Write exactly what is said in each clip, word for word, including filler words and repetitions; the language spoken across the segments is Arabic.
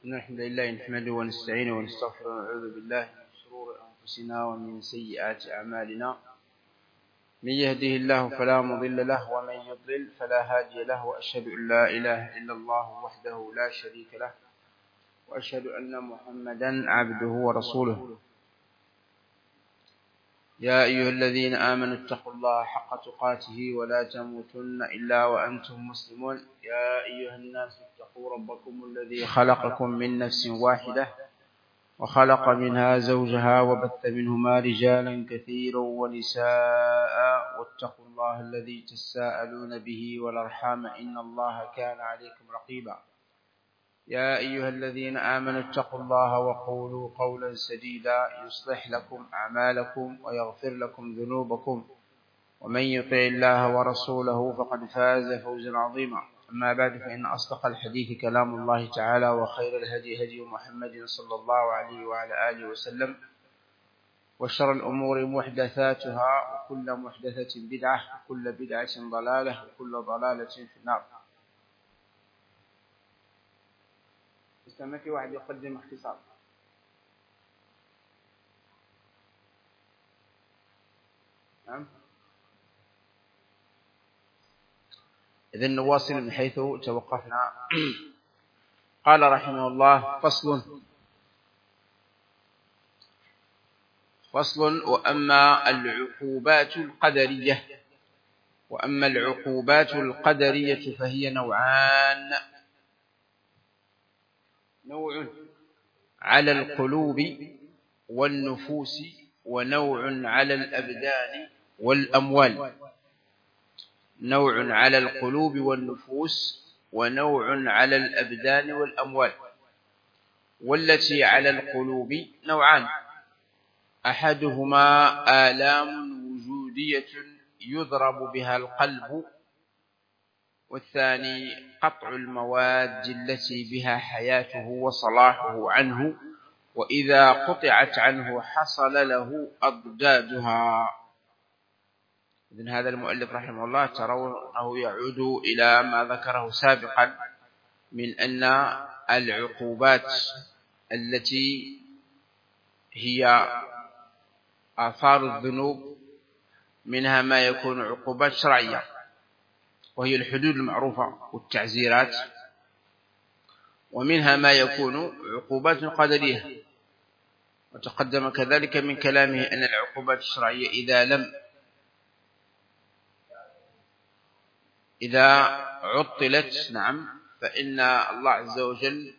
إن الحمد لله نحمده ونستعينه ونستغفره ونعوذ بالله من شرور أنفسنا ومن سيئات أعمالنا. من يهده الله فلا مضل له ومن يضلل فلا هادي له، وأشهد أن لا إله إلا الله وحده لا شريك له، وأشهد أن محمدا عبده ورسوله. يا أيها الذين آمنوا اتقوا الله حق تقاته ولا تموتن إلا وأنتم مسلمون. يا أيها الناس اتقوا ربكم الذي خلقكم من نفس واحدة وخلق منها زوجها وبث منهما رجالا كثيرا ونساء، واتقوا الله الذي تساءلون به والأرحام إن الله كان عليكم رقيبا. يا أيها الذين آمنوا اتقوا الله وقولوا قولا سديدا يصلح لكم أعمالكم ويغفر لكم ذنوبكم، ومن يطع الله ورسوله فقد فاز فوزا عظيما. أما بعد، فإن أصدق الحديث كلام الله تعالى، وخير الهدي هدي محمد صلى الله عليه وعلى آله وسلم، وشر الأمور محدثاتها، وكل محدثة بدعة، وكل بدعة ضلالة، وكل ضلالة في النار. استمتي واحد يقدم اختصار. نعم. إذن نواصل من حيث توقفنا. قال رحمه الله: فصل فصل وأما العقوبات القدرية وأما العقوبات القدرية فهي نوعان: نوع على القلوب والنفوس، ونوع على الأبدان والأموال. نوع على القلوب والنفوس ونوع على الأبدان والأموال. والتي على القلوب نوعان: أحدهما آلام وجودية يضرب بها القلب، والثاني قطع المواد التي بها حياته وصلاحه عنه، وإذا قطعت عنه حصل له أضدادها. إذن هذا المؤلف رحمه الله ترونه يعود إلى ما ذكره سابقا من أن العقوبات التي هي آثار الذنوب منها ما يكون عقوبات شرعية، وهي الحدود المعروفة والتعزيرات، ومنها ما يكون عقوبات قدرية. وتقدم كذلك من كلامه أن العقوبات الشرعية إذا لم إذا عطلت نعم فإن الله عز وجل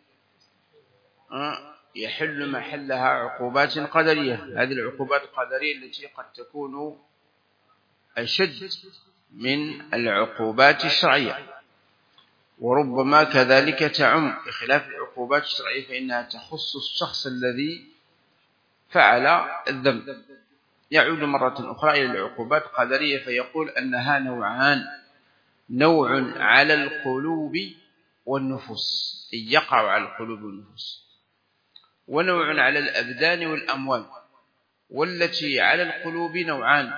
يحل محلها عقوبات قدرية. هذه العقوبات القدرية التي قد تكون أشد من العقوبات الشرعية، وربما كذلك تعم، بخلاف العقوبات الشرعية فإنها تخص الشخص الذي فعل الذنب. يعود مرة أخرى إلى العقوبات القدرية فيقول أنها نوعان: نوع على القلوب والنفوس، أي يقع على القلوب والنفوس، ونوع على الأبدان والأموال. والتي على القلوب نوعان: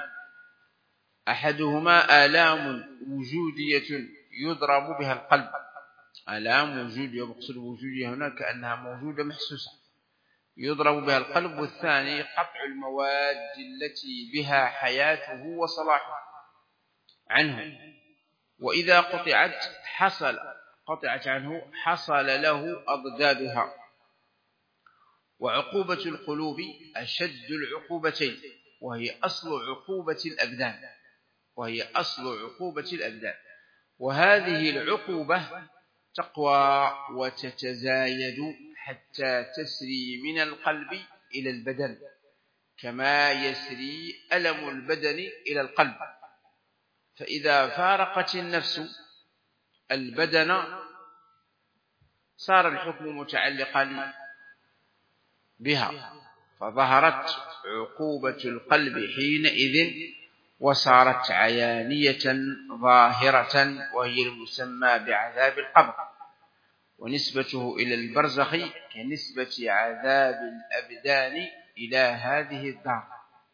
أحدهما آلام وجودية يضرب بها القلب. آلام وجودية، ومقصود وجودية هنا كأنها موجودة محسوسة، يضرب بها القلب. والثاني قطع المواد التي بها حياته وصلاحه عنه، وإذا قطعت حصل قطعت عنه حصل له أضدادها. وعقوبة القلوب أشد العقوبتين، وهي أصل عقوبة الأبدان وهي أصل عقوبة الأبدان وهذه العقوبة تقوى وتتزايد حتى تسري من القلب إلى البدن، كما يسري ألم البدن إلى القلب. فإذا فارقت النفس البدن صار الحكم متعلقا بها، فظهرت عقوبة القلب حينئذ وصارت عيانية ظاهرة، وهي المسمى بعذاب القبر، ونسبته إلى البرزخ كنسبة عذاب الأبدان إلى هذه الدار.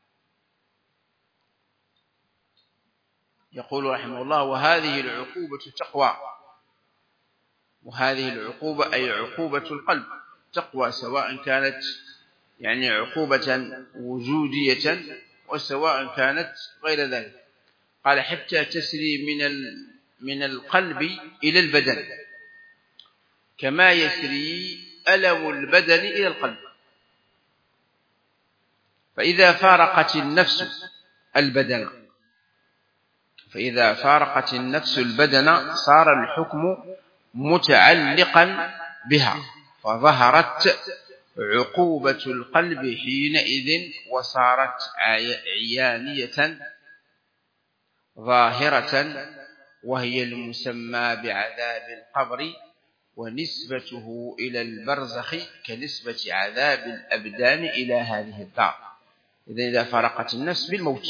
يقول رحمه الله: وهذه العقوبة تقوى. وهذه العقوبة أي عقوبة القلب التقوى، سواء كانت يعني عقوبة وجودية وسواء كانت غير ذلك. قال حتى تسري من من القلب إلى البدن كما يسري ألم البدن إلى القلب. فإذا فارقت النفس البدن فإذا فارقت النفس البدن صار الحكم متعلقا بها، فظهرت عقوبة القلب حينئذ وصارت عيانية ظاهرة، وهي المسمى بعذاب القبر، ونسبته إلى البرزخ كنسبة عذاب الأبدان إلى هذه الدار. إذا إذا فارقت النفس بالموت،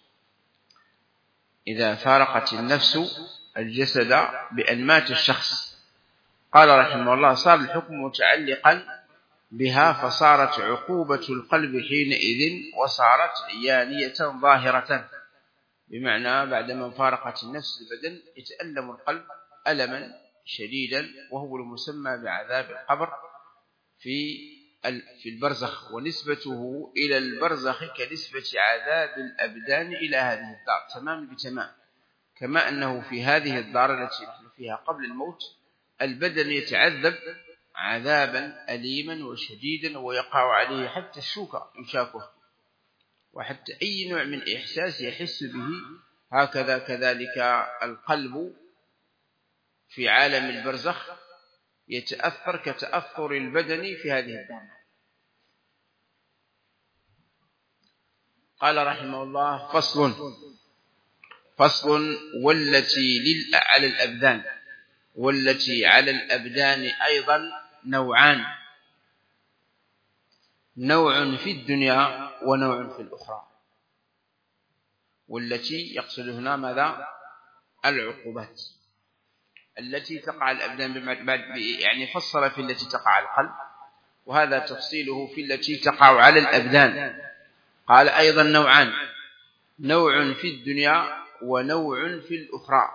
إذا فارقت النفس الجسد بأن مات الشخص، قال رحمه الله صار الحكم متعلقا بها، فصارت عقوبة القلب حينئذ وصارت عيانية ظاهرة، بمعنى بعدما فارقت النفس البدن يتألم القلب ألما شديدا، وهو المسمى بعذاب القبر في في البرزخ، ونسبته إلى البرزخ كنسبة عذاب الأبدان إلى هذه الدار تمام بتمام. كما أنه في هذه الدار التي نحن فيها قبل الموت البدن يتعذب عذابا أليما وشديدا، ويقع عليه حتى الشوكة يشاكه، وحتى أي نوع من إحساس يحس به. هكذا كذلك القلب في عالم البرزخ يتأثر كتأثر البدن في هذه الدار. قال رحمه الله فصل فصل والتي على الأبدان والتي على الأبدان أيضا نوعان، نوع في الدنيا ونوع في الأخرى. والتي يقصد هنا ماذا؟ العقوبات التي تقع على الأبدان، يعني فصل في التي تقع على القلب، وهذا تفصيله في التي تقع على الأبدان. قال أيضا نوعان، نوع في الدنيا ونوع في الأخرى،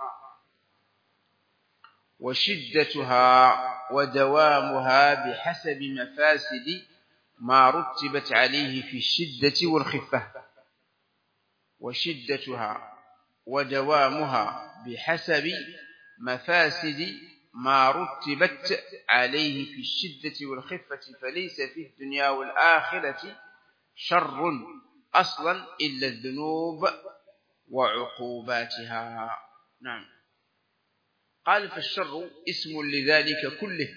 وشدتها ودوامها بحسب مفاسد ما رتبت عليه في الشدة والخفة. وشدتها ودوامها بحسب مفاسد ما رتبت عليه في الشدة والخفة، فليس في الدنيا والآخرة شر أصلا إلا الذنوب وعقوباتها. نعم. قال فالشر اسم لذلك كله.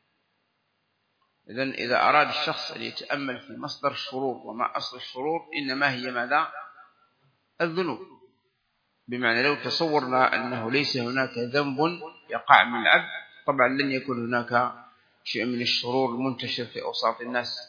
إذن إذا أراد الشخص أن يتأمل في مصدر الشرور وما أصل الشرور، إنما هي ماذا؟ الذنوب. بمعنى لو تصورنا أنه ليس هناك ذنب يقع من العبد، طبعا لن يكون هناك شيء من الشرور المنتشر في أوساط الناس.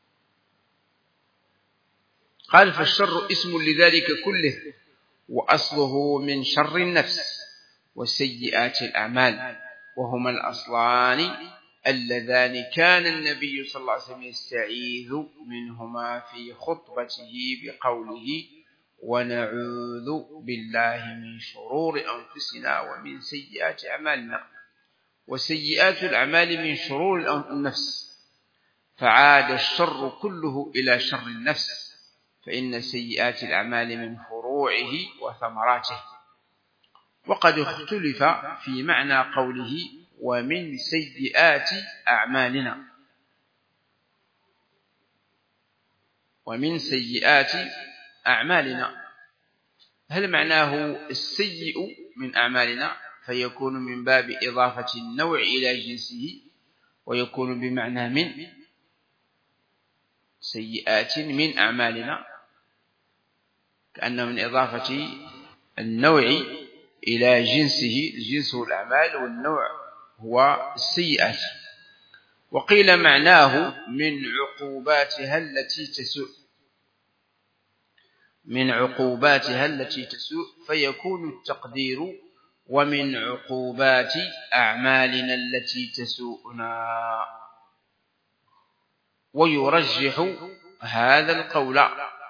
قال فالشر اسم لذلك كله، وأصله من شر النفس وسيئات الأعمال، وهما الأصلان اللذان كان النبي صلى الله عليه وسلم يستعيذ منهما في خطبته بقوله ونعوذ بالله من شرور أنفسنا ومن سيئات أعمالنا. وسيئات الأعمال من شرور النفس، فعاد الشر كله إلى شر النفس، فإن سيئات الأعمال من فروعه وثمراته. وقد اختلف في معنى قوله ومن سيئات أعمالنا، ومن سيئات أعمالنا، هل معناه السيء من أعمالنا فيكون من باب إضافة النوع إلى جنسه، ويكون بمعنى من سيئات من أعمالنا، كأنه من إضافة النوع إلى جنسه، الجنس هو الأعمال والنوع هو السيئات. وقيل معناه من عقوباتها التي تسوء، من عقوباتها التي تسوء، فيكون التقدير ومن عقوبات أعمالنا التي تسوءنا. ويرجح هذا القول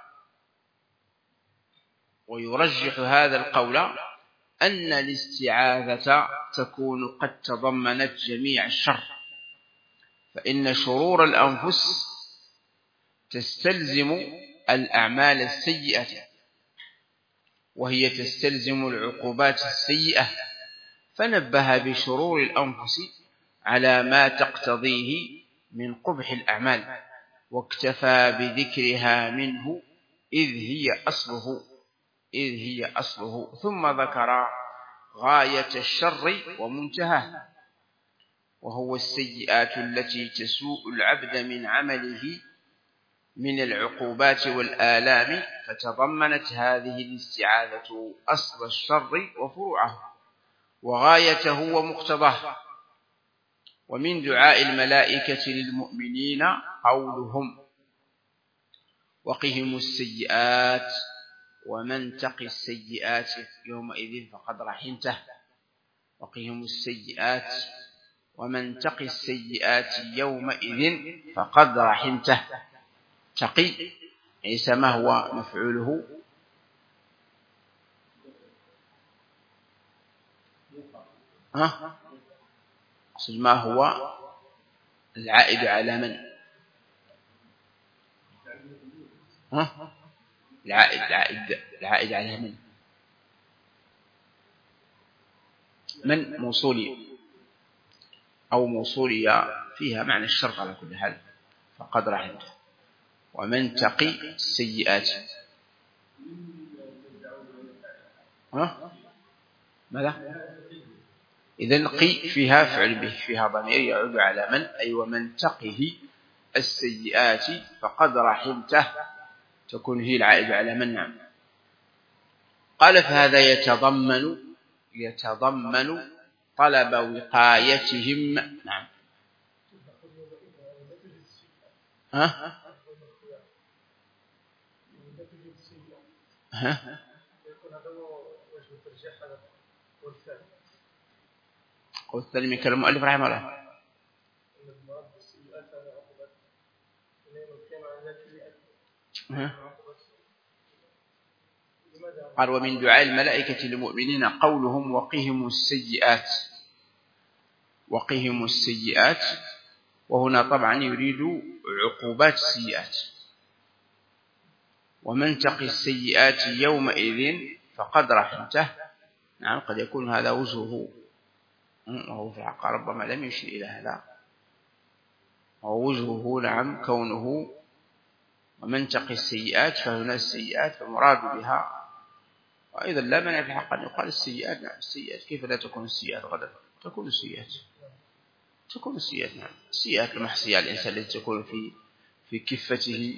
ويرجح هذا القول أن الاستعاذة تكون قد تضمنت جميع الشر، فإن شرور الأنفس تستلزم الأعمال السيئة، وهي تستلزم العقوبات السيئة، فنبه بشرور الأنفس على ما تقتضيه من قبح الأعمال، واكتفى بذكرها منه إذ هي أصله إذ هي أصله ثم ذكر غاية الشر ومنتهاه، وهو السيئات التي تسوء العبد من عمله من العقوبات والآلام، فتضمنت هذه الاستعاذة أصل الشر وفروعه وغايته ومقتضاه. ومن دعاء الملائكة للمؤمنين قولهم: وقهم السيئات ومن تق السيئات يومئذ فقد رحمته. وقهم السيئات ومن تق السيئات يومئذ فقد رحمته. تقي ليس ما هو مفعوله؟ ها ما هو العائد على من؟ ها العائد العائد العائد على من؟ من موصولي أو موصولية فيها معنى الشرط على كل حال. فقد رحمته. ومن تقي السيئات. ها ماذا؟ إذن قي فيها فعل به، فيها ضمير يعود على من، أي ومن تقه السيئات فقد رحمته، تكون هي العائد على من. نعم. قال فهذا يتضمن يتضمن طلب وقايتهم. نعم. ها ها قول الثاني من كلام المؤلف رحمه الله. قال ومن دعاء الملائكة للمؤمنين قولهم: وقهم السيئات. وقهم السيئات، وهنا طبعا يريد عقوبات السيئات. ومن تقي السيئات يومئذ فقد رحمته. نعم قد يكون هذا وجهه، وهو في الحق ربما لم يشير إلى هذا، ووجهه نعم كونه ومن تقي السيئات، فهنا السيئات فمراد بها. وأيضا لا مانع في الحق أن يقال السيئات. نعم السيئات كيف لا تكون السيئات غدا؟ تكون السيئات تكون السيئات نعم السيئات المحصية على الإنسان التي تكون في في كفته.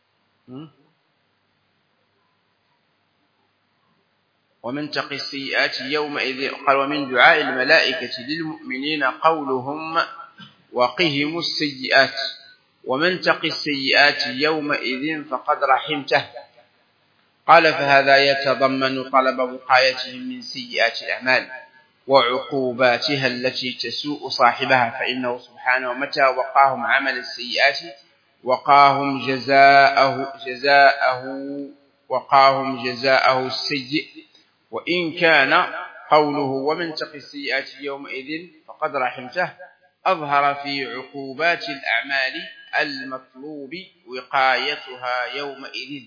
ومن تقي السيئات يومئذ. قال ومن دعاء الملائكة للمؤمنين قولهم: وقهم السيئات. ومن تقي السيئات يومئذ فقد رحمته. قال فهذا يتضمن طلب وقايتهم من سيئات الأعمال وعقوباتها التي تسوء صاحبها، فإنه سبحانه متى وقاهم عمل السيئات وقاهم جزاءه جزاءه وقاهم جزاءه السيء. وإن كان قوله ومن تقي السيئات يومئذ فقد رحمته أظهر في عقوبات الأعمال المطلوب وقايتها يومئذ.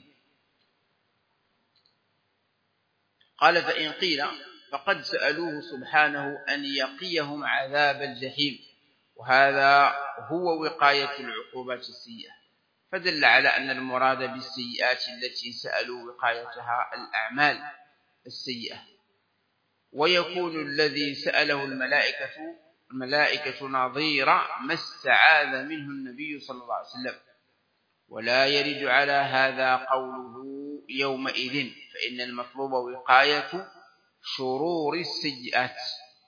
قال فإن قيل فقد سألوه سبحانه أن يقيهم عذاب الجحيم، وهذا هو وقاية العقوبات السيئة، فدل على أن المراد بالسيئات التي سألوا وقايتها الأعمال السيئة. ويكون الذي سأله الملائكة الملائكة نظير ما استعاذ منه النبي صلى الله عليه وسلم. ولا يرد على هذا قوله يومئذ، فإن المطلوب وقاية شرور السيئات،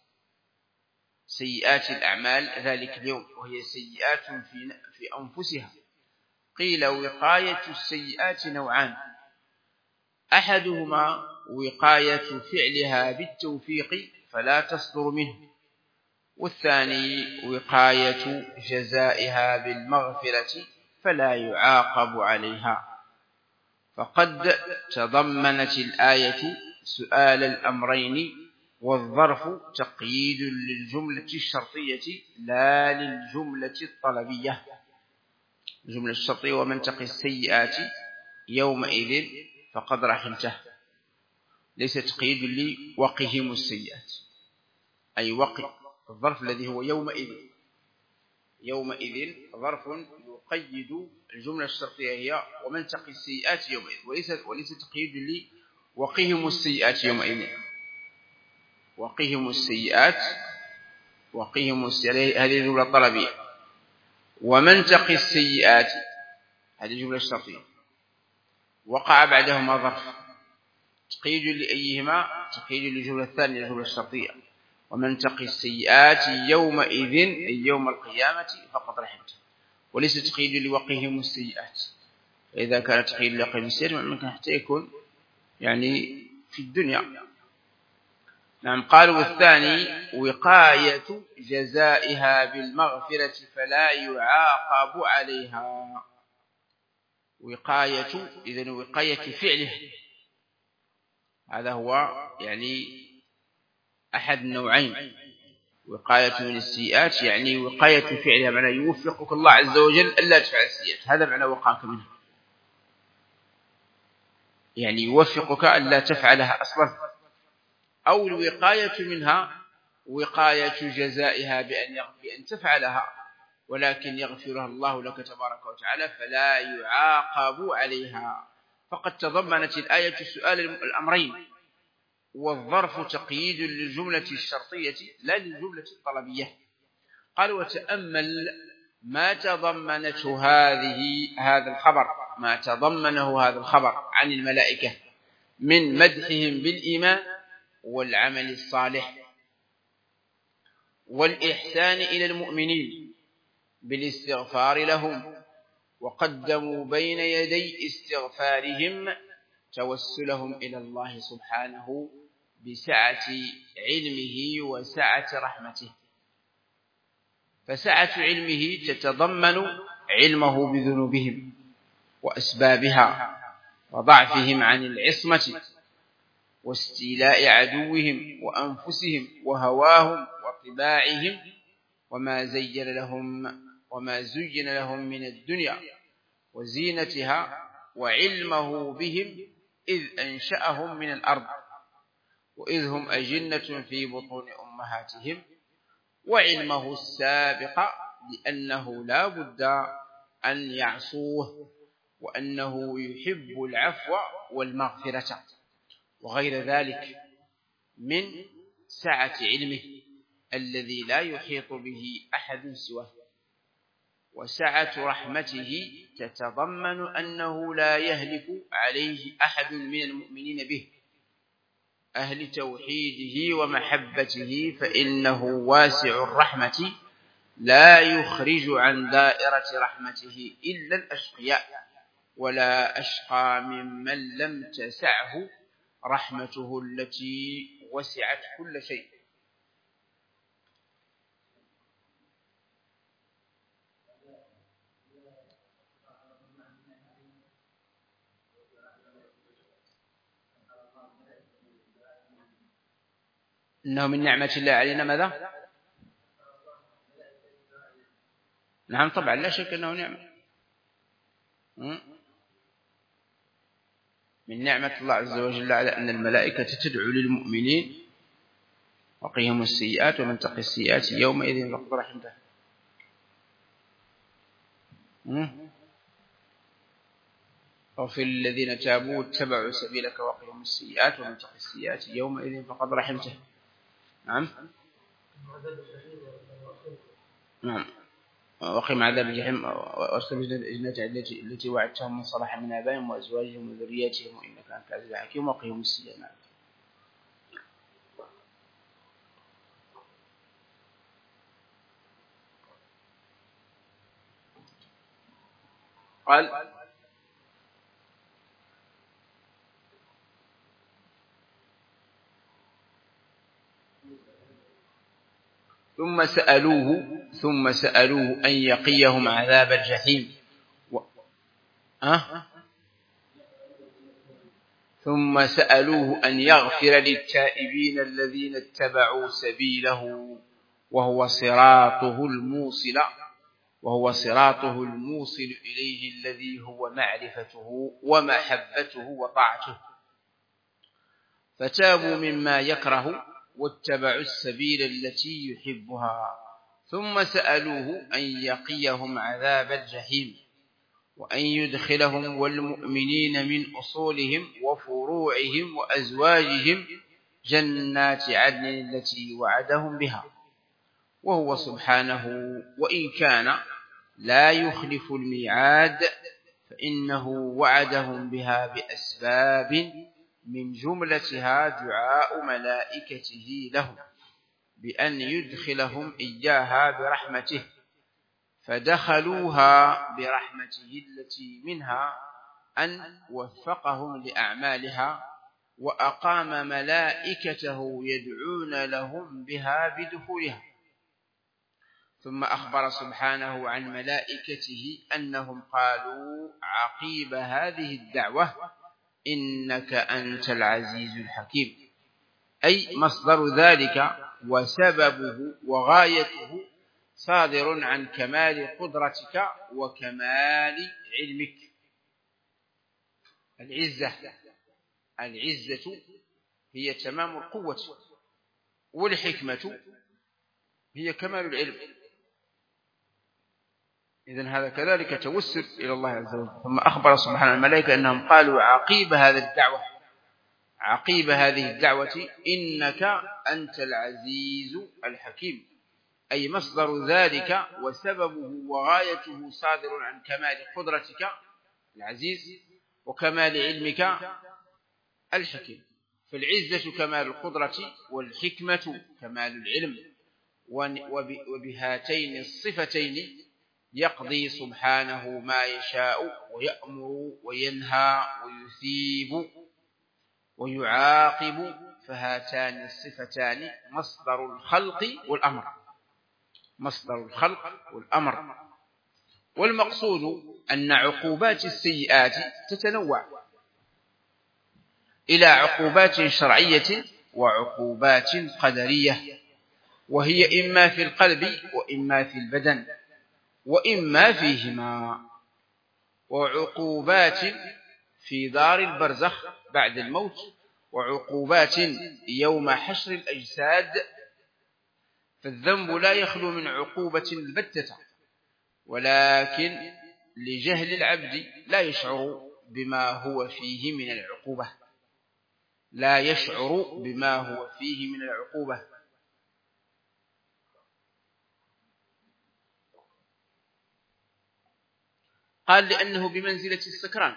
سيئات الأعمال ذلك اليوم، وهي سيئات في في أنفسها. قيل وقاية السيئات نوعان: أحدهما وقاية فعلها بالتوفيق فلا تصدر منه، والثاني وقاية جزائها بالمغفرة فلا يعاقب عليها. فقد تضمنت الآية سؤال الأمرين والظرف تقييد للجملة الشرطية لا للجملة الطلبية. الجملة الشرطية ومن تقي السيئات يومئذ فقد رحمته، ليس تقييد لوقهم السيئات، أي وقي الظرف الذي هو يومئذ. يومئذ ظرف يقيد الجملة الشرطية هي ومن تقي السيئات يومئذ، وليس وليس تقييد لوقهم السيئات يومئذ. وقهم السيئات، وقهم السيئات هذه الجملة الطلبية. ومن تقي السيئات هذه الجملة الشرطية، وقع بعدهما ظرف تقييد لأيهما؟ تقييد للجملة الثانية الجملة الشرطية. ومن تقي السيئات يومئذ أي يوم القيامة فقد رحمته، وليس تقييد لوقهم السيئات. فإذا كان تقييد لوقهم السيئات ممكن حتى يكون يعني في الدنيا. نعم. قال والثاني وقاية جزائها بالمغفرة فلا يعاقب عليها. وقاية إذن وقاية فعله، هذا هو يعني أحد النوعين. وقاية من السيئات يعني وقاية فعلها، معنى يوفقك الله عز وجل ألا تفعل السيئات، هذا معنى وقاك منها، يعني يوفقك ألا تفعلها أصلا. أو الوقاية منها وقاية جزائها بأن بأن تفعلها ولكن يغفرها الله لك تبارك وتعالى فلا يعاقب عليها. فقد تضمنت الآية سؤال الأمرين، والظرف تقييد للجملة الشرطية لا للجملة الطلبية. قال وتأمل ما تضمنته هذه هذا الخبر ما تضمنه هذا الخبر عن الملائكة من مدحهم بالإيمان والعمل الصالح والإحسان إلى المؤمنين بالاستغفار لهم، وقدموا بين يدي استغفارهم توسلهم إلى الله سبحانه بسعة علمه وسعة رحمته. فسعة علمه تتضمن علمه بذنوبهم وأسبابها وضعفهم عن العصمة واستيلاء عدوهم وأنفسهم وهواهم وطباعهم وما زين لهم وما زين لهم من الدنيا وزينتها، وعلمه بهم إذ أنشأهم من الأرض وإذ هم أجنة في بطون أمهاتهم، وعلمه السابق لأنه لا بد أن يعصوه وأنه يحب العفو والمغفرة وغير ذلك من سعة علمه الذي لا يحيط به أحد سواه. وسعة رحمته تتضمن أنه لا يهلك عليه أحد من المؤمنين به أهل توحيده ومحبته، فإنه واسع الرحمة لا يخرج عن دائرة رحمته إلا الأشقياء، ولا أشقى ممن لم تسعه رحمته التي وسعت كل شيء. إنه من نعمة الله علينا ماذا؟ نعم طبعا لا شك أنه نعمة، من نعمة الله عز وجل على أن الملائكة تدعو للمؤمنين وقهم السيئات ومن تقي السيئات يومئذ فقد رحمته. وفي الذين تابوا واتبعوا سبيلك وقهم السيئات ومن تقي السيئات يومئذ فقد رحمته. نعم نعم وقهم عذاب الجحيم وأصحاب الجنة التي التي وعدتهم من صلاح من آبائهم وأزواجهم وذرياتهم وإنك أنت العزيز الحكيم وقهم السيئات. قال ثم سألوه ثم سألوه أن يقيهم عذاب الجحيم و... أه؟ ثم سألوه أن يغفر للتائبين الذين اتبعوا سبيله وهو صراطه الموصل وهو صراطه الموصل إليه الذي هو معرفته ومحبته وطاعته، فتابوا مما يكره واتبعوا السبيل التي يحبها، ثم سألوه أن يقيهم عذاب الجحيم وأن يدخلهم والمؤمنين من أصولهم وفروعهم وأزواجهم جنات عدن التي وعدهم بها، وهو سبحانه وإن كان لا يخلف الميعاد فإنه وعدهم بها بأسباب من جملتها دعاء ملائكته لهم بأن يدخلهم إياها برحمته، فدخلوها برحمته التي منها أن وفقهم لأعمالها وأقام ملائكته يدعون لهم بها بدخولها. ثم أخبر سبحانه عن ملائكته أنهم قالوا عقيب هذه الدعوة إنك أنت العزيز الحكيم، أي مصدر ذلك وسببه وغايته صادر عن كمال قدرتك وكمال علمك. العزة العزة هي تمام القوة، والحكمة هي كمال العلم. إذن هذا كذلك توسل إلى الله عز وجل. ثم أخبر سبحانه الملائكة أنهم قالوا عقيب هذه الدعوة عقيب هذه الدعوة إنك أنت العزيز الحكيم، أي مصدر ذلك وسببه وغايته صادر عن كمال قدرتك العزيز وكمال علمك الحكيم. فالعزة كمال القدرة والحكمة كمال العلم، وبهاتين الصفتين يقضي سبحانه ما يشاء ويأمر وينهى ويثيب ويعاقب، فهاتان الصفتان مصدر الخلق والأمر مصدر الخلق والأمر. والمقصود أن عقوبات السيئات تتنوع إلى عقوبات شرعية وعقوبات قدرية، وهي إما في القلب وإما في البدن وإما فيهما، وعقوبات في دار البرزخ بعد الموت، وعقوبات يوم حشر الأجساد. فالذنب لا يخلو من عقوبة البتة، ولكن لجهل العبد لا يشعر بما هو فيه من العقوبة لا يشعر بما هو فيه من العقوبة قال لأنه بمنزلة السكران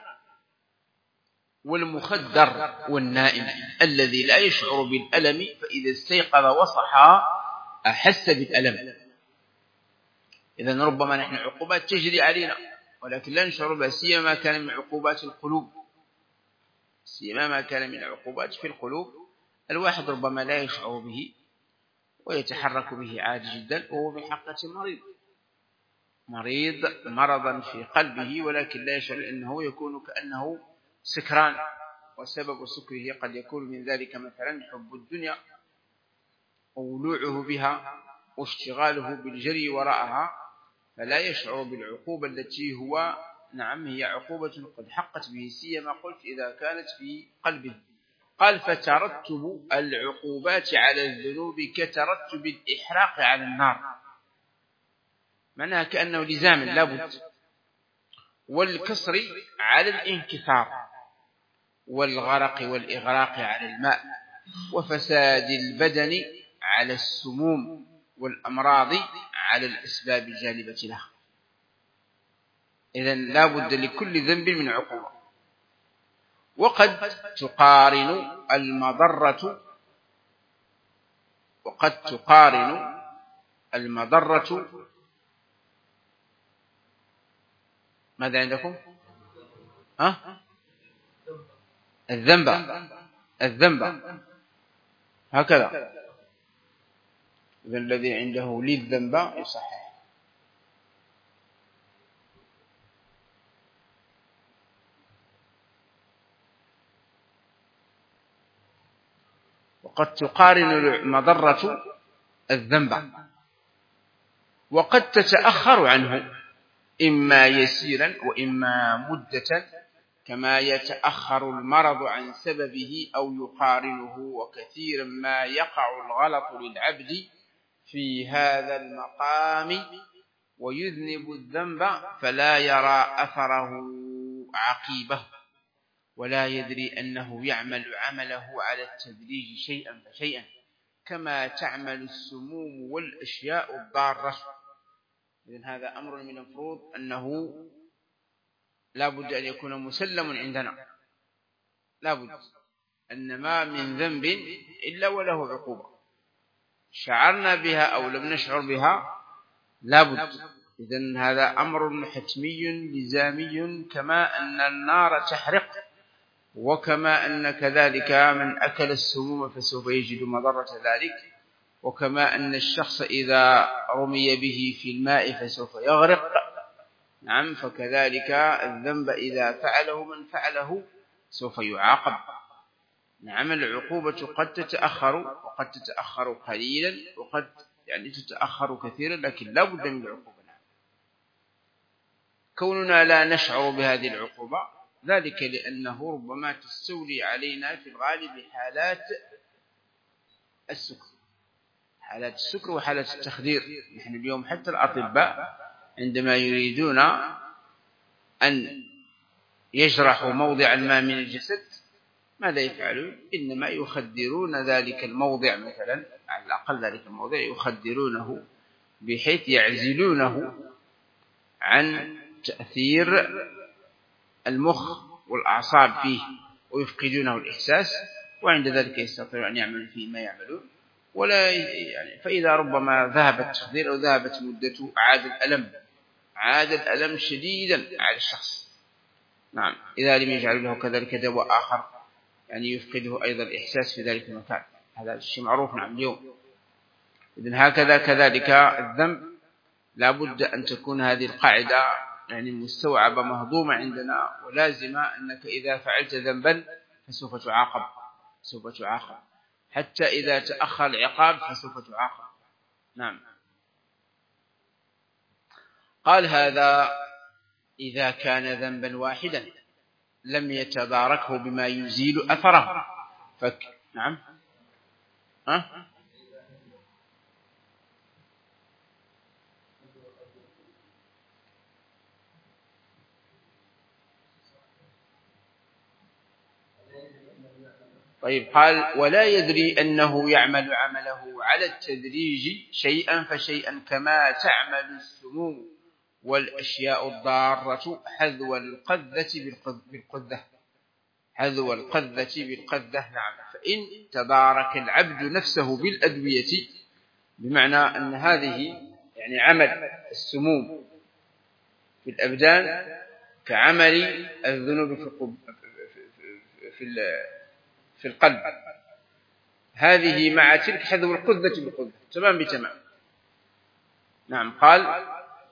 والمخدر والنائم الذي لا يشعر بالألم، فإذا استيقظ وصحى أحس بالألم. إذن ربما نحن عقوبات تجري علينا ولكن لا نشعر بها، سيما كان من عقوبات القلوب سيما ما كان من عقوبات في القلوب، الواحد ربما لا يشعر به ويتحرك به عادي جدا، وهو بحقيقة مريض مريض مرضا في قلبه، ولكن لا يشعر أنه يكون كأنه سكران. وسبب سكره قد يكون من ذلك مثلا حب الدنيا وولوعه بها واشتغاله بالجري وراءها، فلا يشعر بالعقوبة التي هو نعم هي عقوبة قد حقت به، سيما قلت إذا كانت في قلبه. قال فترتب العقوبات على الذنوب كترتب الإحراق على النار، معناها كأنه لزام لابد، والكسر على الانكسار، والغرق والإغراق على الماء، وفساد البدن على السموم، والأمراض على الأسباب الجالبة لها. إذن لا بد لكل ذنب من عقوبة. وقد تقارن المضرة وقد تقارن المضرة ماذا عندكم؟ ها؟ الذنب الذنب هكذا. إذن الذي عنده للذنب يصحح. وقد تقارن المضرة الذنب، وقد تتأخر عنه إما يسيرا وإما مدة، كما يتأخر المرض عن سببه أو يقارنه. وكثيرا ما يقع الغلط للعبد في هذا المقام ويذنب الذنب فلا يرى أثره عقيبه، ولا يدري أنه يعمل عمله على التدريج شيئا فشيئا، كما تعمل السموم والأشياء الضارة. إذن هذا أمر من المفروض أنه لا بد أن يكون مسلم عندنا، لا بد أن ما من ذنب إلا وله عقوبة، شعرنا بها أو لم نشعر بها لا بد. إذن هذا أمر حتمي لزامي، كما أن النار تحرق، وكما أن كذلك من أكل السموم فسوف يجد مضرة ذلك، وكما أن الشخص إذا رمي به في الماء فسوف يغرق. نعم، فكذلك الذنب إذا فعله من فعله سوف يعاقب. نعم، العقوبة قد تتأخر وقد تتأخر قليلا وقد يعني تتأخر كثيرا، لكن لا بد من العقوبة. كوننا لا نشعر بهذه العقوبة ذلك لأنه ربما تستولي علينا في الغالب حالات السكر، حالات السكر وحالات التخدير. نحن اليوم حتى الأطباء عندما يريدون أن يجرحوا موضع ما من الجسد ماذا يفعلون؟ إنما يخدرون ذلك الموضع، مثلا على الأقل ذلك الموضع يخدرونه بحيث يعزلونه عن تأثير المخ والأعصاب فيه ويفقدونه الإحساس، وعند ذلك يستطيعون أن يعملوا فيه ما يعملون. ولا يعني فإذا ربما ذهب التخدير أو ذهبت مدته عاد الألم، عاد الألم شديدا على الشخص. نعم، إذا لم يجعل له كذلك دواء آخر يعني يفقده أيضا الإحساس في ذلك المكان. هذا الشيء معروف نعم اليوم. إذن هكذا كذلك الذنب لا بد أن تكون هذه القاعدة يعني مستوعبة مهضومة عندنا ولازمة، أنك إذا فعلت ذنبا فسوف تعاقب، سوف تعاقب حتى إذا تأخر العقاب فسوف تعاقب. نعم. قال هذا إذا كان ذنبا واحدا لم يتداركه بما يزيل أثره فك. نعم. ها؟ طيب، قال ولا يدري أنه يعمل عمله على التدريج شيئا فشيئا، كما تعمل السموم والأشياء الضارة حذو القذة بالقذة، حذو القذة بالقذة. نعم. فإن تدارك العبد نفسه بالأدوية، بمعنى أن هذه يعني عمل السموم في الأبدان كعمل الذنوب في في في القلب، هذه مع تلك حذو القذة بالقذة تمام بتمام. نعم. قال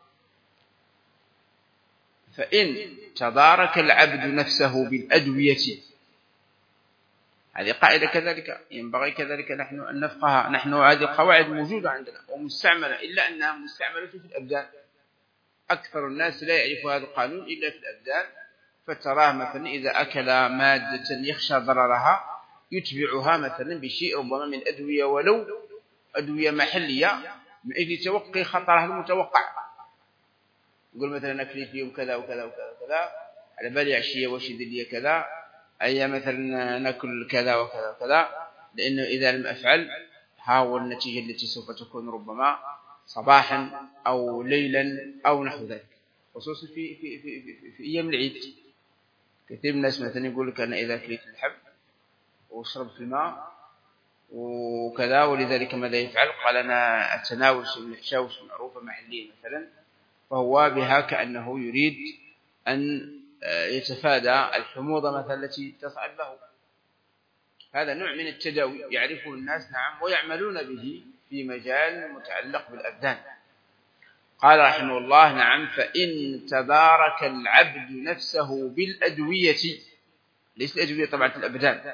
فإن تدارك العبد نفسه بالأدوية، هذه قاعدة كذلك ينبغي كذلك نحن أن نفقها. نحن هذه القواعد موجودة عندنا ومستعملة، إلا أنها مستعملة في الأبدان. أكثر الناس لا يعرف هذا القانون إلا في الأبدان، فتراه مثلا إذا أكل مادة يخشى ضررها يتبعها مثلا بشيء ربما من أدوية، ولو أدوية محلية، من أجل توقي خطرها المتوقع. يقول مثلا أكلت اليوم كذا وكذا وكذا وكذا، على بالي عشية وشد لي كذا، أي مثلا نأكل كذا وكذا وكذا، لأنه إذا لم أفعل هاو النتيجة التي سوف تكون ربما صباحا أو ليلا أو نحو ذلك، خصوصا في في في في, في أيام العيد. كثير من الناس مثلا يقول لك أنا إذا أكلت اللحم وشربت الماء وكذا، ولذلك ماذا يفعل؟ قال أنا أتناول شاوش معروفة محلية مثلا، فهو بها كأنه يريد أن يتفادى الحموضة مثلا التي تصعد له. هذا نوع من التداوي يعرفه الناس. نعم. ويعملون به في مجال متعلق بالأبدان. قال رحمه الله نعم فإن تدارك العبد نفسه بالأدوية، ليس الأدوية طبعا الأبدان،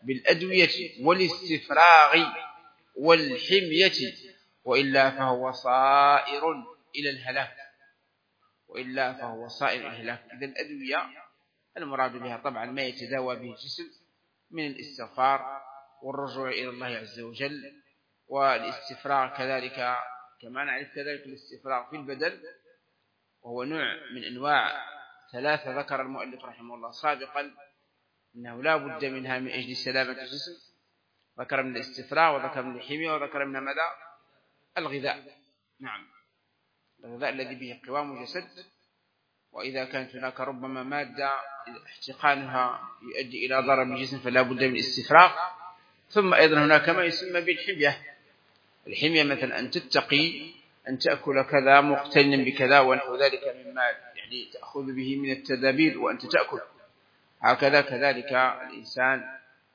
بالأدوية والاستفراغ والحمية، وإلا فهو صائر إلى الهلاك وإلا فهو صائر إلى الهلاك. إذن الأدوية المراد بها طبعا ما يتداوى به الجسم من الاستغفار والرجوع إلى الله عز وجل، والاستفراغ كذلك كما نعرف كذلك الاستفراغ في البدن، وهو نوع من أنواع ثلاثة ذكر المؤلف رحمه الله سابقا أنه لا بد منها من أجل سلامة الجسم. ذكر من الاستفراغ وذكر من الحمية وذكر من مدى الغذاء. نعم، الغذاء الذي به قوام الجسد، وإذا كانت هناك ربما مادة احتقانها يؤدي إلى ضرر الجسم فلا بد من الاستفراغ. ثم أيضا هناك ما يسمى بالحمية. الحمية مثلا أن تتقي أن تأكل كذا مقترنا بكذا ونحو ذلك مما يعني تأخذ به من التدابير وأنت تأكل. هكذا كذلك الإنسان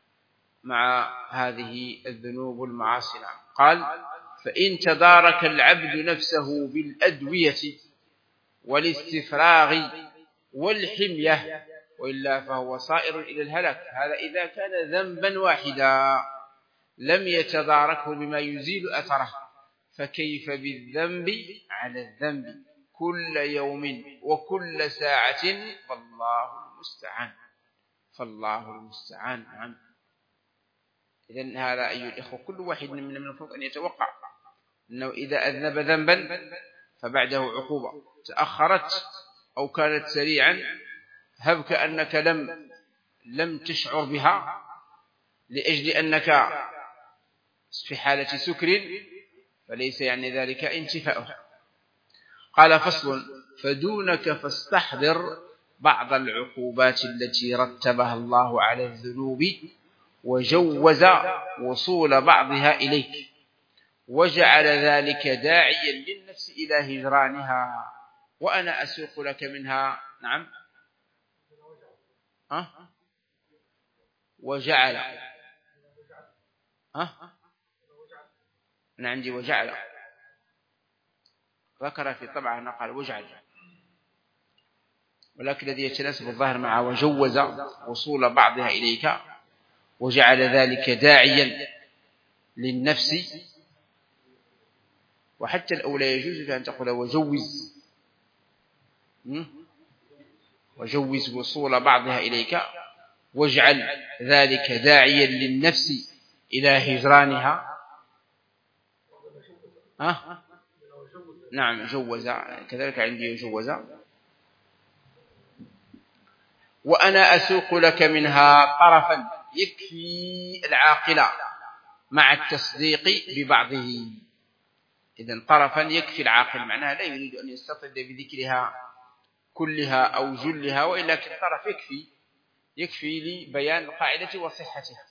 مع هذه الذنوب والمعاصي. قال: فإن تدارك العبد نفسه بالأدوية والاستفراغ والحمية وإلا فهو صائر إلى الهلاك. هذا إذا كان ذنبا واحدا لم يتداركه بما يزيل أثره، فكيف بالذنب على الذنب كل يوم وكل ساعة؟ فالله المستعان فالله المستعان. نعم. إذن هذا أيها الإخوة كل واحد من المفروض أن يتوقع أنه إذا أذنب ذنبا فبعده عقوبة تأخرت أو كانت سريعا، هب كأنك لم لم تشعر بها لأجل أنك في حالة سكر، فليس يعني ذلك انتفاؤه. قال: فصل: فدونك فاستحضر بعض العقوبات التي رتبها الله على الذنوب وجوز وصول بعضها إليك، وجعل ذلك داعيا للنفس إلى هجرانها، وأنا أسوق لك منها. نعم. ها؟ وجعل. ها؟ أنا عندي وجعل، ذكر في طبعا نقل وجعل، ولكن الذي يتناسب الظاهر مع وجوز وصول بعضها إليك وجعل ذلك داعيا للنفس. وحتى الأولى يجوز أن تقول وجوز وجوز وصول بعضها إليك واجعل ذلك داعيا للنفس إلى هجرانها. ها؟ نعم، جوز كذلك عندي جوز. وأنا أسوق لك منها طرفا يكفي العاقلة مع التصديق ببعضه. إذن طرفا يكفي العاقل معناها لا يريد أن يستطرد بذكرها كلها أو جلها، وإلا الطرف يكفي يكفي لبيان القاعدة وصحتها.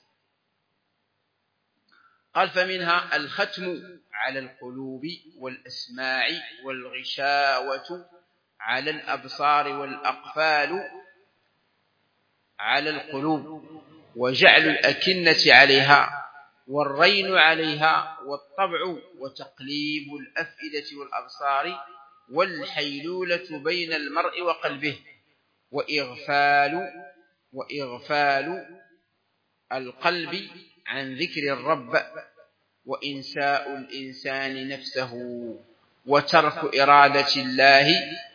قال: فمنها الختم على القلوب والأسماع والغشاوة على الأبصار والأقفال على القلوب، وجعل الأكنة عليها والرين عليها والطبع وتقليب الأفئدة والأبصار والحيلولة بين المرء وقلبه، وإغفال وإغفال القلب عن ذكر الرب، وإنساء الإنسان نفسه، وترك إرادة الله،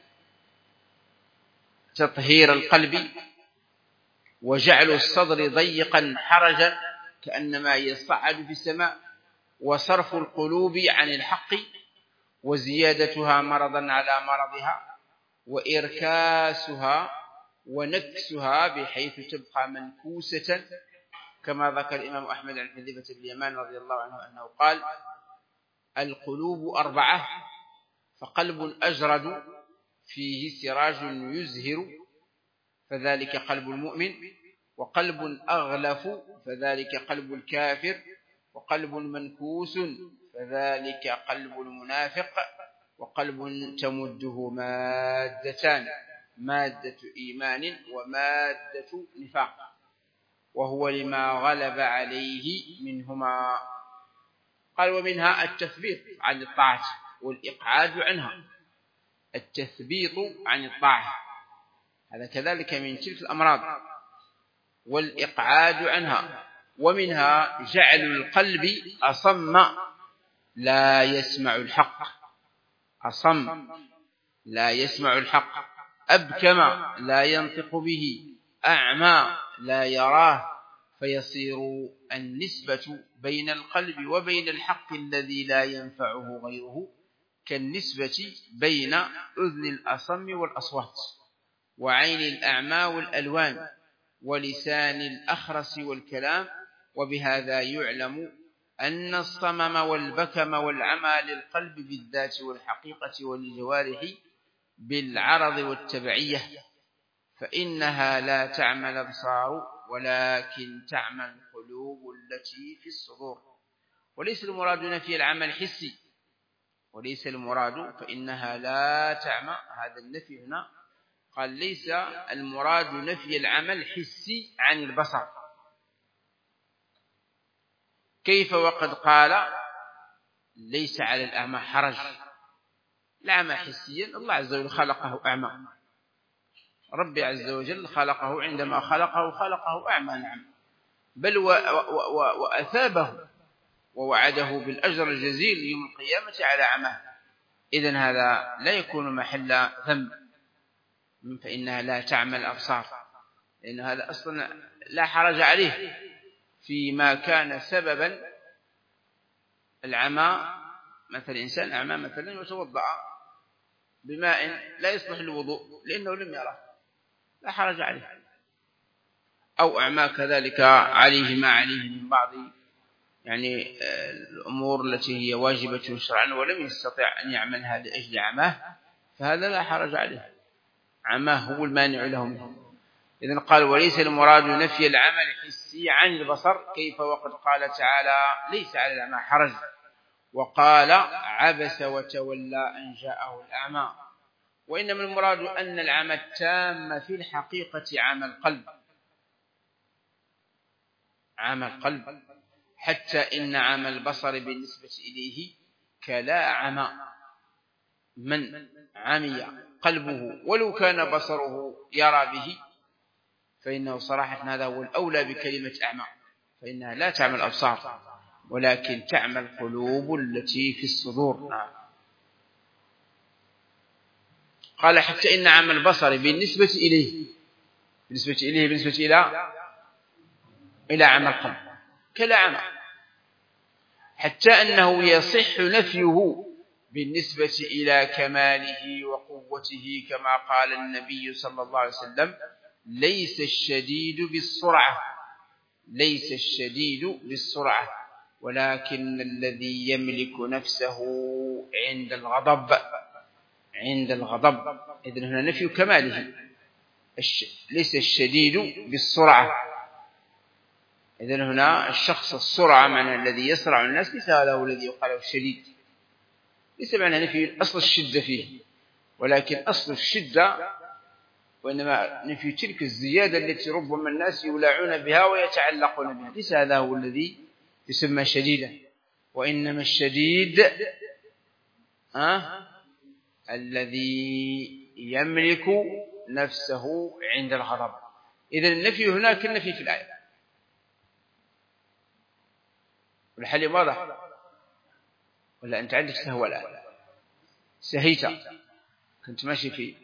تطهير القلب، وجعل الصدر ضيقا حرجا كأنما يصعد في السماء، وصرف القلوب عن الحق، وزيادتها مرضا على مرضها، وإركاسها ونكسها بحيث تبقى منكوسة، كما ذكر الإمام أحمد عن حذيفة بن اليمان رضي الله عنه أنه قال: القلوب أربعة، فقلب أجرد فيه سراج يزهر فذلك قلب المؤمن، وقلب أغلف فذلك قلب الكافر، وقلب منكوس فذلك قلب المنافق، وقلب تمده مادتان، مادة إيمان ومادة نفاق، وهو لما غلب عليه منهما. قال: ومنها التثبيط عن الطاعة والإقعاد عنها. التثبيط عن الطاعة هذا كذلك من تلك الأمراض، والإقعاد عنها ومنها جعل القلب أصم لا يسمع الحق، أصم لا يسمع الحق، أبكم لا ينطق به، أعمى لا يراه، فيصير النسبة بين القلب وبين الحق الذي لا ينفعه غيره كالنسبة بين أذن الأصم والأصوات، وعين الأعمى والألوان، ولسان الأخرس والكلام. وبهذا يعلم أن الصمم والبكم والعمى للقلب بالذات والحقيقة وللجوارح بالعرض والتبعية، فإنها لا تعمى الأبصار ولكن تعمى القلوب التي في الصدور. وليس المراد نفي العمى الحسي، وليس المراد فإنها لا تعمى، هذا النفي هنا قال ليس المراد نفي العمى الحسي عن البصر. كيف وقد قال ليس على الأعمى حرج؟ الأعمى حسيا الله عز وجل خلقه أعمى، ربي عز وجل خلقه عندما خلقه خلقه أعمى، نعم، بل وأثابه ووعده بالأجر الجزيل يوم القيامة على عماه. إذن هذا لا يكون محل ذنب، فإنها لا تعمى الأبصار، لأن هذا أصلا لا حرج عليه فيما كان سببا العمى. مثل إنسان أعمى مثلا يتوضأ بماء لا يصلح للوضوء لأنه لم يرى، لا حرج عليه. أو أعمى كذلك عليه ما عليه من بعض يعني الأمور التي هي واجبة شرعا ولم يستطع أن يعملها لأجل عماه، فهذا لا حرج عليه، عماه هو المانع له منه. إذن قال وليس المراد نفي العمى الحسي عن البصر، كيف وقد قال تعالى ليس على الأعمى حرج، وقال عبس وتولى أن جاءه الأعمى. وإنما المراد أن العمى التام في الحقيقة عمى القلب، عمى القلب، حتى إن عمى البصر بالنسبة إليه كلا عمى من عمي قلبه ولو كان بصره يرى به، فإنه صراحة هذا هو الأولى بكلمة أعمى، فإنها لا تعمى الأبصار ولكن تعمى القلوب التي في الصدور. قال حتى إن عمى البصر بالنسبة إليه، بالنسبة إليه بالنسبة إلى إلى عمى القلب كلا عمى، حتى أنه يصح نفيه بالنسبة إلى كماله وقوته، كما قال النبي صلى الله عليه وسلم ليس الشديد بالسرعة، ليس الشديد بالسرعة ولكن الذي يملك نفسه عند الغضب، عند الغضب. إذن هنا نفي كماله، ليس الشديد بالسرعة. إذن هنا الشخص السرعة معنى الذي يسرع الناس، ليس هذا هو الذي يقال الشديد، ليس معنى نفي أصل الشدة فيه، ولكن أصل الشدة وإنما نفي تلك الزيادة التي ربما الناس يولعون بها ويتعلقون بها، ليس هذا هو الذي يسمى شديدا. وإنما الشديد أه الذي يملك نفسه عند الغضب. إذن النفي هنا كالنفي في الآية. والحل واضح ولا أنت عندك سهوة الآن؟ سهيت كنت ماشي في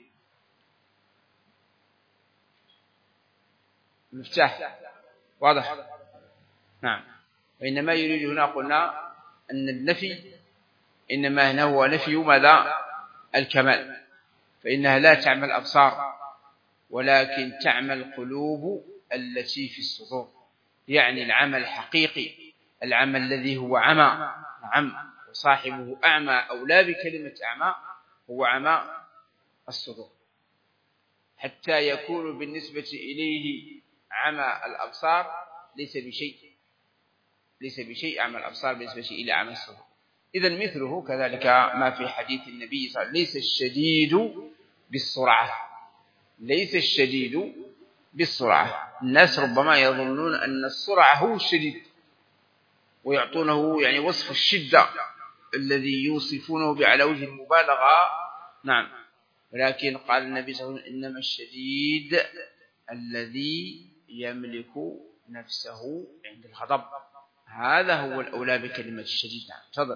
مفتاح واضح؟ نعم. وإنما يريد هنا قلنا أن النفي إنما هنا هو نفي ماذا؟ الكمال، فإنها لا تعمى الأبصار ولكن تعمى القلوب التي في الصدور، يعني العمى الحقيقي، العمى الذي هو عمى، عمى وصاحبه أعمى أو لا بكلمة أعمى، هو عمى الصدور، حتى يكون بالنسبة إليه عمى الأبصار ليس بشيء، ليس بشيء عمى الأبصار بالنسبة إلى عمى الصدور. إذن مثله كذلك ما في حديث النبي صلى الله عليه وسلم ليس الشديد بالسرعة، ليس الشديد بالسرعة. الناس ربما يظنون أن السرعة هو الشديد ويعطونه يعني وصف الشدة الذي يوصفونه على وجه المبالغة، نعم، ولكن قال النبي صلى الله عليه وسلم إنما الشديد الذي يملك نفسه عند الغضب. هذا هو الأولى بكلمة الشديد. نعم تفضل.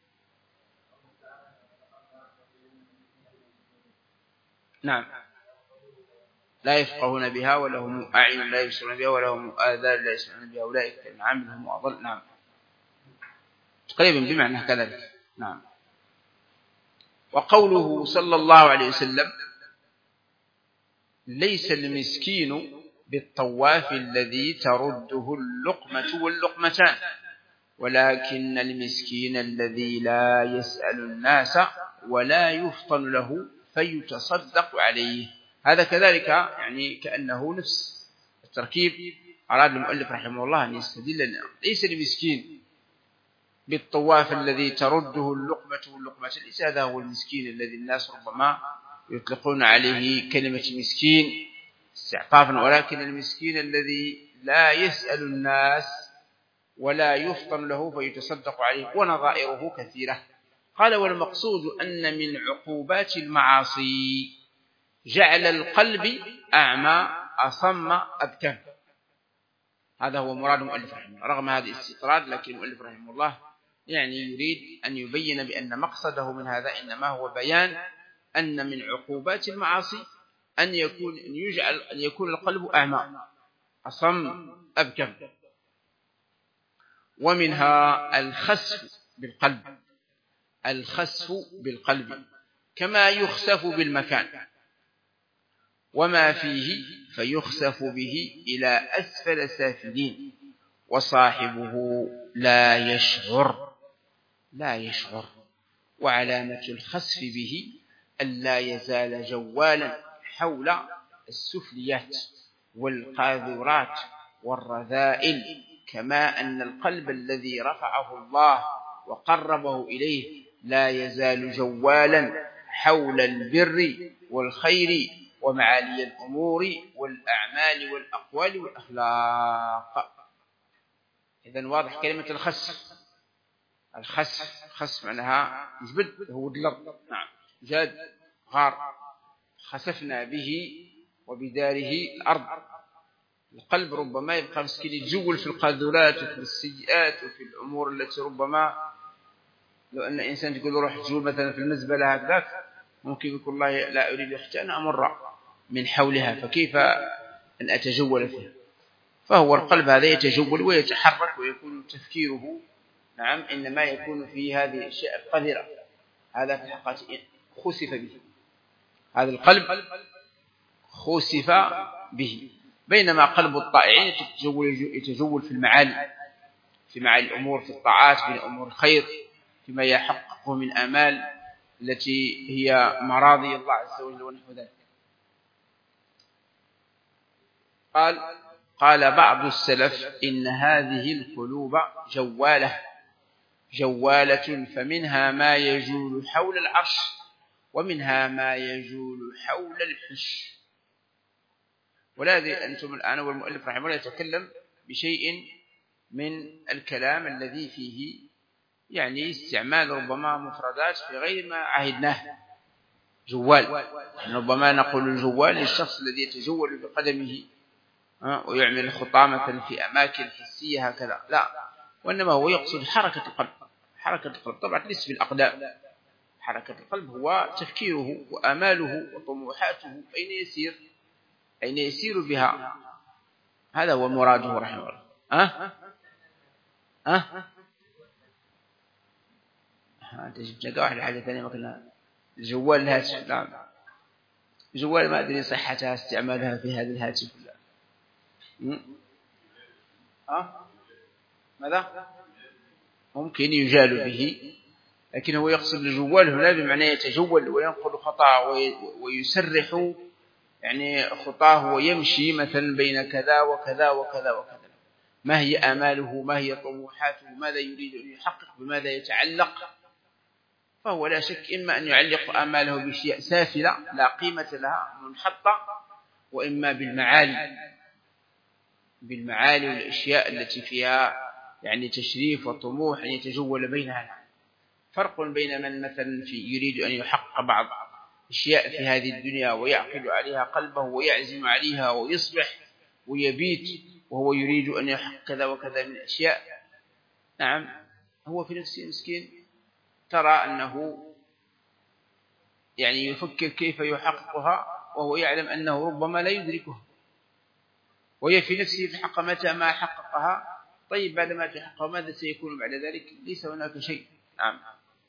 نعم لا يفقهون بها ولهم أعين لا يبصرون بها ولهم آذان لا يسمعون بها أولئك كالأنعام هم أضل. نعم تقريبا بمعنى كذلك. نعم. وقوله صلى الله عليه وسلم ليس المسكين بالطواف الذي ترده اللقمة واللقمتان ولكن المسكين الذي لا يسأل الناس ولا يفطن له فيتصدق عليه. هذا كذلك يعني كأنه نفس التركيب. أراد المؤلف رحمه الله أن يستدل ليس المسكين بالطواف الذي ترده اللقمة واللقمة، ليس هذا هو المسكين الذي الناس ربما يطلقون عليه كلمة مسكين استعطافا، ولكن المسكين الذي لا يسأل الناس ولا يفطن له فيتصدق عليه، ونظائره كثيرة. قال والمقصود أن من عقوبات المعاصي جعل القلب أعمى أصم أبكم. هذا هو مراد المؤلف رحمه الله، رغم هذه الاستطراد لكن المؤلف رحمه الله يعني يريد أن يبين بأن مقصده من هذا إنما هو بيان أن من عقوبات المعاصي أن يكون أن يجعل أن يكون القلب أعمى أصم أبكم. ومنها الخسف بالقلب، الخسف بالقلب كما يخسف بالمكان وما فيه فيخسف به إلى أسفل سافلين وصاحبه لا يشعر لا يشعر. وعلامة الخسف به ألا يزال جوالا حول السفليات والقاذورات والرذائل، كما أن القلب الذي رفعه الله وقربه إليه لا يزال جوالا حول البر والخير ومعالي الأمور والأعمال والأقوال والأخلاق. إذن واضح كلمة الخسف. الخسف خسف معناها جبد هو الأرض. نعم جاد غار خسفنا به وبداره الأرض. القلب ربما يبقى مسكين يتجول في القاذورات وفي السيئات وفي الأمور التي ربما لو أن إنسان تقول روح تجول مثلا في المزبلة هكذاك ممكن يقول الله لا أريد حتى أن أمر من حولها فكيف أن أتجول فيها. فهو القلب هذا يتجول ويتحرك ويكون تفكيره نعم إنما يكون في هذه الأشياء القذرة. هذا في الحقيقة خسف به، هذا القلب خسف به، بينما قلب الطائعين يتجول في المعالي، في معالي الأمور، في الطاعات، في أمور الخير، فيما يحققه من آمال التي هي مراضي الله عز وجل ونحو ذلك. قال قال بعض السلف إن هذه القلوب جوالة جوالة فمنها ما يجول حول العرش ومنها ما يجول حول الحش. ولذلك أنتم الآن والمؤلف رحمه الله يتكلم بشيء من الكلام الذي فيه يعني استعمال ربما مفردات في غير ما عهدناه. جوال ربما نقول الجوال للشخص الذي يتجول بقدمه ويعمل خطامة في أماكن حسية هكذا، لا، وإنما هو يقصد حركة القلب. حركة القلب طبعا ليس بالأقدام، حركة القلب هو تفكيره وآماله وطموحاته أين يسير أين يسير بها. هذا هو مراده رحمه الله. أه أه أنت جبت واحد حاجة ثانية ما كنا الجوال الهاتف. نعم الجوال ما أدري صحتها استعمالها في هذا الهاتف لا. أه ماذا ممكن يجال به، لكن هو يقصد الجوال هنا بمعنى يتجول وينقل خطاه ويسرح يعني خطاه ويمشي مثلا بين كذا وكذا وكذا وكذا. ما هي آماله، ما هي طموحاته، ماذا يريد أن يحقق، بماذا يتعلق. فهو لا شك إما أن يعلق آماله بشيء سافلة لا قيمة لها منحطة، وإما بالمعالي بالمعالي والأشياء التي فيها يعني تشريف وطموح أن يتجول بينها. فرق بين من مثلا في يريد أن يحقق بعض أشياء في هذه الدنيا ويعقد عليها قلبه ويعزم عليها ويصبح ويبيت وهو يريد أن يحقق كذا وكذا من الأشياء، نعم هو في نفسه مسكين ترى أنه يعني يفكر كيف يحققها وهو يعلم أنه ربما لا يدركها، وهي في نفسه في الحق متى ما حققها طيب بعد ما تحقق ماذا سيكون بعد ذلك؟ ليس هناك شيء. نعم.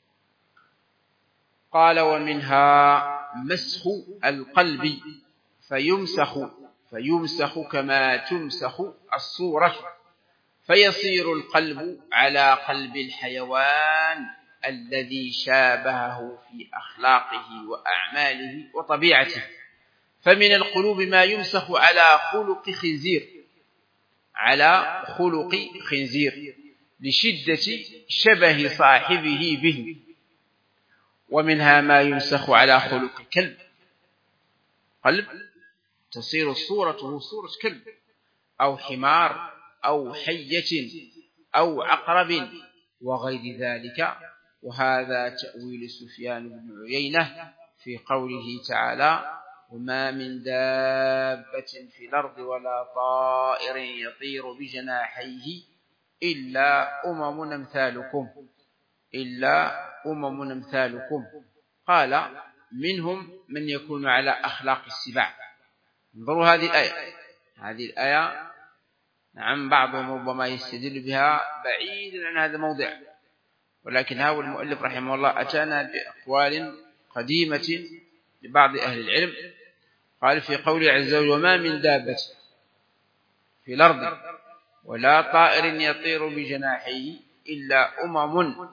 قال ومنها مسخ القلب فيمسخ فيمسخ كما تمسخ الصورة فيصير القلب على قلب الحيوان الذي شابهه في أخلاقه وأعماله وطبيعته. فمن القلوب ما يمسخ على خلق خنزير على خلق خنزير لشدة شبه صاحبه به، ومنها ما يمسخ على خلق كلب، قلب تصير صورته صورة كلب أو حمار أو حية أو عقرب وغير ذلك. وهذا تأويل سفيان بن عيينة في قوله تعالى وما من دابة في الأرض ولا طائر يطير بجناحيه إلا أمم أمثالكم إلا أمم أمثالكم. قال منهم من يكون على أخلاق السباع. انظروا هذه الآية هذه الآية نعم بعضهم ربما يستدل بها بعيدا عن هذا الموضع، ولكن هذا المؤلف رحمه الله أتانا بأقوال قديمة لبعض أهل العلم. قال في قوله عز وجل وما من دابة في الأرض ولا طائر يطير بجناحيه إلا أمم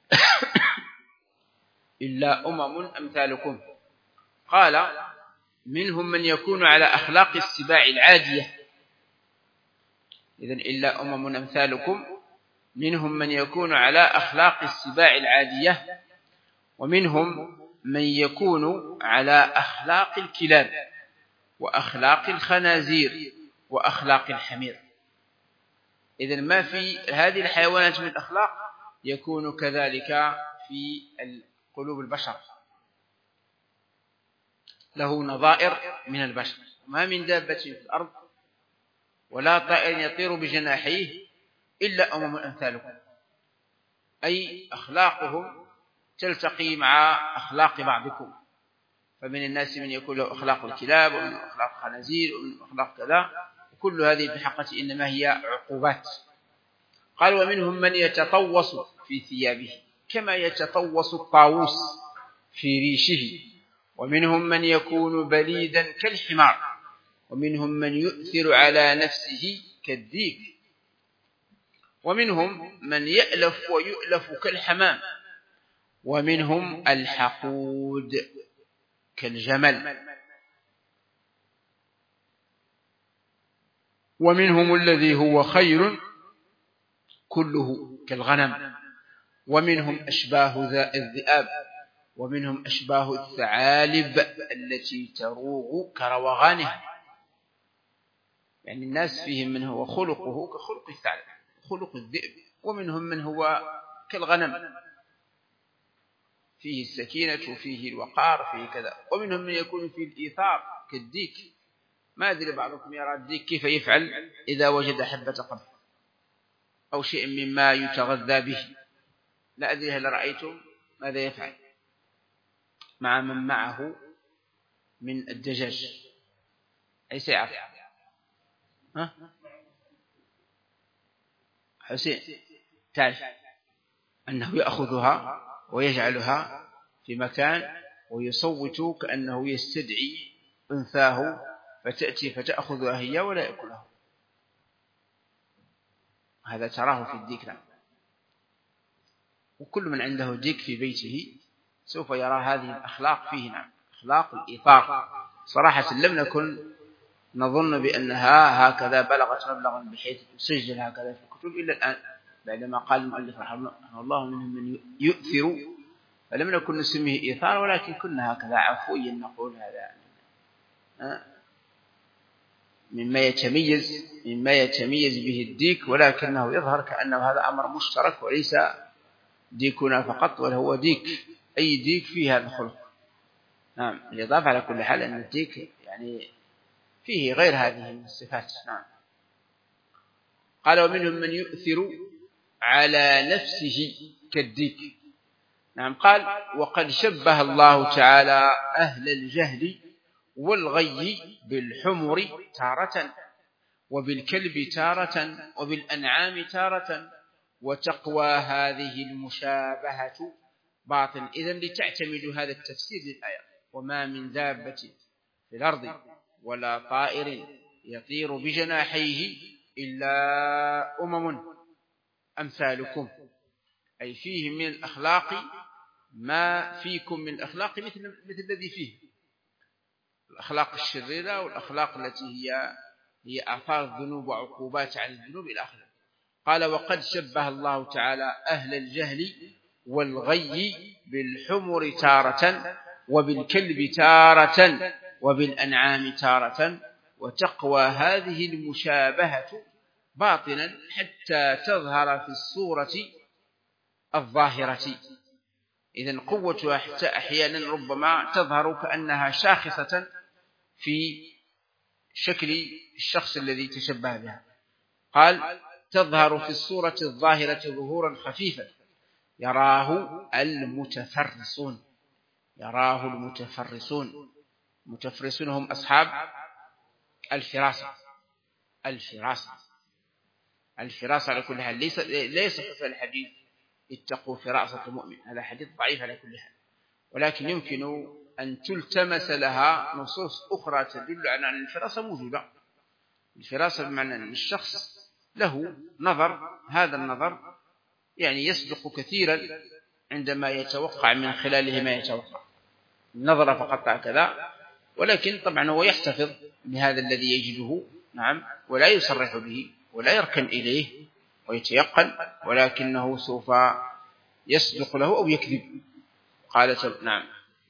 إلا أمم أمثالكم. قال منهم من يكون على أخلاق السباع العادية، إذن إلا أمم أمثالكم منهم من يكون على أخلاق السباع العادية، ومنهم من يكون على أخلاق الكلاب وأخلاق الخنازير وأخلاق الحمير. إذن ما في هذه الحيوانات من الأخلاق يكون كذلك في قلوب البشر، له نظائر من البشر. ما من دابة في الأرض ولا طائر يطير بجناحيه إلا أمم أمثالكم، أي أخلاقهم تلتقي مع أخلاق بعضكم. فمن الناس من يكون له أخلاق الكلاب ومن أخلاق الخنازير ومن أخلاق كذا، وكل هذه بحقيقة إنما هي عقوبات. قال ومنهم من يتطوس في ثيابه كما يتطوس الطاووس في ريشه، ومنهم من يكون بليدا كالحمار، ومنهم من يؤثر على نفسه كالديك، ومنهم من يألف ويؤلف كالحمام، ومنهم الحقود كالجمل، ومنهم الذي هو خير كله كالغنم، ومنهم أشباه الذئاب، ومنهم أشباه الثعالب التي تروغ كروغانها. يعني الناس فيهم من هو خلقه كخلق الثعلب خلق الذئب، ومنهم من هو كالغنم فيه السكينة وفيه الوقار فيه كذا، ومنهم من يكون فيه الإيثار كالديك. ما أدري بعضكم يرى الديك كيف يفعل إذا وجد حبة قمح أو شيء مما يتغذى به، لا أدري هل رأيتم ماذا يفعل مع من معه من الدجاج؟ أي سيعرف؟ ها حسين تعرف أنه يأخذها ويجعلها في مكان ويصوت كأنه يستدعي أنثاه فتأتي فتأخذها هي ولا يأكلها. هذا تراه في الديك. نعم. وكل من عنده ديك في بيته سوف يرى هذه الأخلاق فيه. نعم. أخلاق الإيثار. صراحة لم نكن نظن بأنها هكذا بلغت مبلغا بحيث تسجل هكذا في الكتب إلا الآن بعدما قال المؤلف رحمه الله منهم من يؤثر، فلم نكن نسميه إيثار ولكن كنا هكذا عفويا نقول هذا مما يتميز مما يتميز به الديك، ولكنه يظهر كأنه هذا أمر مشترك وليس ديكنا فقط، بل هو ديك أي ديك فيه هذا الخلق. نعم. الإضافة على كل حال أن الديك يعني فيه غير هذه الصفات. نعم. قال ومنهم من يؤثر على نفسه كالديك. نعم. قال وقد شبه الله تعالى أهل الجهل والغي بالحمر تارة وبالكلب تارة وبالأنعام تارة، وتقوى هذه المشابهة باطن. إذن لتعتمد هذا التفسير للآية: وما من دابة في الأرض ولا طائر يطير بجناحيه إلا أمم أمثالكم، أي فيه من الأخلاق ما فيكم من الأخلاق مثل, مثل الذي فيه الأخلاق الشريرة والأخلاق التي هي هي آثار الذنوب وعقوبات على الذنوب إلى آخره. قال وقد شبه الله تعالى أهل الجهل والغي بالحمر تارة وبالكلب تارة وبالأنعام تارة، وتقوى هذه المشابهة باطنا حتى تظهر في الصورة الظاهرة. إذن قوتها حتى أحيانا ربما تظهر كأنها شاخصة في شكل الشخص الذي تشبه بها. قال تظهر في الصورة الظاهرة ظهورا خفيفا يراه المتفرسون. يراه المتفرسون. المتفرسون هم أصحاب الفراسة. الفراسة الفراسة على كل حال ليس ليس في الحديث اتقوا فراسة المؤمن، هذا حديث ضعيف على كل حال، ولكن يمكن أن تلتمس لها نصوص أخرى تدل على أن الفراسة موجودة. الفراسة بمعنى أن الشخص له نظر، هذا النظر يعني يصدق كثيرا عندما يتوقع من خلاله ما يتوقع، النظر فقط هكذا، ولكن طبعا هو يحتفظ بهذا الذي يجده. نعم. ولا يصرح به ولا يركن إليه ويتيقن، ولكنه سوف يصدق له أو يكذب. قالت نعم.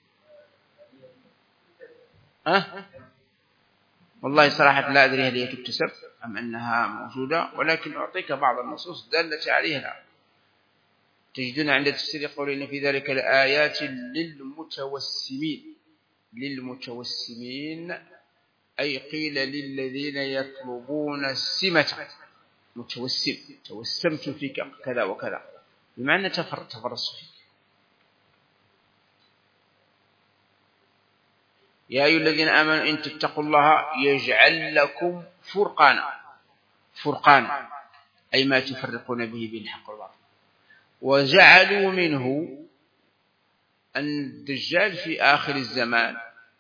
أه؟ والله صراحة لا أدري هل هي تكتسب أم أنها موجودة، ولكن أعطيك بعض النصوص دالة عليها. تجدون عند التفسير يقولون في ذلك لآيات للمتوسمين. للمتوسمين أي قيل للذين يطلبون السمة. متوسم، توسمت فيك كذا وكذا، بمعنى تفرس فيك. يا أيها الذين آمنوا إن تتقوا الله يجعل لكم فرقانا. فرقانا أي ما تفرقون به بين الحق والباطل. وجعلوا منه أن الدجال في آخر الزمان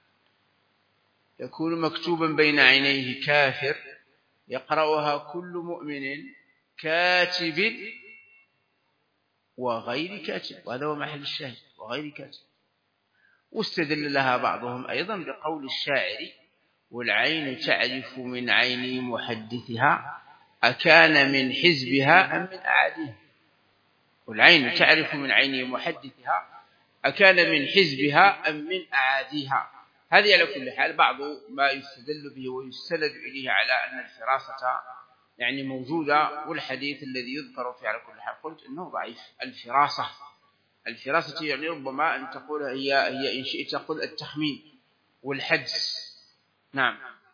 يكون مكتوبا بين عينيه كافر يقرأها كل مؤمن كاتب وغير كاتب، وهذا هو محل الشاهد، وغير كاتب. واستدل لها بعضهم أيضا بقول الشاعر: والعين تعرف من عين محدثها أكان من حزبها أم من أعاديها. والعين تعرف من عين محدثها أكان من حزبها أم من أعاديها. هذه على كل حال بعض ما يستدل به ويستند إليه على أن الفراسة يعني موجودة، والحديث الذي يذكر فيه على كل حال قلت إنه ضعيف. الفراسة الفراسة يعني ربما أن تقول هي هي إن شئت تقول التخمين والحدس. نعم.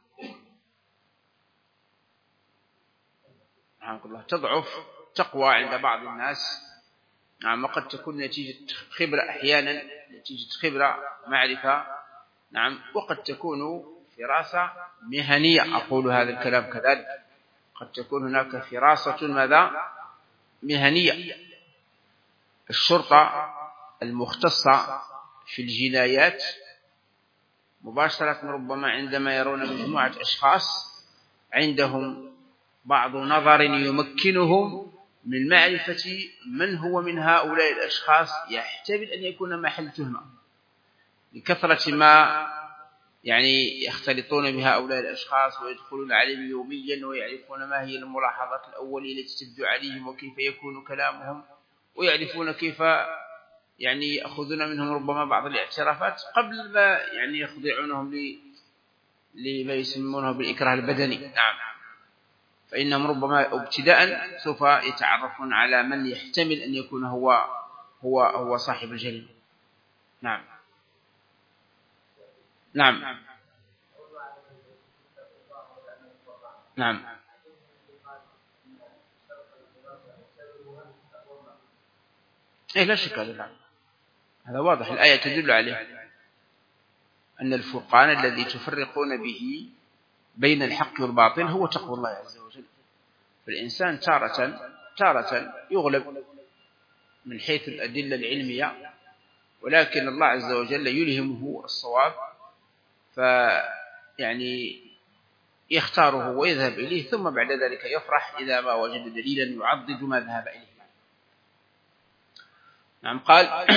سبحان الله. تضعف تقوى عند بعض الناس. نعم. وقد تكون نتيجة خبرة أحيانا، نتيجة خبرة معرفة. نعم. وقد تكون فراسة مهنية. أقول هذا الكلام كذلك، قد تكون هناك فراسة ماذا مهنية. الشرطة المختصة في الجنايات مباشرة ربما عندما يرون مجموعة أشخاص عندهم بعض نظر يمكنهم من معرفة من هو من هؤلاء الأشخاص يحتمل أن يكون محل تهمة، لكثرة ما يعني يختلطون بهؤلاء الأشخاص ويدخلون عليهم يوميا ويعرفون ما هي الملاحظات الأولية التي تبدو عليهم وكيف يكون كلامهم، ويعرفون كيف يعني يأخذون منهم ربما بعض الاعترافات قبل ما يعني يخضعونهم لما يسمونه بالإكراه البدني. نعم. فإنهم ربما ابتداء سوف يتعرفون على من يحتمل أن يكون هو هو هو صاحب الجريمة. نعم. نعم. نعم. إيه لا شك هذا هذا واضح، الآية تدل عليه أن الفرقان الذي تفرقون به بين الحق والباطل هو تقوى الله عز وجل. فالإنسان تارة تارة يغلب من حيث الأدلة العلمية، ولكن الله عز وجل يلهمه الصواب فيعني يختاره ويذهب إليه، ثم بعد ذلك يفرح إذا ما وجد دليلا يعضد ما ذهب إليه. نعم. قال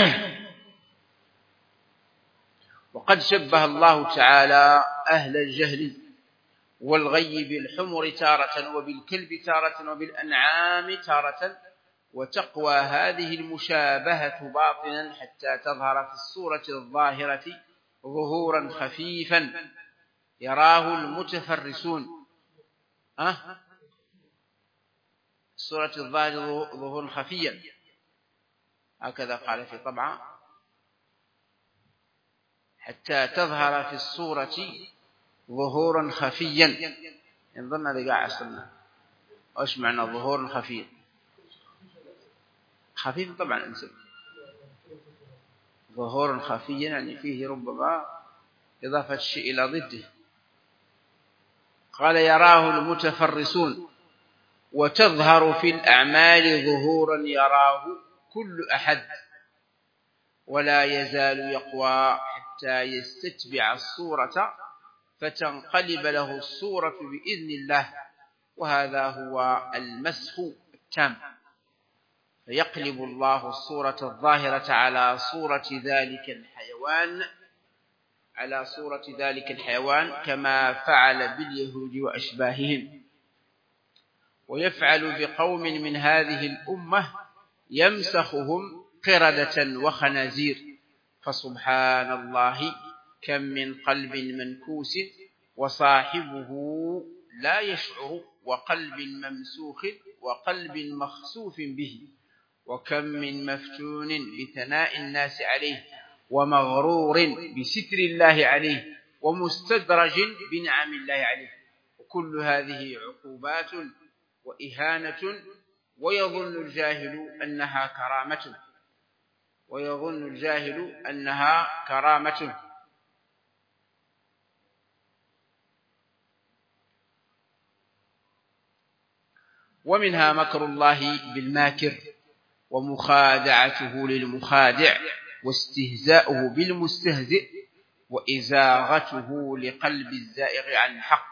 وقد شبه الله تعالى أهل الجهل والغي بالحمر تارة وبالكلب تارة وبالأنعام تارة، وتقوى هذه المشابهة باطنا حتى تظهر في الصورة الظاهرة ظهورا خفيفا يراه المتفرسون. أه؟ الصورة الظاهرة ظهورا خفيا، هكذا قال في طبعة، حتى تظهر في الصورة ظهورا خفيا. ينظرنا لقاع عصرنا وش معنى ظهور خفي؟ خفيف طبعا انسب ظهور خفيا يعني فيه ربما إضافة الشيء إلى ضده. قال يراه المتفرسون، وتظهر في الأعمال ظهورا يراه كل أحد، ولا يزال يقوى حتى يستتبع الصورة فتنقلب له الصورة بإذن الله، وهذا هو المسخ التام. فيقلب الله الصورة الظاهرة على صورة ذلك الحيوان على صورة ذلك الحيوان كما فعل باليهود وأشباههم، ويفعل بقوم من هذه الأمة يمسخهم قردة وخنازير. فسبحان الله كم من قلب منكوس وصاحبه لا يشعر، وقلب ممسوخ وقلب مخسوف به، وكم من مفتون بثناء الناس عليه ومغرور بستر الله عليه ومستدرج بنعم الله عليه. وكل هذه عقوبات وإهانة، ويظن الجاهل أنها كرامة ويظن الجاهل أنها كرامة. ومنها مكر الله بالماكر، ومخادعته للمخادع، واستهزاؤه بالمستهزئ، وإزاغته لقلب الزائغ عن الحق.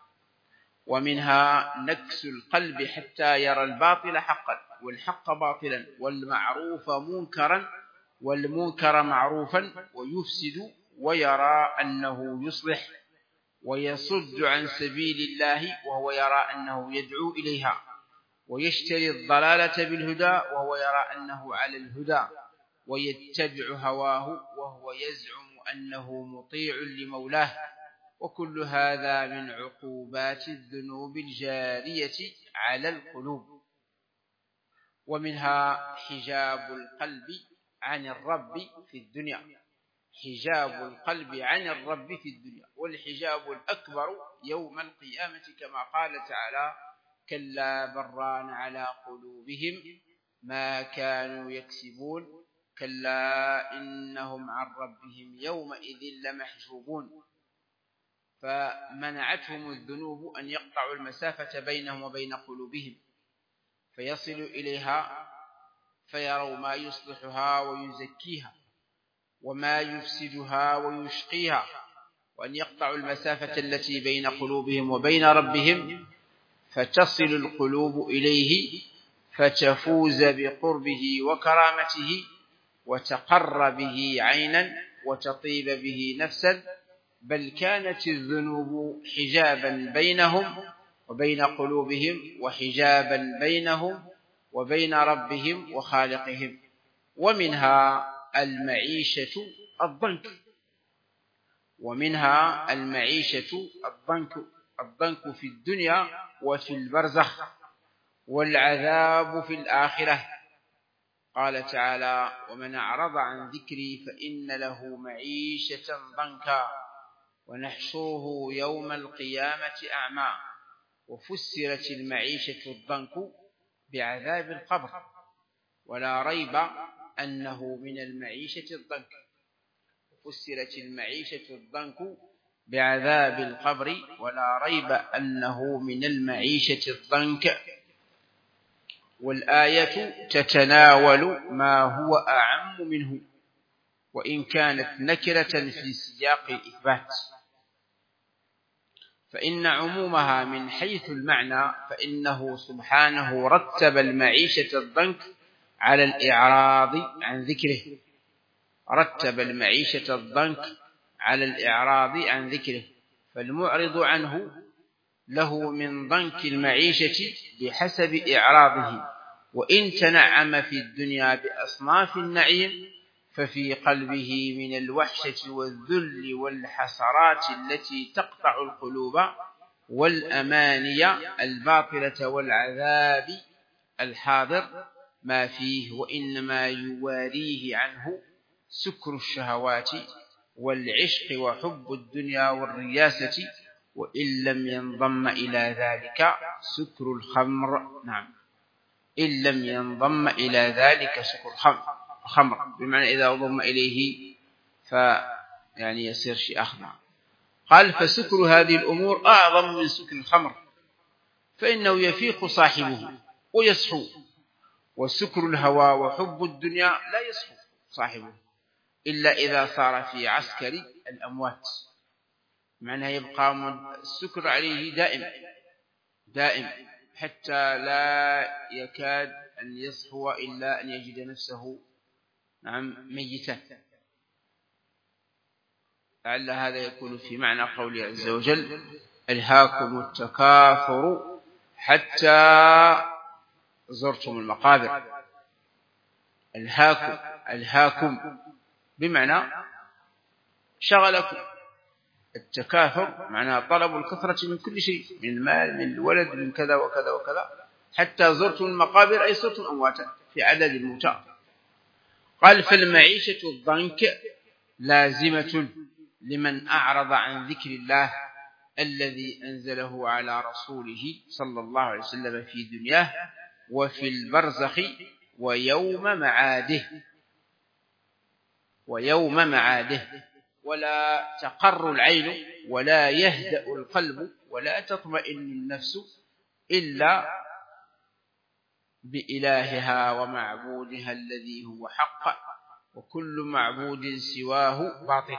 ومنها نكس القلب حتى يرى الباطل حقا والحق باطلا والمعروف منكرا والمنكر معروفا، ويفسد ويرى أنه يصلح، ويصد عن سبيل الله وهو يرى أنه يدعو إليها، ويشتري الضلالة بالهدى وهو يرى أنه على الهدى، ويتبع هواه وهو يزعم أنه مطيع لمولاه. وكل هذا من عقوبات الذنوب الجارية على القلوب. ومنها حجاب القلب عن الرب في الدنيا حجاب القلب عن الرب في الدنيا والحجاب الأكبر يوم القيامة، كما قال تعالى كلا بران على قلوبهم ما كانوا يكسبون كلا إنهم عن ربهم يومئذ لمحجوبون. فمنعتهم الذنوب أن يقطعوا المسافة بينهم وبين قلوبهم فيصلوا إليها فيروا ما يصلحها ويزكيها وما يفسدها ويشقيها، وأن يقطعوا المسافة التي بين قلوبهم وبين ربهم فتصل القلوب إليه فتفوز بقربه وكرامته وتقر به عينا وتطيب به نفسا. بل كانت الذنوب حجابا بينهم وبين قلوبهم وحجابا بينهم وبين ربهم وخالقهم. ومنها المعيشة الضنك ومنها المعيشة الضنك الضنك في الدنيا وفي البرزخ والعذاب في الآخرة. قال تعالى ومن أعرض عن ذكري فإن له معيشة ضنكا ونحشره يوم القيامة أعمى. وفسرت المعيشة الضنك بعذاب القبر ولا ريب أنه من المعيشة الضنك. فسرت المعيشة الضنك بعذاب القبر، ولا ريب أنه من المعيشة الضنك. والآية تتناول ما هو أعم منه، وإن كانت نكرة في سياق الإثبات، فإن عمومها من حيث المعنى، فإنه سبحانه رتب المعيشة الضنك على الإعراض عن ذكره رتب المعيشة الضنك على الإعراض عن ذكره فالمعرض عنه له من ضنك المعيشة بحسب إعراضه، وإن تنعم في الدنيا بأصناف النعيم ففي قلبه من الوحشة والذل والحسرات التي تقطع القلوب والأماني الباطلة والعذاب الحاضر ما فيه، وإنما يواريه عنه سكر الشهوات والعشق وحب الدنيا والرياسة، وإن لم ينضم إلى ذلك سكر الخمر. نعم، إن لم ينضم إلى ذلك سكر الخمر، بمعنى إذا ضم إليه فيعني يصير شيء أخضر. قال فسكر هذه الأمور أعظم من سكر الخمر، فإنه يفيق صاحبه ويصحو، وسكر الهوى وحب الدنيا لا يصحو صاحبه إلا إذا صار في عسكر الأموات، معناه يبقى السكر عليه دائم دائم حتى لا يكاد أن يصحو إلا أن يجد نفسه نعم ميتا. لعل هذا يكون في معنى قوله عز وجل ألهاكم التكاثر حتى زرتم المقابر. ألهاكم ألهاكم بمعنى شغلكم، التكاثر معناه طلب الكثرة من كل شيء، من المال من الولد من كذا وكذا وكذا، حتى زرتم المقابر أي صرتم أمواتا في عدد الموتى. قال فالمعيشة الضنك لازمة لمن أعرض عن ذكر الله الذي أنزله على رسوله صلى الله عليه وسلم في دنياه وفي البرزخ ويوم معاده ويوم معاده ولا تقر العين ولا يهدأ القلب ولا تطمئن النفس إلا بإلهها ومعبودها الذي هو حق، وكل معبود سواه باطل.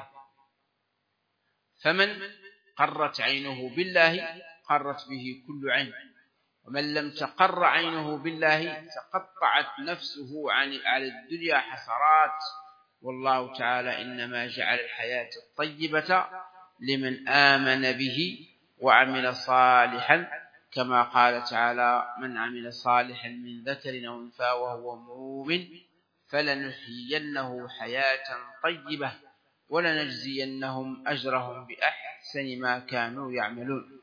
فمن قرت عينه بالله قرت به كل عين، ومن لم تقر عينه بالله تقطعت نفسه عن على الدنيا حسرات. والله تعالى إنما جعل الحياة الطيبة لمن آمن به وعمل صالحا، كما قال تعالى من عمل صالحا من ذكر أو أنثى وهو مؤمن فلنحيينه حياة طيبة ولنجزينهم أجرهم بأحسن ما كانوا يعملون.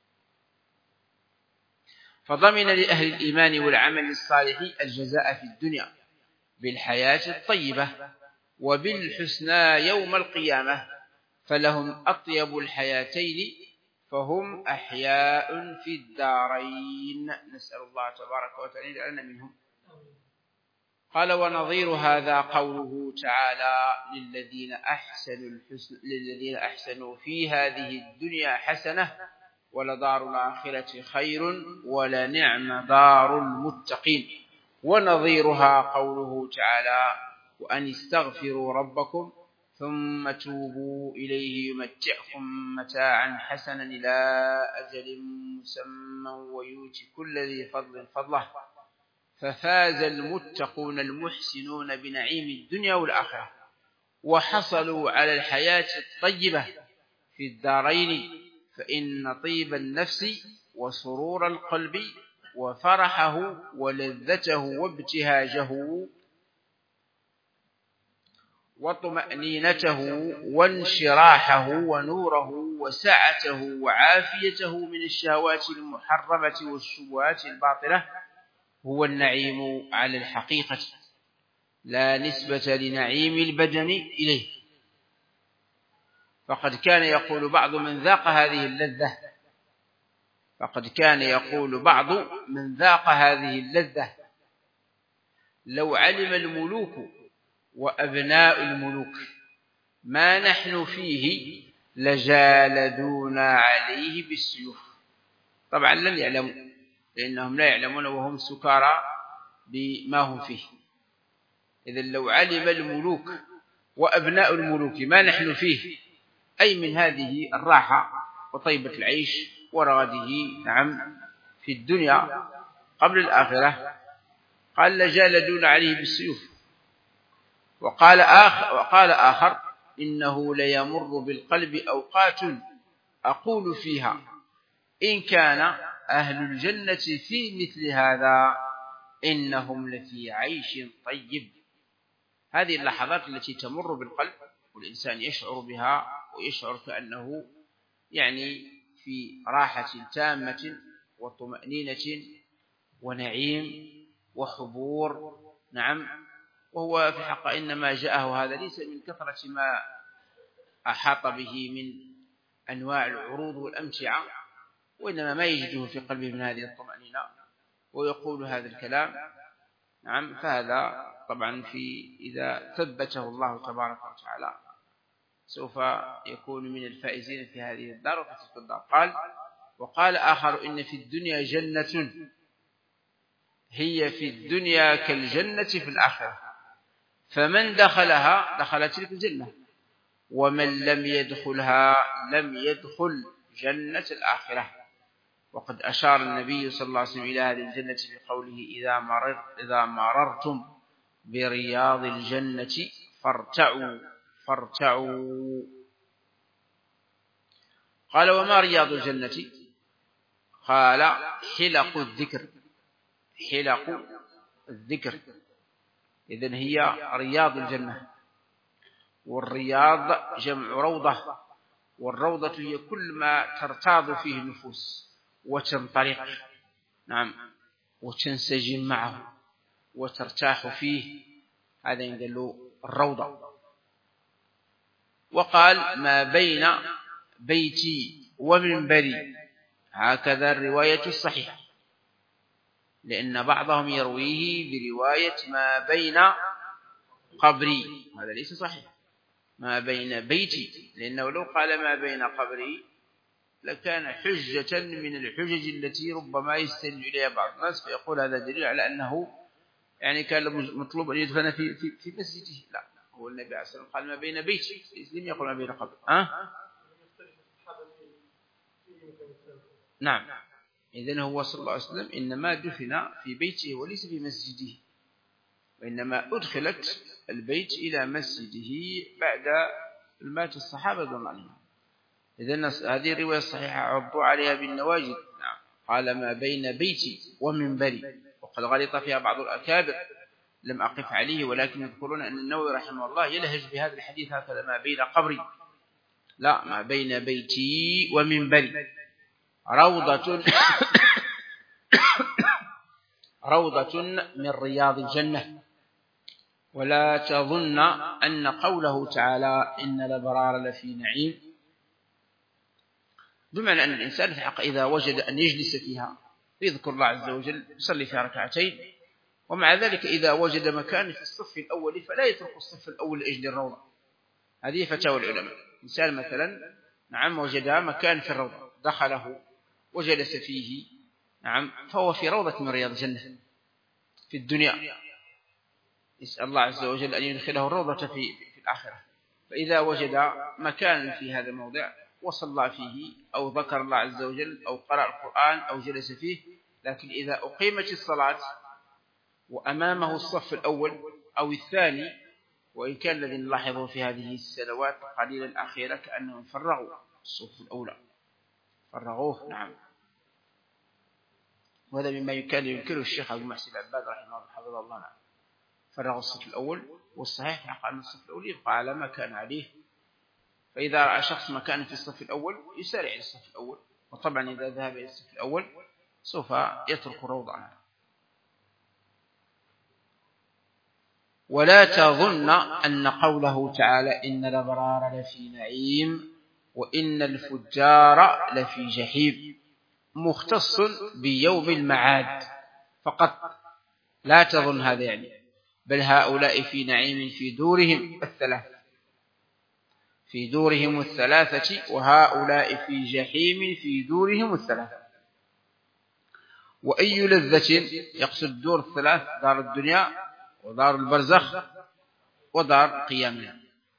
فضمن لأهل الإيمان والعمل الصالح الجزاء في الدنيا بالحياة الطيبة وبالحسنى يوم القيامة، فلهم أطيب الحياتين فهم أحياء في الدارين. نسأل الله تبارك وتعالى لنا منهم. قال ونظير هذا قوله تعالى للذين أحسنوا الحسن للذين أحسنوا في هذه الدنيا حسنة ولدار الآخرة خير ولنعم دار المتقين. ونظيرها قوله تعالى وأن استغفروا ربكم ثم توبوا إليه يمتعكم متاعا حسنا إلى أجل مسمى ويؤتي كل ذي فضل فضله ففاز المتقون المحسنون بنعيم الدنيا والآخرة وحصلوا على الحياة الطيبة في الدارين، فإن طيب النفس وسرور القلب وفرحه ولذته وابتهاجه وطمأنينته وانشراحه ونوره وسعته وعافيته من الشهوات المحرمة والشبهات الباطلة هو النعيم على الحقيقة لا نسبة لنعيم البدن إليه. فقد كان يقول بعض من ذاق هذه اللذة فقد كان يقول بعض من ذاق هذه اللذة لو علم الملوك وأبناء الملوك ما نحن فيه لجالدونا عليه بالسيوف. طبعا لن يعلموا، لأنهم لا يعلمون وهم سكارى بما هم فيه. إذن لو علم الملوك وأبناء الملوك ما نحن فيه، أي من هذه الراحة وطيبة العيش ورغده نعم في الدنيا قبل الآخرة، قال لجالدون عليه بالسيوف. وقال آخر, وقال آخر إنه ليمر بالقلب أوقات أقول فيها إن كان أهل الجنة في مثل هذا إنهم لفي عيش طيب. هذه اللحظات التي تمر بالقلب والإنسان يشعر بها ويشعر كأنه يعني في راحة تامة وطمأنينة ونعيم وحبور نعم. وهو في حق إنما جاءه هذا ليس من كثرة ما أحاط به من أنواع العروض والأمتعة، وإنما ما يجده في قلبه من هذه الطمأنينة ويقول هذا الكلام نعم. فهذا طبعا في إذا ثبته الله تبارك وتعالى سوف يكون من الفائزين في هذه الدار وفي تلك الدار. قال وقال آخر إن في الدنيا جنة هي في الدنيا كالجنة في الآخرة، فمن دخلها دخل تلك الجنة، ومن لم يدخلها لم يدخل جنة الآخرة. وقد أشار النبي صلى الله عليه وسلم إلى هذه الجنة بقوله إذا مرر إذا مررتم برياض الجنة فارتعوا فارتعوا. قال وما رياض الجنة؟ قال حلق الذكر، حلق الذكر. إذن هي رياض الجنة، والرياض جمع روضة، والروضة هي كل ما ترتاض فيه النفوس وتنطلق نعم وتنسجم معه وترتاح فيه، هذا ينقل الروضة. وقال ما بين بيتي ومنبري، هكذا الرواية الصحيحة، لأن بعضهم يرويه برواية ما بين قبري، هذا ليس صحيح، ما بين بيتي، لأنه لو قال ما بين قبري لكان حجة من الحجج التي ربما يستند إليها بعض الناس فيقول هذا دليل على أنه يعني كان مطلوب أن يدفن في, في, في مسجده. لا، هو النبي عليه الصلاة والسلام قال ما بين بيتي، لم يقل ما بين قبري. أه؟ نعم. إذن هو صلى الله عليه وسلم إنما دفن في بيته وليس في مسجده، وإنما أدخلت البيت إلى مسجده بعد مات الصحابة رضي الله عنهم. إذن هذه الرواية الصحيحة عضوا عليها بالنواجذ. نعم. قال ما بين بيتي ومنبري، وقد غلط فيها بعض الأكابر لم أقف عليه، ولكن يذكرون أن النووي رحمه الله يلهج بهذا الحديث هكذا ما بين قبري، لا، ما بين بيتي ومنبري روضة روضة من رياض الجنة. ولا تظن أن قوله تعالى إن الأبرار لفي نعيم بمعنى أن الإنسان في حق إذا وجد أن يجلس فيها يذكر الله عز وجل يصلي فيها ركعتين، ومع ذلك إذا وجد مكان في الصف الأول فلا يترك الصف الأول لأجل الروضة. هذه فتاوى العلماء. إنسان مثلا نعم وجد مكان في الروضة دخله وجلس فيه نعم فهو في روضة من رياض الجنة في الدنيا، يسأل الله عز وجل أن يدخله الروضة في, في الآخرة. فإذا وجد مكان في هذا الموضع وصلى فيه أو ذكر الله عز وجل أو قرأ القرآن أو جلس فيه، لكن إذا أقيمت الصلاة وأمامه الصف الأول أو الثاني، وإن كان الذي نلاحظه في هذه السنوات قليلا الأخيرة كأنهم فرغوا الصف الأولى، فرغوه نعم. وهذا مما كان ينكره الشيخ أبو محسن العباد رحمه الله حفظه الله. نعم، فرغوا الصف الأول، والصحيح حق أن الصف الأول يبقى على ما كان عليه. فإذا رأى شخص مكان في الصف الأول يسارع إلى الصف الأول، وطبعا إذا ذهب إلى الصف الأول سوف يترك روضة عنه. ولا تظن أن قوله تعالى إن الأبرار لفي نعيم وإن الفجار لفي جحيم مختص بيوم المعاد فقط، لا تظن هذا يعني بل هؤلاء في نعيم في دورهم الثلاث في دورهم الثلاثة وهؤلاء في جحيم في دورهم الثلاثة. وأي لذة، يقصد دور الثلاث: دار الدنيا ودار البرزخ ودار قيامنا.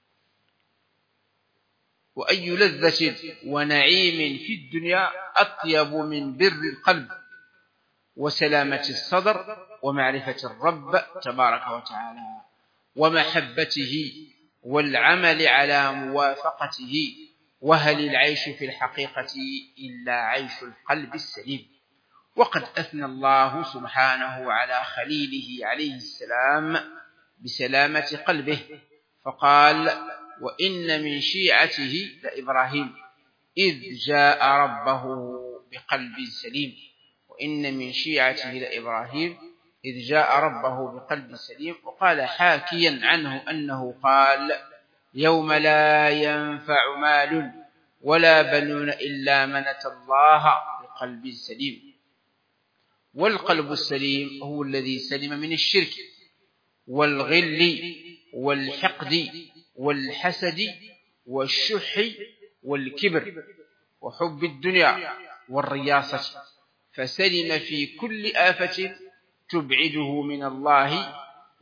وأي لذة ونعيم في الدنيا أطيب من بر القلب وسلامة الصدر ومعرفة الرب تبارك وتعالى ومحبته والعمل على موافقته. وهل العيش في الحقيقة إلا عيش القلب السليم؟ وقد أثنى الله سبحانه على خليله عليه السلام بسلامة قلبه فقال: وإن من شيعته لإبراهيم إذ جاء ربه بقلب سليم. وإن من شيعته لإبراهيم إذ جاء ربه بقلب سليم. وقال حاكيا عنه أنه قال: يوم لا ينفع مال ولا بنون إلا من أتى الله بقلب سليم. والقلب السليم هو الذي سلم من الشرك والغل والحقد والحسد والشح والكبر وحب الدنيا والرياسة، فسلم في كل آفة تبعده من الله،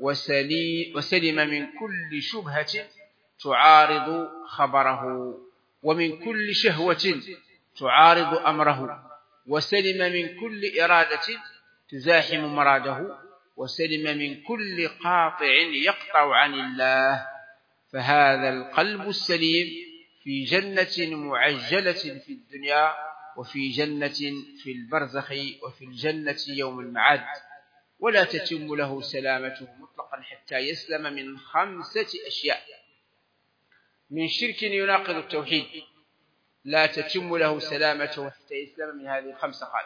وسلم من كل شبهة تعارض خبره، ومن كل شهوة تعارض أمره، وسلم من كل إرادة تزاحم مراده، وسلم من كل قاطع يقطع عن الله. فهذا القلب السليم في جنة معجلة في الدنيا، وفي جنة في البرزخ، وفي الجنة يوم المعاد. ولا تتم له سلامته مطلقا حتى يسلم من خمسة أشياء: من شرك يناقض التوحيد لا تتم له سلامته حتى يسلم من هذه الخمسة. قال: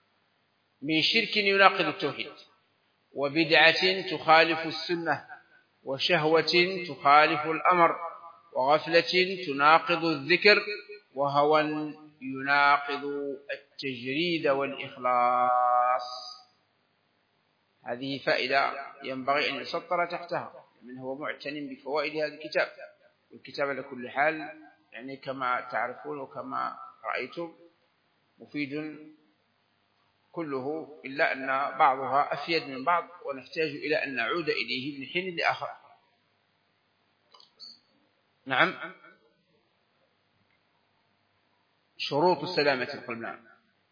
من شرك يناقض التوحيد، وبدعة تخالف السنة، وشهوة تخالف الأمر، وغفلة تناقض الذكر، وهوى يناقض التجريد والإخلاص. هذه فائدة ينبغي أن يسطر تحتها، من هو معتن بفوائد هذا الكتاب. والكتاب على كل حال يعني كما تعرفون وكما رأيتم مفيد كله، إلا أن بعضها أفيد من بعض، ونحتاج إلى أن نعود إليه من حين لآخر. نعم. شروط سلامة القلب. نعم.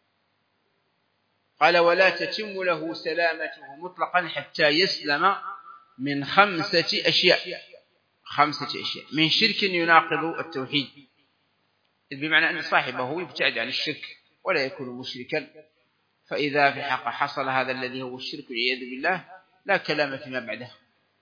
قال: ولا تتم له سلامته مطلقا حتى يسلم من خمسة أشياء. خمسة أشياء: من شرك يناقض التوحيد، بمعنى أن صاحبه يبتعد عن الشرك ولا يكون مشركا، فإذا في حق حصل هذا الذي هو الشرك والعياذ بالله لا كلام فيما بعده.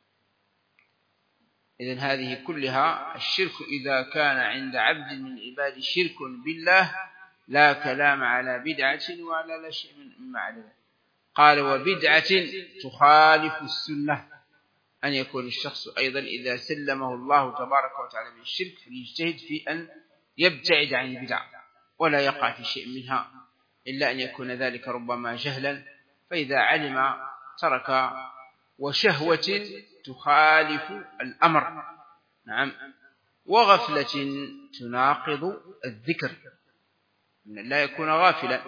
إذن هذه كلها الشرك إذا كان عند عبد من عباد شرك بالله لا كلام على بدعة ولا لا شيء مما عليه. قال: وبدعة تخالف السنة، أن يكون الشخص أيضا إذا سلمه الله تبارك وتعالى من الشرك فليجتهد في أن يبتعد عن البدع ولا يقع في شيء منها، إلا أن يكون ذلك ربما جهلا، فإذا علم ترك. وشهوة تخالف الأمر. نعم. وغفلة تناقض الذكر، من لا يكون غافلا.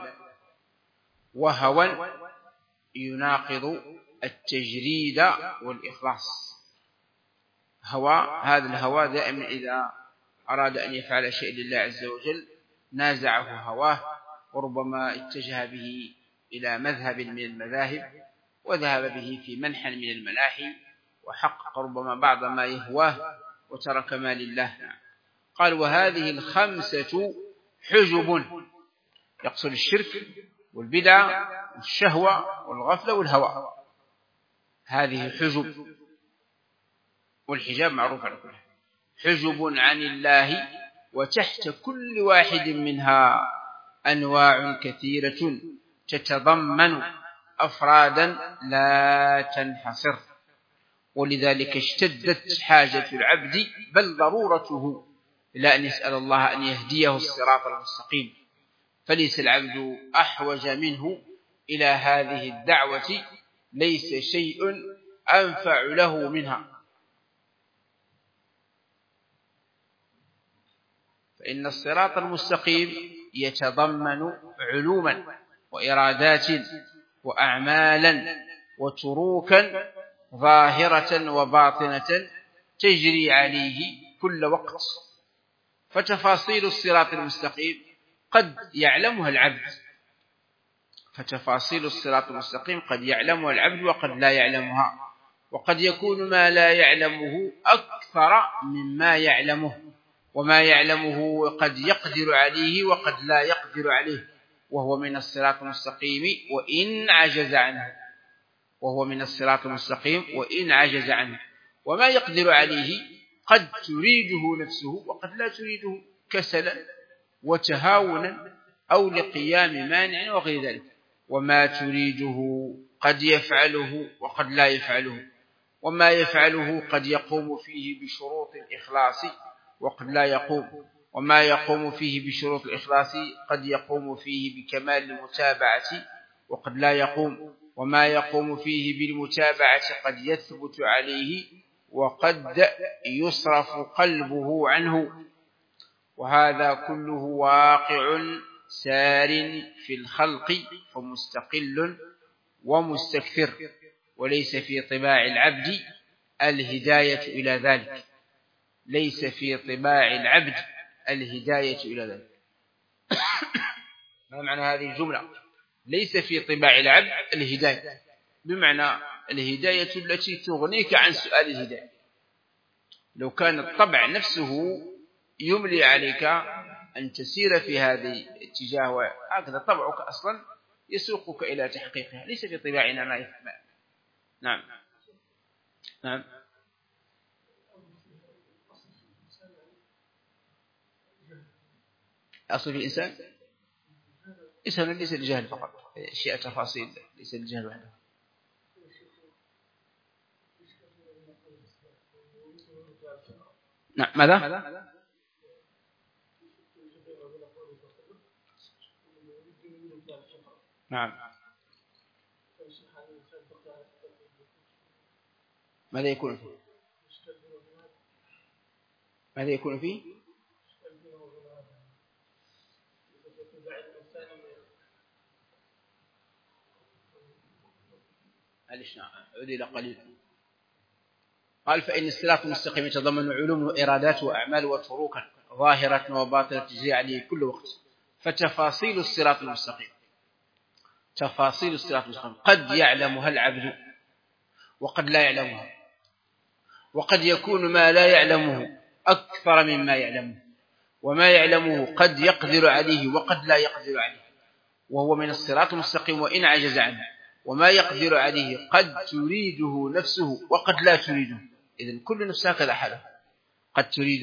وهوى يناقض التجريد والإخلاص. هوى، هذا الهوى دائما إذا أراد أن يفعل شيء لله عز وجل نازعه هواه، وربما اتجه به إلى مذهب من المذاهب، وذهب به في منحى من المناحي، وحقق ربما بعض ما يهواه وترك ما لله. قال: وهذه الخمسة حجب، يقصد الشرك والبدع والشهوة والغفلة والهوى. هذه حجب، والحجاب معروف على كل حجب عن الله، وتحت كل واحد منها أنواع كثيرة تتضمن أفرادا لا تنحصر. ولذلك اشتدت حاجة العبد بل ضرورته إلى أن يسأل الله أن يهديه الصراط المستقيم، فليس العبد أحوج منه إلى هذه الدعوة. ليس شيء أنفع له منها. فإن الصراط المستقيم يتضمن علوما وإرادات وأعمالا وتروكا ظاهرة وباطنة تجري عليه كل وقت. فتفاصيل الصراط المستقيم قد يعلمها العبد فتفاصيل الصراط المستقيم قد يعلمها العبد وقد لا يعلمها، وقد يكون ما لا يعلمه أكثر مما يعلمه، وما يعلمه قد يقدر عليه وقد لا يقدر عليه، وهو من الصراط المستقيم وإن عجز عنه وهو من الصراط المستقيم وإن عجز عنه. وما يقدر عليه قد تريده نفسه وقد لا تريده، كسلا وتهاونا أو لقيام مانع وغير ذلك. وما تريده قد يفعله وقد لا يفعله، وما يفعله قد يقوم فيه بشروط الإخلاص وقد لا يقوم، وما يقوم فيه بشروط الإخلاص قد يقوم فيه بكمال المتابعة وقد لا يقوم، وما يقوم فيه بالمتابعة قد يثبت عليه وقد يصرف قلبه عنه. وهذا كله واقع سار في الخلق فمستقل ومستكثر، وليس في طباع العبد الهداية إلى ذلك ليس في طباع العبد الهداية إلى ذلك. ما معنى هذه الجملة؟ ليس في طباع العبد الهداية، بمعنى الهداية التي تغنيك عن سؤال الهداية. لو كان الطبع نفسه يملي عليك أن تسير في هذه الاتجاه، وهكذا طبعك أصلا يسوقك إلى تحقيقها، ليس في طباعنا ما يفهم. نعم نعم أصل في الإنسان إنسان ليس الجهل فقط، أشياء تفاصيل ليس الجهل وحده. نعم ماذا؟ نعم ماذا يكون فيه؟ ماذا يكون فيه؟ معلش نعم عودي إلى قليل. قال فإن الصراط المستقيم يتضمن علوم وإرادات وأعمال وتروكا ظاهرة وباطنة تجري عليه كل وقت. فتفاصيل الصراط المستقيم تفاصيل الصراط المستقيم قد يعلمها العبد وقد لا يعلمها، وقد يكون ما لا يعلمه أكثر مما يعلمه، وما يعلمه قد يقدر عليه وقد لا يقدر عليه، وهو من الصراط المستقيم وإن عجز عنه. وما يقدر عليه قد تريده نفسه وقد لا تريده. إذن كل نفس هكذا حاله، قد تريد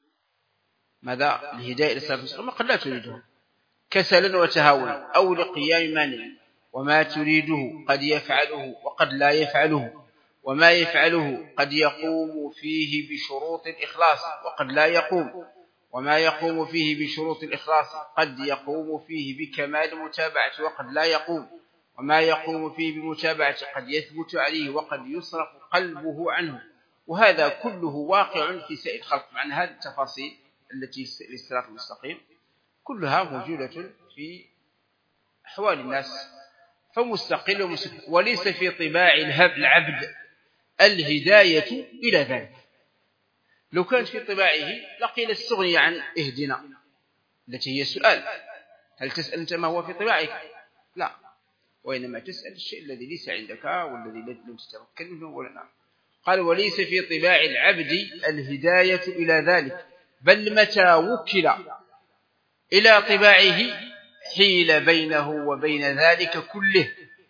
ماذا؟ الهداية إلى الصراط المستقيم وقد لا تريده، كسلا وتهاونا أو لقيام مانع. وما تريده قد يفعله وقد لا يفعله، وما يفعله قد يقوم فيه بشروط الإخلاص وقد لا يقوم، وما يقوم فيه بشروط الإخلاص قد يقوم فيه بكمال المتابعة وقد لا يقوم، وما يقوم فيه بمتابعة قد يثبت عليه وقد يصرف قلبه عنه. وهذا كله واقع في سائر الخلق. معنى هذه التفاصيل التي للصراط المستقيم كلها موجودة في أحوال الناس، فمستقل ومستقل، وليس في طباع العبد الهداية إلى ذلك. لو كانت في طباعه لقيل استغني عن اهدنا التي هي سؤال، هل تسأل أنت ما هو في طباعك؟ لا، وإنما تسأل الشيء الذي ليس عندك والذي لم تتمكن منه ولا نعم. قال وليس في طباع العبد الهداية إلى ذلك، بل متى وكل إلى طباعه حيل بينه وبين ذلك كله.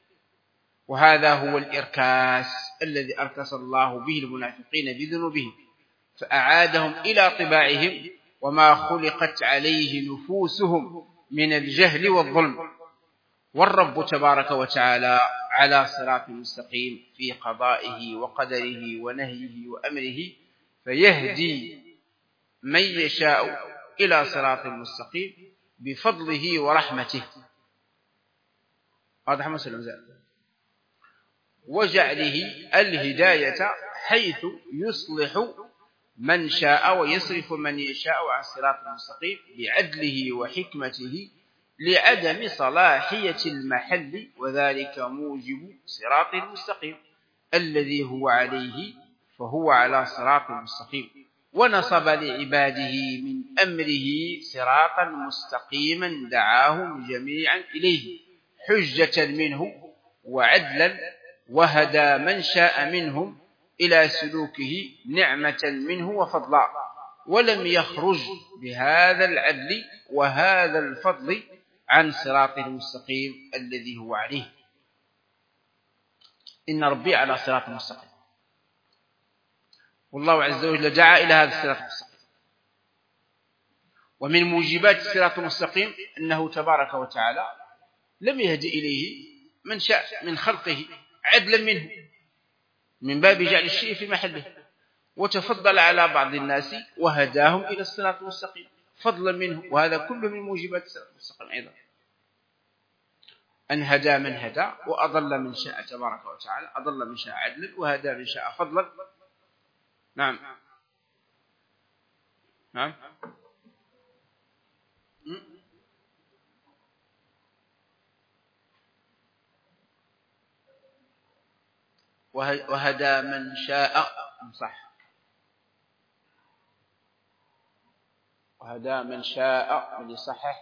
وهذا هو الإركاس الذي أركس الله به المنافقين بذنوبهم فأعادهم إلى طباعهم وما خلقت عليه نفوسهم من الجهل والظلم. والرب تبارك وتعالى على صراط مستقيم في قضائه وقدره ونهيه وأمره، فيهدي من يشاء إلى صراط مستقيم بفضله ورحمته. هذا حمد سلام زال. وجعله الهداية حيث يصلح من شاء ويصرف من يشاء عن الصراط المستقيم بعدله وحكمته لعدم صلاحية المحل، وذلك موجب صراط المستقيم الذي هو عليه فهو على صراط مستقيم. ونصب لعباده من أمره صراطا مستقيما دعاهم جميعا إليه حجة منه وعدلا، وهدى من شاء منهم إلى سلوكه نعمة منه وفضلا، ولم يخرج بهذا العدل وهذا الفضل عن صراط المستقيم الذي هو عليه. إن ربي على صراط مستقيم، والله عز وجل دعا إلى هذا الصراط المستقيم. ومن موجبات الصراط المستقيم أنه تبارك وتعالى لم يهدي إليه من شاء من خلقه عدلا منه من باب جعل الشيء في محله، وتفضل على بعض الناس وهداهم إلى الصراط المستقيم فضلا منه، وهذا كله من موجبات الصراط المستقيم أيضا، أن هدى من هدى وأضل من شاء تبارك وتعالى، أضل من شاء عدلا وهدى من شاء فضلا. نعم نعم وهدى من شاء، صح، وهدى من شاء من يصحح.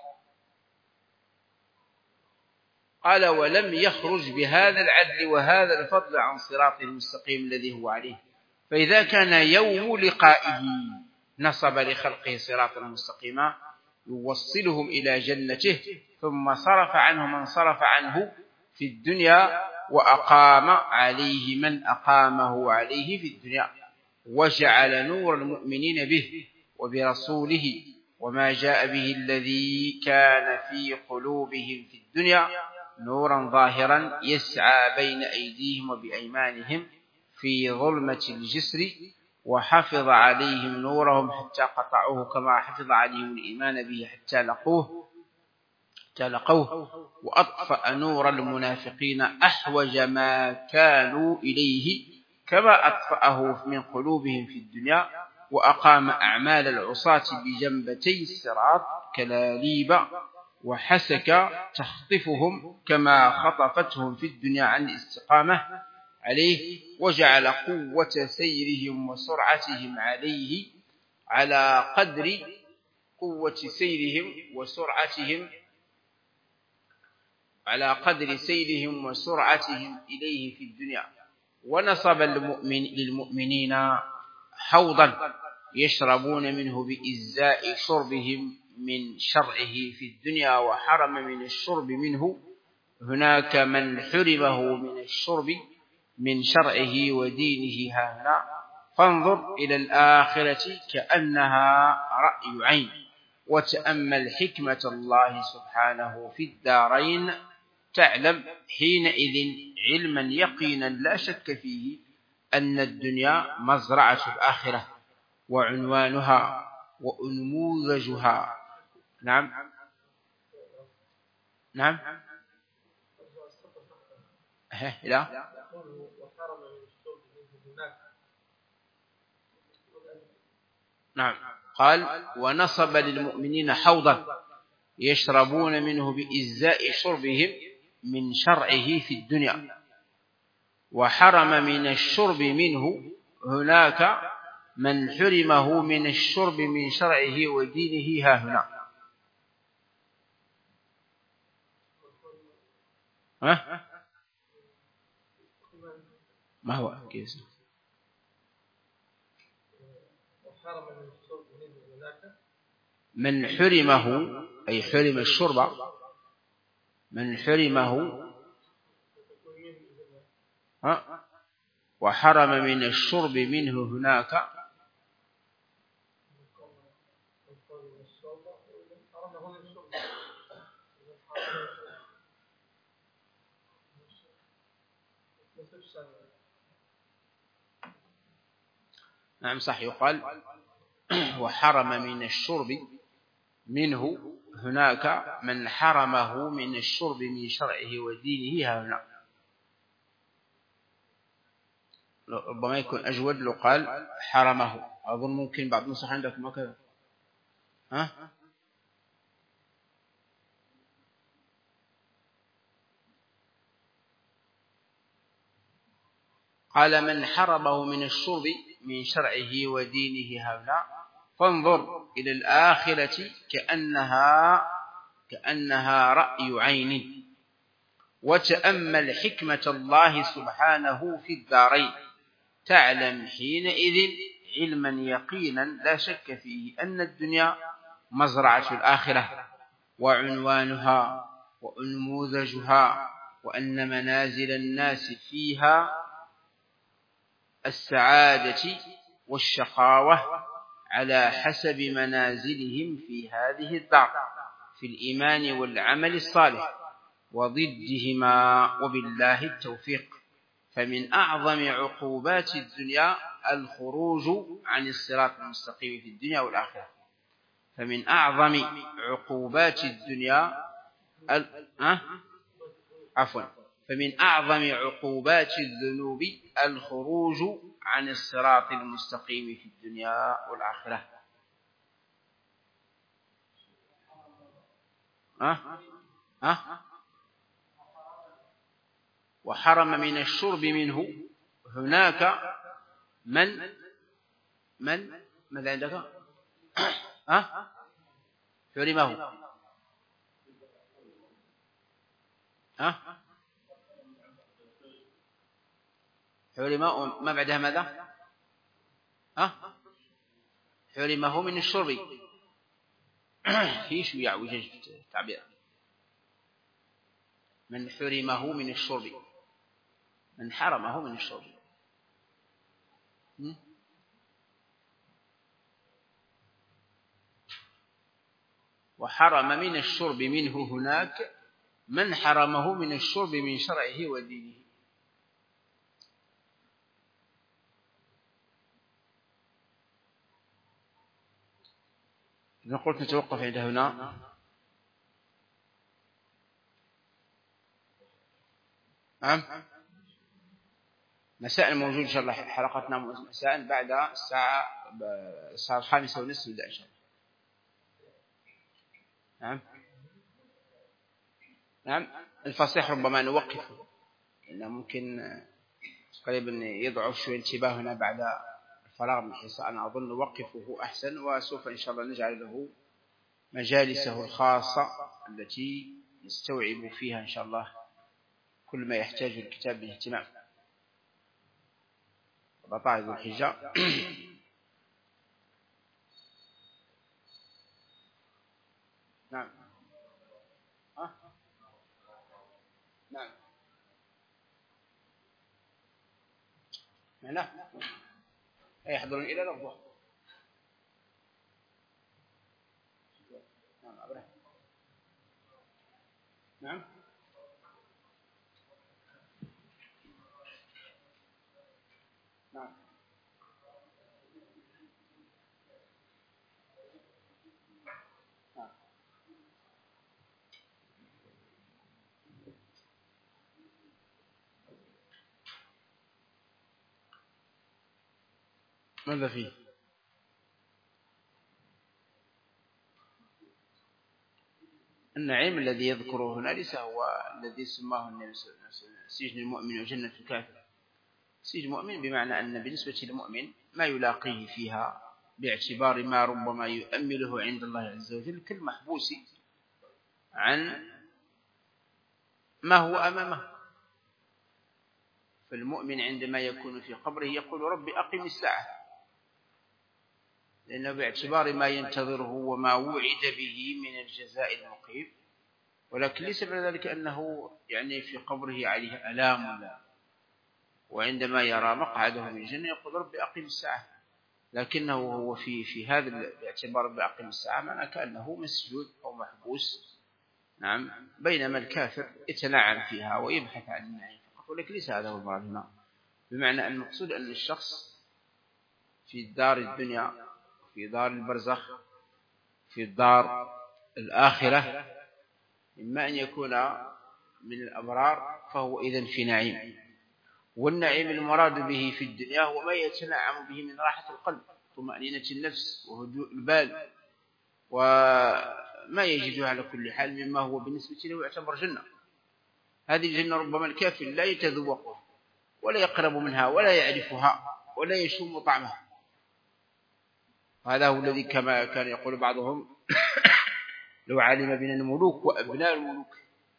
قال ولم يخرج بهذا العدل وهذا الفضل عن صراط المستقيم الذي هو عليه، فإذا كان يوم لقائه نصب لخلقه صراطا مستقيما يوصلهم إلى جنته، ثم صرف عنه من صرف عنه في الدنيا وأقام عليه من أقامه عليه في الدنيا، وجعل نور المؤمنين به وبرسوله وما جاء به الذي كان في قلوبهم في الدنيا نورا ظاهرا يسعى بين أيديهم وبأيمانهم في ظلمة الجسر، وحفظ عليهم نورهم حتى قطعوه كما حفظ عليهم الإيمان به حتى لقوه تلقوه، وأطفأ نور المنافقين أحوج ما كانوا إليه كما أطفأه من قلوبهم في الدنيا، وأقام أعمال العصاة بجنبتي الصراط كلاليب وحسك تخطفهم كما خطفتهم في الدنيا عن الاستقامة عليه، وجعل قوة سيرهم وسرعتهم عليه على قدر قوة سيرهم وسرعتهم على قدر سيرهم وسرعتهم إليه في الدنيا. ونصب المؤمن للمؤمنين حوضا يشربون منه بإزاء شربهم من شرعه في الدنيا، وحرم من الشرب منه هناك من حرمه من الشرب من شرعه ودينه هنا. فانظر إلى الآخرة كأنها رأي عين، وتأمل حكمة الله سبحانه في الدارين، تعلم حينئذ علما يقينا لا شك فيه أن الدنيا مزرعة الآخرة وعنوانها وأنموذجها. نعم نعم لا نعم قال ونصب للمؤمنين حوضا يشربون منه بإزاء شربهم من شرعه في الدنيا، وحرم من الشرب منه هناك من حرمه من الشرب من شرعه ودينه ها هنا. ها ما هو كيس من حرمه أي حرم الشرب، من حرمه ها وحرم من الشرب منه هناك نعم صح يقال وحرم من الشرب منه هناك من حرمه من الشرب من شرعه ودينه ها هنا. ربما يكون أجود لو قال حرمه. أظن ممكن بعض النسخ عندكم هكذا. ها قال من حرمه من الشرب من شرعه ودينه هؤلاء فانظر إلى الآخرة كأنها كأنها رأي عين وتأمل حكمة الله سبحانه في الدارين تعلم حينئذ علما يقينا لا شك فيه أن الدنيا مزرعة الآخرة وعنوانها وأنموذجها وأن منازل الناس فيها السعادة والشقاوة على حسب منازلهم في هذه الدار في الإيمان والعمل الصالح وضدهما وبالله التوفيق. فمن أعظم عقوبات الدنيا الخروج عن الصراط المستقيم في الدنيا والآخرة. فمن أعظم عقوبات الدنيا ال... أه؟ عفوا فمن أعظم عقوبات الذنوب الخروج عن الصراط المستقيم في الدنيا والآخرة. أه؟ أه؟ وحرم من الشرب منه هناك من من ماذا عندك؟ أه؟ حرمه أه؟ حرمه ما بعدها ماذا؟ أه؟ حرمه من الشرب في شو يعوج التعبير من حرمه من الشرب من حرمه من الشرب وحرم من الشرب منه هناك من حرمه من الشرب من شرعه ودينه. إذا قلت نتوقف عند هنا. نعم مساء موجود إن شاء الله حلقتنا مساء بعد الساعة الساعة الخامسة ونصف إن شاء الله. نعم نعم الفصيح ربما نوقفه لأنه ممكن قريبا يضعف شوي انتباهنا بعد الفراغ من الحصة. أنا أظن نوقفه أحسن وسوف إن شاء الله نجعل له مجالسه الخاصة التي يستوعب فيها إن شاء الله كل ما يحتاج الكتاب باهتمام. بطاعة ذو الحجة نعم أه؟ نعم لا يحضرون إلى لفظه. نعم أبرا نعم نعم نعم ماذا فيه؟ النعيم الذي يذكره هنا ليس هو الذي سماه النبي صلى الله عليه وسلم سجن المؤمن وجنة الكافر. سجن المؤمن بمعنى أن بالنسبة للمؤمن ما يلاقيه فيها باعتبار ما ربما يؤمله عند الله عز وجل كالمحبوس عن ما هو أمامه. فالمؤمن عندما يكون في قبره يقول رب أقم الساعة لأنه باعتبار ما ينتظره وما وعد به من الجزاء المقيم. ولكن ليس معنى ذلك أنه يعني في قبره عليه ألام لا. وعندما يرى مقعده من الجنة يقول رب أقم الساعة لكنه هو في في هذا الاعتبار بأقم الساعة معنى كأنه مسجود أو محبوس. نعم بينما الكافر يتنعم فيها ويبحث عن النعيم فقط. ولكن ليس هذا هو المراد هنا. بمعنى أن المقصود أن الشخص في دار الدنيا في دار البرزخ في الدار الآخرة إما أن يكون من الأبرار فهو إذن في نعيم والنعيم المراد به في الدنيا هو ما يتنعم به من راحة القلب، طمأنينة النفس، وهدوء البال، وما يجده على كل حال مما هو بالنسبة له يعتبر جنة. هذه الجنة ربما الكافر لا يتذوقها ولا يقرب منها ولا يعرفها ولا يشم طعمها. هذا هو الذي كما كان يقول بعضهم لو علم بنا الملوك وأبناء الملوك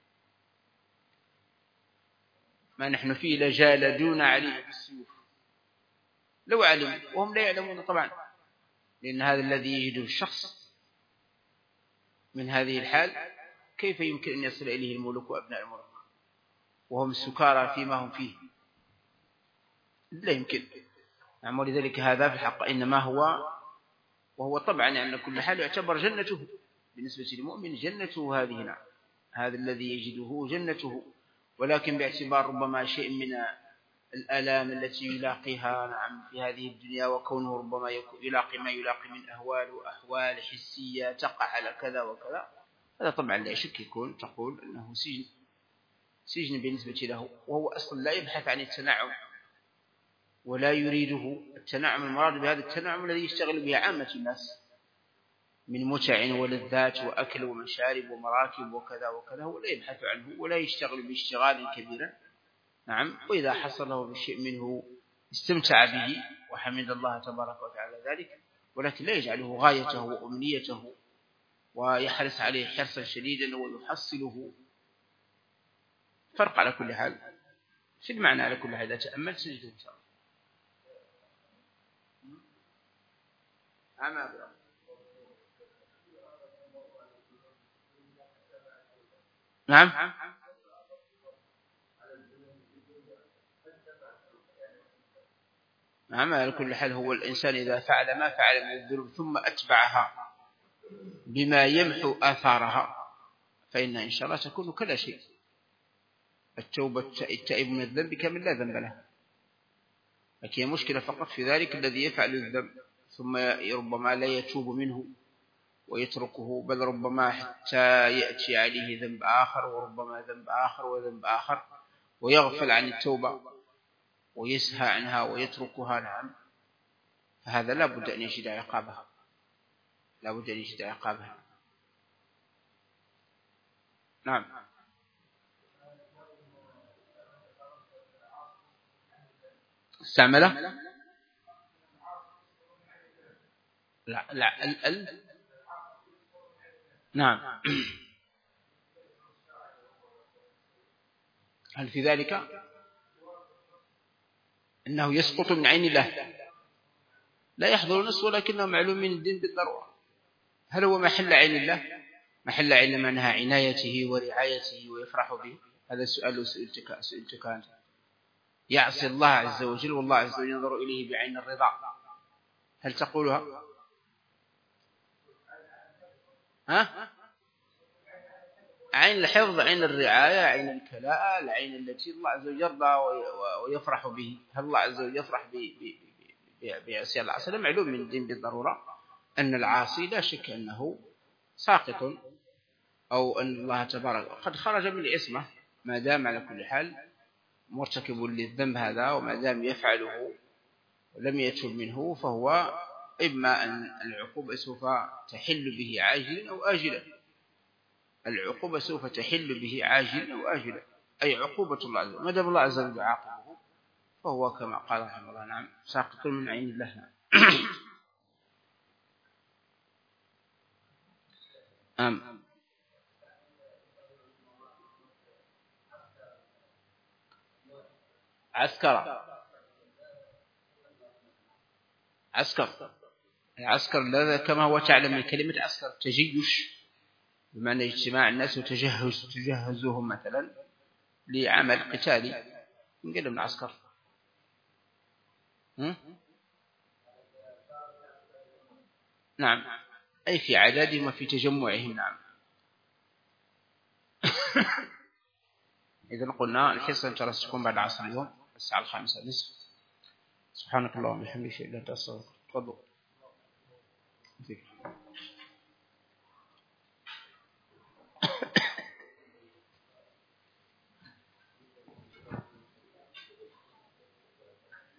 ما نحن فيه لجالدون عليه بالسيوف. لو علموا وهم لا يعلمون طبعا، لأن هذا الذي يجده الشخص من هذه الحال كيف يمكن أن يصل إليه الملوك وأبناء الملوك وهم سكارى فيما هم فيه؟ لا يمكن. نعم، ولذلك هذا في الحق إنما هو، وهو طبعا يعني كل حال يعتبر جنته بالنسبة للمؤمن، جنته هذه. نعم، هذا الذي يجده جنته، ولكن باعتبار ربما شيء من الآلام التي يلاقيها نعم في هذه الدنيا، وكونه ربما يلاقي ما يلاقي من أهوال وأحوال حسية تقع على كذا وكذا، هذا طبعا لا شك يكون تقول أنه سجن سجن بالنسبة له، وهو أصلا لا يبحث عن التنعم ولا يريده. التنعم المراد بهذا التنعم الذي يشتغل به عامة الناس من متع ولذات وأكل ومشارب ومراكب وكذا وكذا، ولا يبحث عنه ولا يشتغل باشتغال كبيرا. نعم، وإذا حصل له بشيء منه استمتع به وحمد الله تبارك وتعالى ذلك، ولكن لا يجعله غايته وأمنيته ويحرص عليه حرصا شديدا ويحصله. فرق على كل حال في المعنى على كل حال. إذا تأملت سجد إن شاء الله. نعم، نعم، على كل حال هو الإنسان إذا فعل ما فعل من الذنوب ثم أتبعها بما يمحو آثارها فإن إن شاء الله تكون كلا شيء. التوبة التائب من الذنب كمن لا ذنب له، لكن هي مشكلة فقط في ذلك الذي يفعل الذنب ثم ربما لا يتوب منه ويتركه، بل ربما حتى يأتي عليه ذنب آخر وربما ذنب آخر وذنب آخر ويغفل عن التوبة ويسهى عنها ويتركها. نعم، فهذا لا بد أن يجد عقابها، لا بد أن يجد عقابها. نعم، استعمله لا لا ال ال نعم. هل في ذلك أنه يسقط من عين الله؟ لا يحضر نص، ولكنه معلوم من الدين بالضرورة. هل هو محل عين الله؟ محل عين معناها عنايته ورعايته ويفرح به؟ هذا السؤال سئلتك سئلتك أنت. يعصي الله عز وجل والله عز وجل ينظر إليه بعين الرضا، هل تقولها؟ ها؟ عين الحفظ، عين الرعاية، عين الكلاء، العين التي الله عز وجل يرضى ويفرح به. هل الله عز وجل يفرح بعصي الله عز وجل؟ معلوم من الدين بالضرورة أن العاصي لا شك أنه ساقط، أو أن الله تبارك قد خرج من العصمة ما دام على كل حال مرتكب للذنب هذا، وما دام يفعله ولم يتوب منه فهو إما أن العقوبة سوف تحل به عاجلا أو آجلا. العقوبة سوف تحل به عاجلا أو آجلا، أي عقوبة الله عز وجل. ما دام الله عز وجل يعاقبه فهو كما قال رحمه الله نعم ساقط من عين الله. نعم. أم عسكر عسكر عسكر هذا كما هو تعلم من كلمة عسكر تجيش، بمعنى اجتماع الناس وتجهز تجهزهم مثلا لعمل قتالي، نقول من عسكر. نعم، أي في عددهم وفي تجمعهم. نعم. إذن قلنا الحصة إن شاء الله ستكون بعد عصر اليوم الساعة الخامسة نصف. سبحانك اللهم وبحمدك لا إله إلا أنت أستغفرك. تفضل.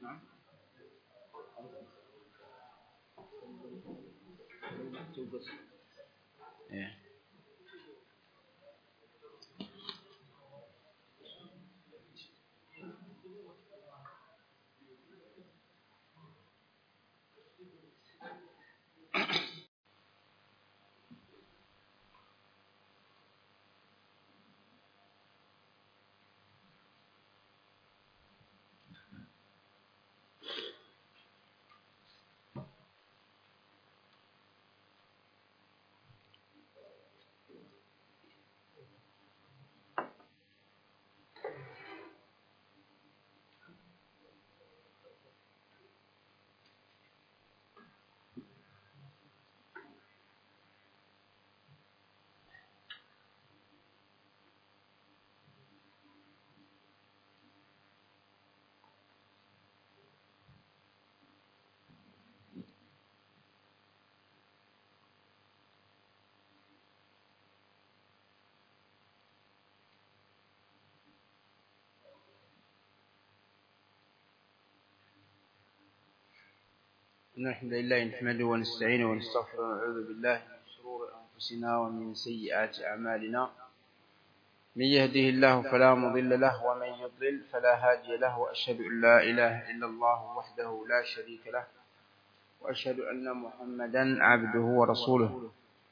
إن الحمد لله نحمده ونستعينه ونستغفره ونعوذ بالله من شرور أنفسنا ومن سيئات أعمالنا. من يهده الله فلا مضل له ومن يضلل فلا هادي له، وأشهد أن لا إله إلا الله وحده لا شريك له، وأشهد أن محمدا عبده ورسوله.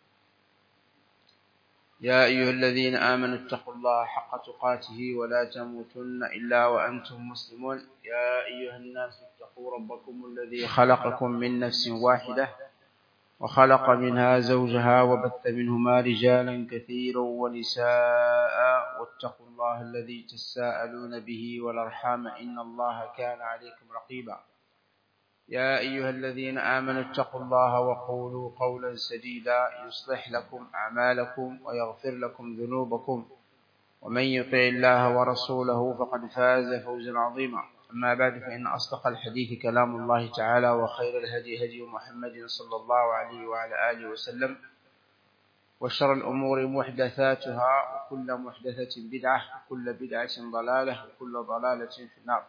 يا أيها الذين آمنوا اتقوا الله حق تقاته ولا تموتن إلا وأنتم مسلمون. يا أيها الناس اتقوا ربكم الذي خلقكم من نفس واحدة وخلق منها زوجها وبث منهما رجالا كثيرا ونساء، واتقوا الله الذي تساءلون به والأرحام إن الله كان عليكم رقيبا. يا أيها الذين آمنوا اتقوا الله وقولوا قولا سديدا يصلح لكم أعمالكم ويغفر لكم ذنوبكم، ومن يطع الله ورسوله فقد فاز فوزا عظيما. أما بعد، فإن أصدق الحديث كلام الله تعالى، وخير الهدي هدي محمد صلى الله عليه وعلى آله وسلم، وشر الأمور محدثاتها، وكل محدثة بدعة، وكل بدعة ضلالة، وكل ضلالة في النار.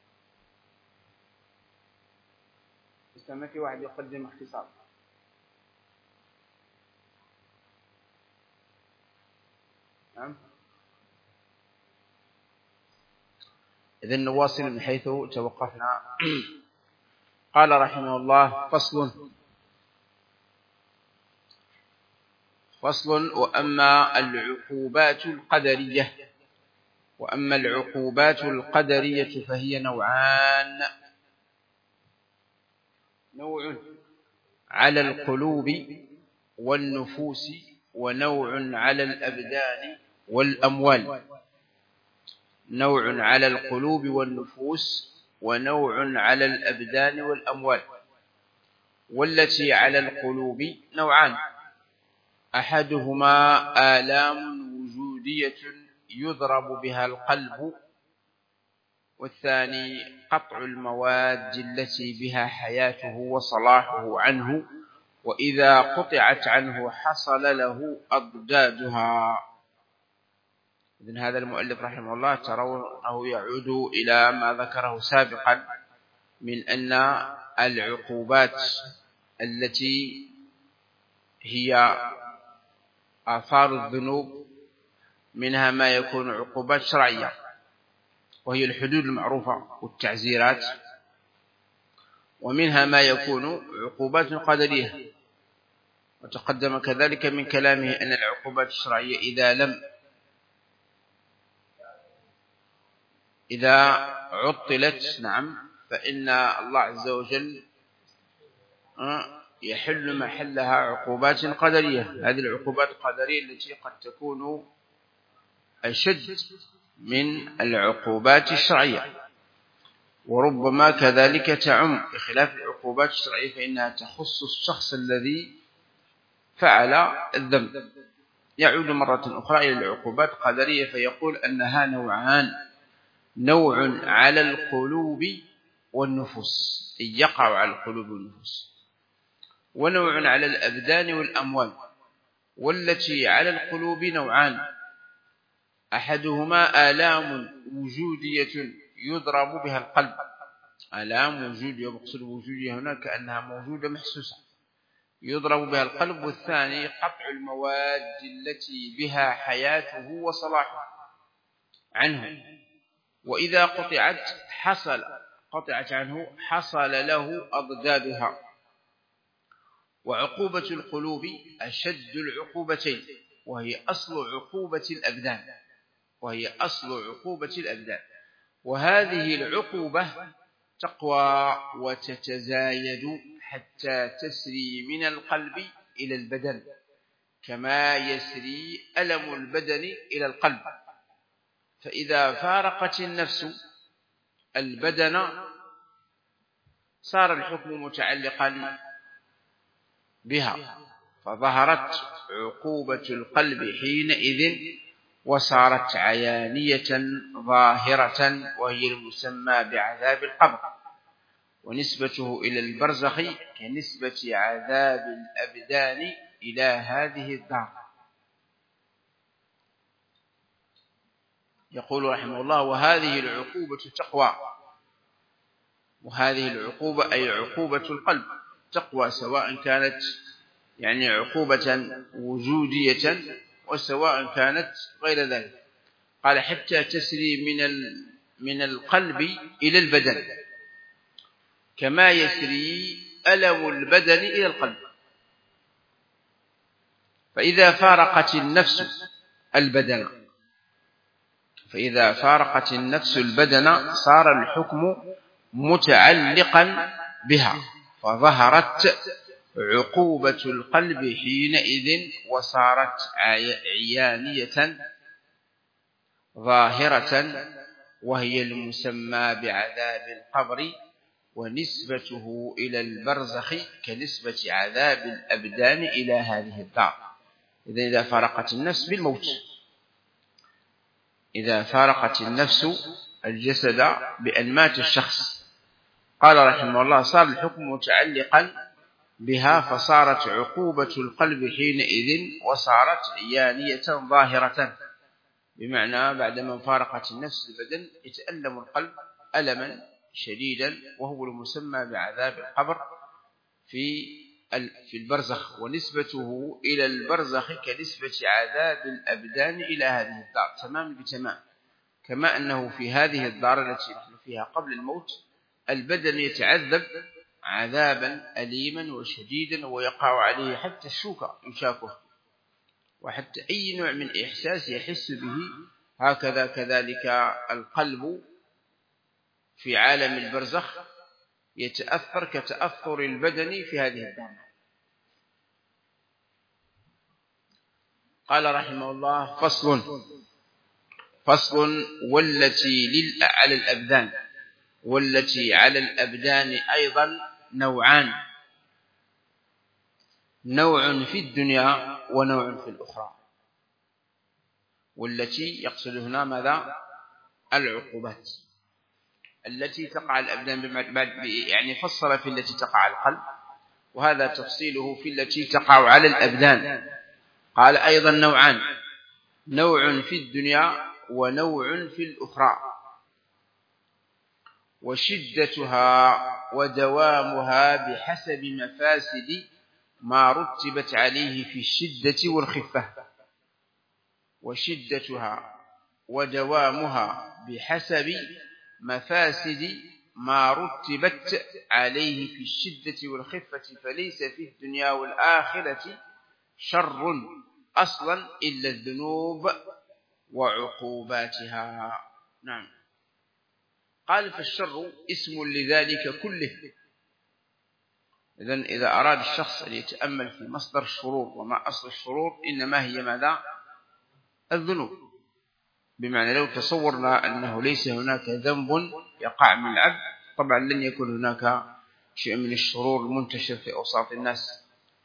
استمتي واحد يقدم اختصار. نعم. إذن نواصل من حيث توقفنا. قال رحمه الله: فصل فصل وأما العقوبات القدرية وأما العقوبات القدرية فهي نوعان: نوع على القلوب والنفوس، ونوع على الأبدان والأموال. نوع على القلوب والنفوس، ونوع على الأبدان والأموال. والتي على القلوب نوعان: أحدهما آلام وجودية يضرب بها القلب، والثاني قطع المواد التي بها حياته وصلاحه عنه، وإذا قطعت عنه حصل له أضدادها. إذن هذا المؤلف رحمه الله ترونه يعود إلى ما ذكره سابقا من أن العقوبات التي هي آثار الذنوب منها ما يكون عقوبات شرعية، وهي الحدود المعروفة والتعزيرات، ومنها ما يكون عقوبات قدرية. وتقدم كذلك من كلامه أن العقوبات الشرعية إذا لم إذا عطلت نعم فإن الله عز وجل يحل محلها عقوبات قدرية. هذه العقوبات القدرية التي قد تكون أشد من العقوبات الشرعية، وربما كذلك تعم، بخلاف العقوبات الشرعية فإنها تخص الشخص الذي فعل الذنب. يعود مرة أخرى إلى العقوبات القدرية فيقول أنها نوعان: نوع على القلوب والنفوس، أي يقع على القلوب والنفوس، ونوع على الأبدان والأموال. والتي على القلوب نوعان: أحدهما آلام وجودية يضرب بها القلب، آلام وجود، يقصد وجودها هنا كأنها موجودة محسوسة يضرب بها القلب. والثاني قطع المواد التي بها حياته وصلاحه عنه، وإذا قطعت حصل قطعت عنه حصل له أضدادها. وعقوبة القلوب أشد العقوبتين، وهي أصل عقوبة الأبدان وهي أصل عقوبة الأبدان وهذه العقوبة تقوى وتتزايد حتى تسري من القلب إلى البدن كما يسري ألم البدن إلى القلب. فإذا فارقت النفس البدن صار الحكم متعلقا بها، فظهرت عقوبة القلب حينئذ وصارت عيانية ظاهرة، وهي المسمى بعذاب القبر. ونسبته إلى البرزخ كنسبة عذاب الأبدان إلى هذه الدار. يقول رحمه الله: وهذه العقوبة تقوى. وهذه العقوبة أي عقوبة القلب تقوى، سواء كانت يعني عقوبة وجودية وسواء كانت غير ذلك. قال: حتى تسري من من القلب إلى البدن كما يسري ألم البدن إلى القلب. فإذا فارقت النفس البدن فإذا فارقت النفس البدن صار الحكم متعلقا بها، فظهرت عقوبة القلب حينئذ وصارت عيانية ظاهرة، وهي المسمى بعذاب القبر. ونسبته إلى البرزخ كنسبة عذاب الأبدان إلى هذه الدار. إذا إذا فارقت النفس بالموت إذا فارقت النفس الجسد بأن مات الشخص، قال رحمه الله: صار الحكم متعلقا بها، فصارت عقوبة القلب حينئذ وصارت عيانية ظاهرة، بمعنى بعدما فارقت النفس البدن يتألم القلب ألما شديدا، وهو المسمى بعذاب القبر في في البرزخ. ونسبته إلى البرزخ كنسبة عذاب الأبدان إلى هذه الدار تمام بتمام، كما أنه في هذه الدار التي نحن فيها قبل الموت البدن يتعذب عذابا أليما وشديدا، ويقع عليه حتى الشوكة يشاكه، وحتى أي نوع من إحساس يحس به. هكذا كذلك القلب في عالم البرزخ يتأثر كتأثر البدن في هذه الدار. قال رحمه الله: فصل فصل والتي على الأبدان والتي على الأبدان أيضا نوعان: نوع في الدنيا ونوع في الأخرى. والتي يقصد هنا ماذا؟ العقوبات التي تقع الأبدان، يعني فصل في التي تقع على القلب، وهذا تفصيله في التي تقع على الأبدان. قال: أيضا نوعان: نوع في الدنيا ونوع في الأخرى. وشدتها ودوامها بحسب مفاسد ما رتبت عليه في الشدة والخفة. وشدتها ودوامها بحسب مفاسد ما رتبت عليه في الشدة والخفة، فليس في الدنيا والآخرة شر أصلا إلا الذنوب وعقوباتها. نعم. قال: فالشر اسم لذلك كله. إذن إذا أراد الشخص أن يتأمل في مصدر الشرور وما أصل الشرور، إنما هي ماذا؟ الذنوب. بمعنى لو تصورنا أنه ليس هناك ذنب يقع من العبد، طبعا لن يكون هناك شيء من الشرور المنتشر في أوساط الناس.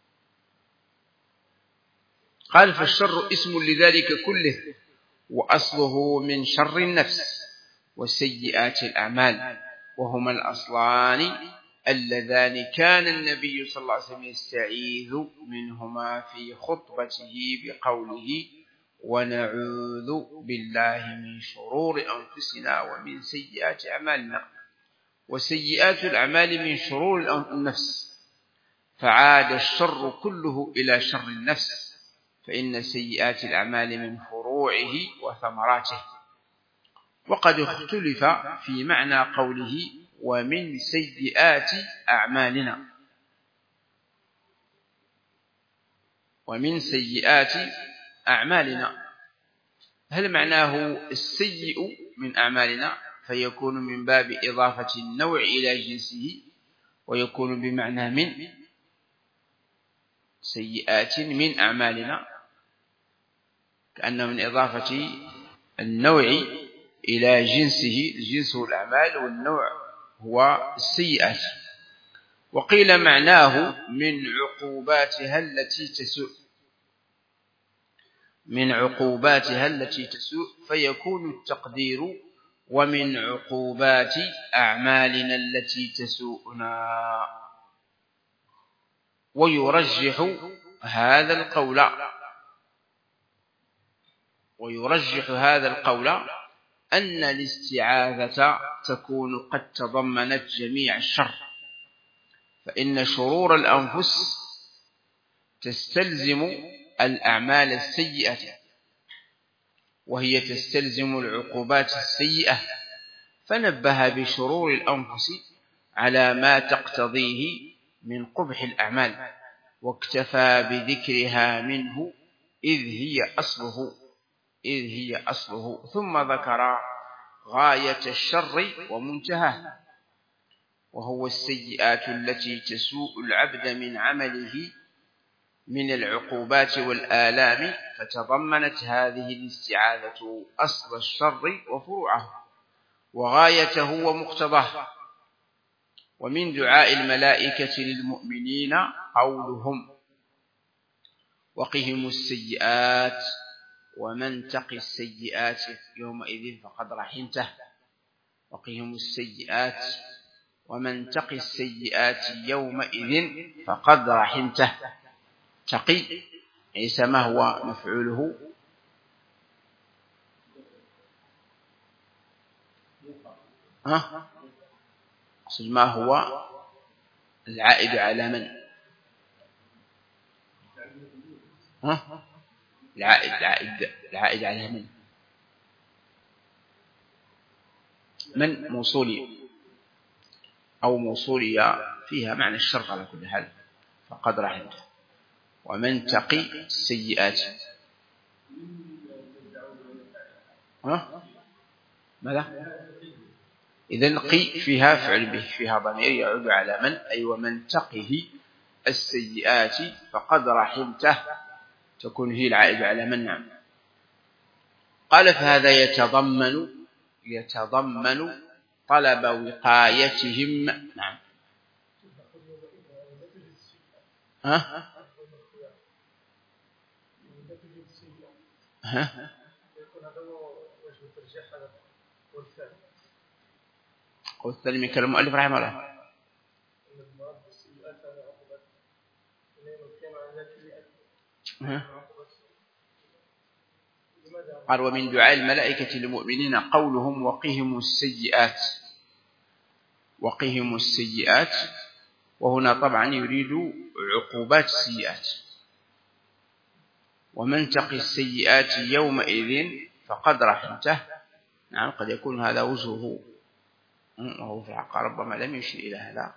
قال: فالشر اسم لذلك كله، وأصله من شر النفس وسيئات الأعمال، وهما الأصلان اللذان كان النبي صلى الله عليه وسلم يستعيذ منهما في خطبته بقوله: ونعوذ بالله من شرور أنفسنا ومن سيئات أعمالنا. وسيئات الأعمال من شرور النفس، فعاد الشر كله إلى شر النفس، فإن سيئات الأعمال من فروعه وثمراته. وقد اختلف في معنى قوله ومن سيئات أعمالنا، ومن سيئات أعمالنا، هل معناه السيء من أعمالنا فيكون من باب إضافة النوع إلى جنسه، ويكون بمعنى من سيئات من أعمالنا، كأنه من إضافة النوع إلى جنسه، جنسه الأعمال والنوع هو السيئات. وقيل معناه من عقوباتها التي تسوء، من عقوباتها التي تسوء، فيكون التقدير ومن عقوبات أعمالنا التي تسوءنا. ويرجح هذا القول ويرجح هذا القول أن الاستعاذة تكون قد تضمنت جميع الشر، فإن شرور الأنفس تستلزم الأعمال السيئة، وهي تستلزم العقوبات السيئة، فنبه بشرور الأنفس على ما تقتضيه من قبح الأعمال، واكتفى بذكرها منه إذ هي أصله إذ هي أصله ثم ذكر غاية الشر ومنتهاه، وهو السيئات التي تسوء العبد من عمله من العقوبات والآلام، فتضمنت هذه الاستعاذة أصل الشر وفروعه وغايته ومقتضاه. ومن دعاء الملائكة للمؤمنين قولهم وقهم السيئات ومن تق السيئات يومئذ فقد رحمته، وقهم السيئات ومن تق السيئات يومئذ فقد رحمته. تقي ليس ما هو مفعوله؟ ها ما هو العائد على من؟ ها العائد العائد العائد على من؟ من موصولية أو موصولية فيها معنى الشر على كل حال، فقد رحمته. ومن تقي السيئات، ها ماذا؟ إذن قي فيها فعل به، فيها ضمير يعود على من، أي ومن تقه السيئات فقد رحمته، تكون هي العائد على من. نعم. قال فهذا يتضمن يتضمن طلب وقايتهم. نعم. ها ها والثاني من كلام المؤلف رحمه الله. قال ومن دعاء الملائكة للمؤمنين قولهم وقهم السيئات، وقهم السيئات، وهنا طبعا يريد عقوبات السيئات. ومن تقي السيئات يومئذ فقد رحمته. نعم قد يكون هذا وجهه، وهو في الحق ربما لم يشير إلى هذا،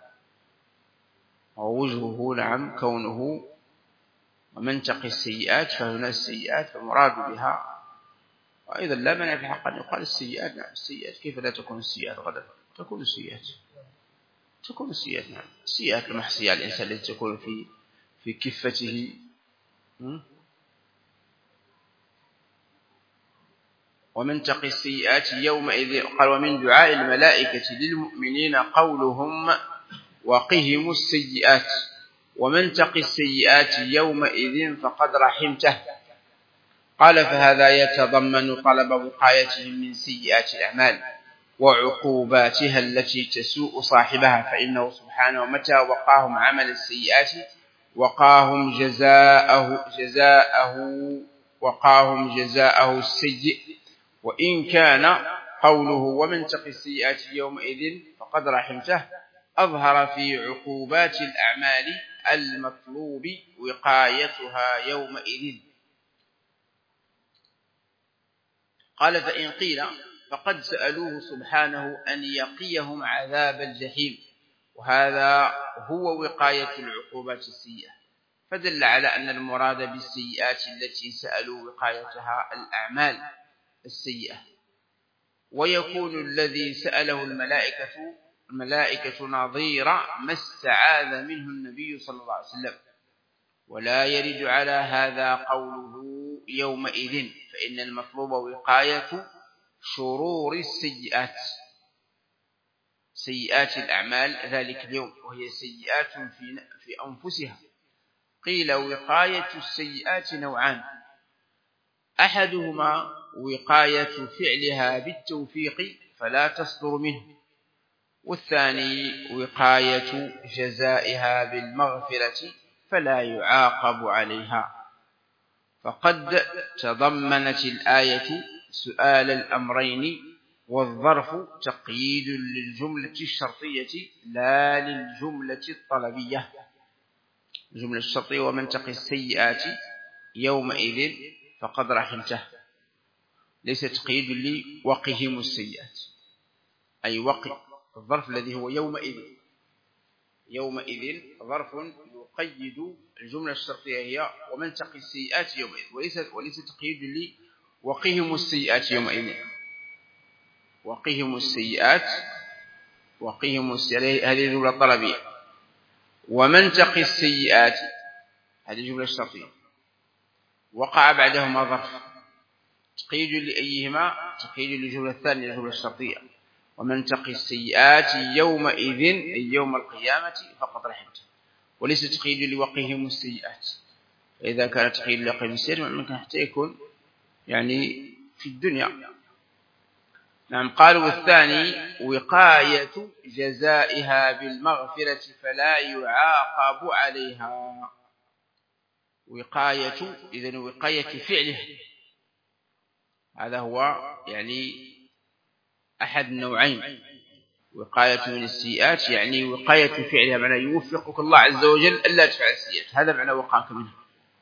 ووجهه نعم كونه ومن تقي السيئات، فهنا السيئات فمراد بها، وأيضا لا مانع في الحق أن يقال السيئات. نعم السيئات كيف لا تكون السيئات غدا؟ تكون السيئات تكون السيئات نعم السيئات المحصية على الإنسان التي تكون في في كفته. ومن تقي السيئات يومئذ. قال ومن دعاء الملائكة للمؤمنين قولهم وقهم السيئات ومن تقي السيئات يومئذ فقد رحمته. قال فهذا يتضمن طلب وقايتهم من سيئات الأعمال وعقوباتها التي تسوء صاحبها، فإنه سبحانه متى وقاهم عمل السيئات وقاهم جزاءه جزاءه وقاهم جزاءه السيء. وإن كان قوله ومن تقي السيئات يومئذ فقد رحمته أظهر في عقوبات الأعمال المطلوب وقايتها يومئذ. قال فإن قيل فقد سألوه سبحانه أن يقيهم عذاب الجحيم، وهذا هو وقاية العقوبات السيئة، فدل على أن المراد بالسيئات التي سألوا وقايتها الأعمال السيئة. ويكون الذي سأله الملائكة الملائكة نظير ما استعاذ منه النبي صلى الله عليه وسلم. ولا يرد على هذا قوله يومئذ، فإن المطلوب وقاية شرور السيئات، سيئات الأعمال ذلك اليوم، وهي سيئات في في أنفسها. قيل وقاية السيئات نوعان: أحدهما وقاية فعلها بالتوفيق فلا تصدر منه، والثاني وقاية جزائها بالمغفرة فلا يعاقب عليها. فقد تضمنت الآية سؤال الأمرين، والظرف تقييد للجملة الشرطية لا للجملة الطلبية. الجملة الشرطية ومن تقي السيئات يومئذ فقد رحمته، ليس تقييد لي وقهم السيئات، أي وقي الظرف الذي هو يومئذ. يومئذ ظرف يقيد الجملة الشرطية هي ومن تقي السيئات يومئذ، وليس وليس تقييد لي وقهم السيئات يومئذ. وقهم السيئات وقهم السيئات هذه الجملة الطلبية، ومن تقي السيئات هذه الجملة الشرطية. وقع بعدهما ظرف تقييد لأيهما؟ تقييد للجملة الثانية الجملة الشرطية، ومن تقي السيئات يومئذ أي يوم القيامة فقد رحمته، وليس تقييد لوقهم السيئات. إذا كان تقييد لوقهم السيئات ممكن حتى يكون يعني في الدنيا. نعم. قالوا والثاني وقاية جزائها بالمغفرة فلا يعاقب عليها. وقاية إذن وقاية فعله، هذا هو يعني أحد النوعين. وقاية من السيئات يعني وقاية فعلها، معنى يوفقك الله عز وجل ألا تفعل السيئات، هذا معنى وقاك منها،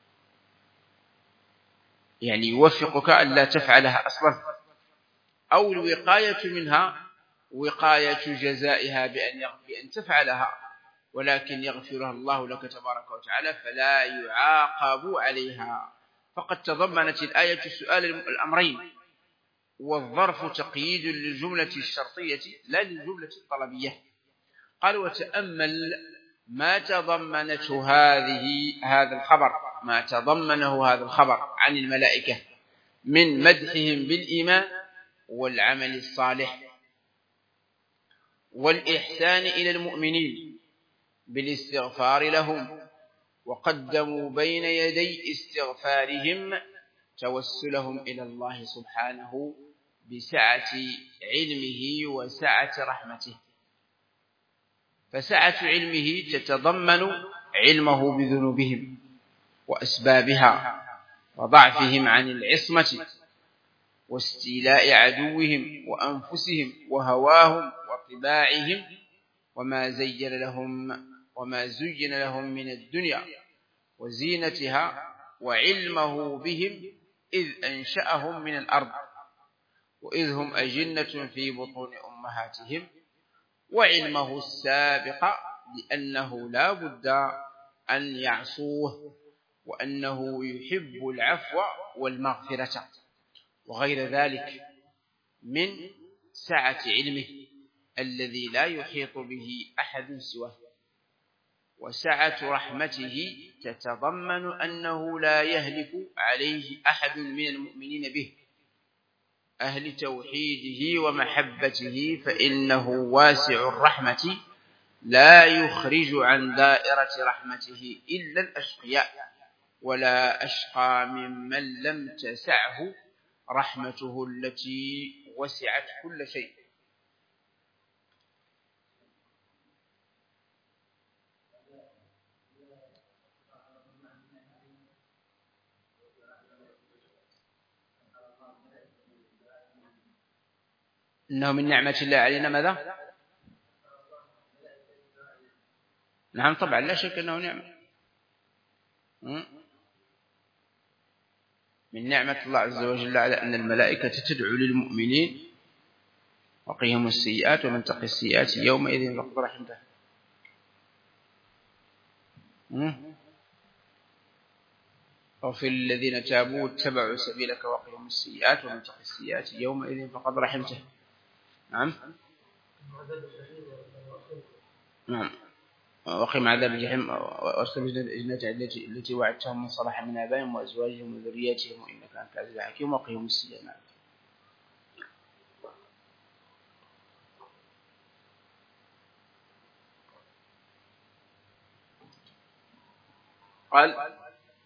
يعني يوفقك ألا تفعلها أصلا. أو الوقاية منها وقاية جزائها بأن بأن تفعلها ولكن يغفرها الله لك تبارك وتعالى فلا يعاقب عليها. فقد تضمنت الآية سؤال الأمرين، والظرف تقييد للجملة الشرطية لا للجملة الطلبية. قال وتأمل ما تضمنته هذه هذا الخبر ما تضمنه هذا الخبر عن الملائكة من مدحهم بالإيمان والعمل الصالح والإحسان إلى المؤمنين بالاستغفار لهم، وقدموا بين يدي استغفارهم توسلهم إلى الله سبحانه بسعة علمه وسعة رحمته. فسعة علمه تتضمن علمه بذنوبهم وأسبابها وضعفهم عن العصمة واستيلاء عدوهم وأنفسهم وهواهم وطباعهم وما زين لهم وما زين لهم من الدنيا وزينتها، وعلمه بهم إذ أنشأهم من الأرض وإذ هم أجنة في بطون أمهاتهم، وعلمه السابق لأنه لا بد أن يعصوه وأنه يحب العفو والمغفرة وغير ذلك من سعة علمه الذي لا يحيط به أحد سواه. وسعة رحمته تتضمن أنه لا يهلك عليه أحد من المؤمنين به أهل توحيده ومحبته، فإنه واسع الرحمة لا يخرج عن دائرة رحمته إلا الأشقياء، ولا أشقى ممن لم تسعه رحمته التي وسعت كل شيء. إنه من نعمة الله علينا ماذا؟ نعم طبعا لا شك أنه نعمة، من نعمة الله عز وجل على أن الملائكة تدعو للمؤمنين وقيهم السيئات ومن تقي السيئات يومئذ فقد رحمته. وفي الذين تابوا واتبعوا سبيلك وقيهم السيئات ومن تقي السيئات يومئذ فقد رحمته. نعم نعم وقهم عذاب الجحيم وأصحاب الجنة التي وعدتهم من صلاح من آبائهم وأزواجهم وذرياتهم وإنك أنت العزيز الحكيم وقهم السيئات. نعم. قال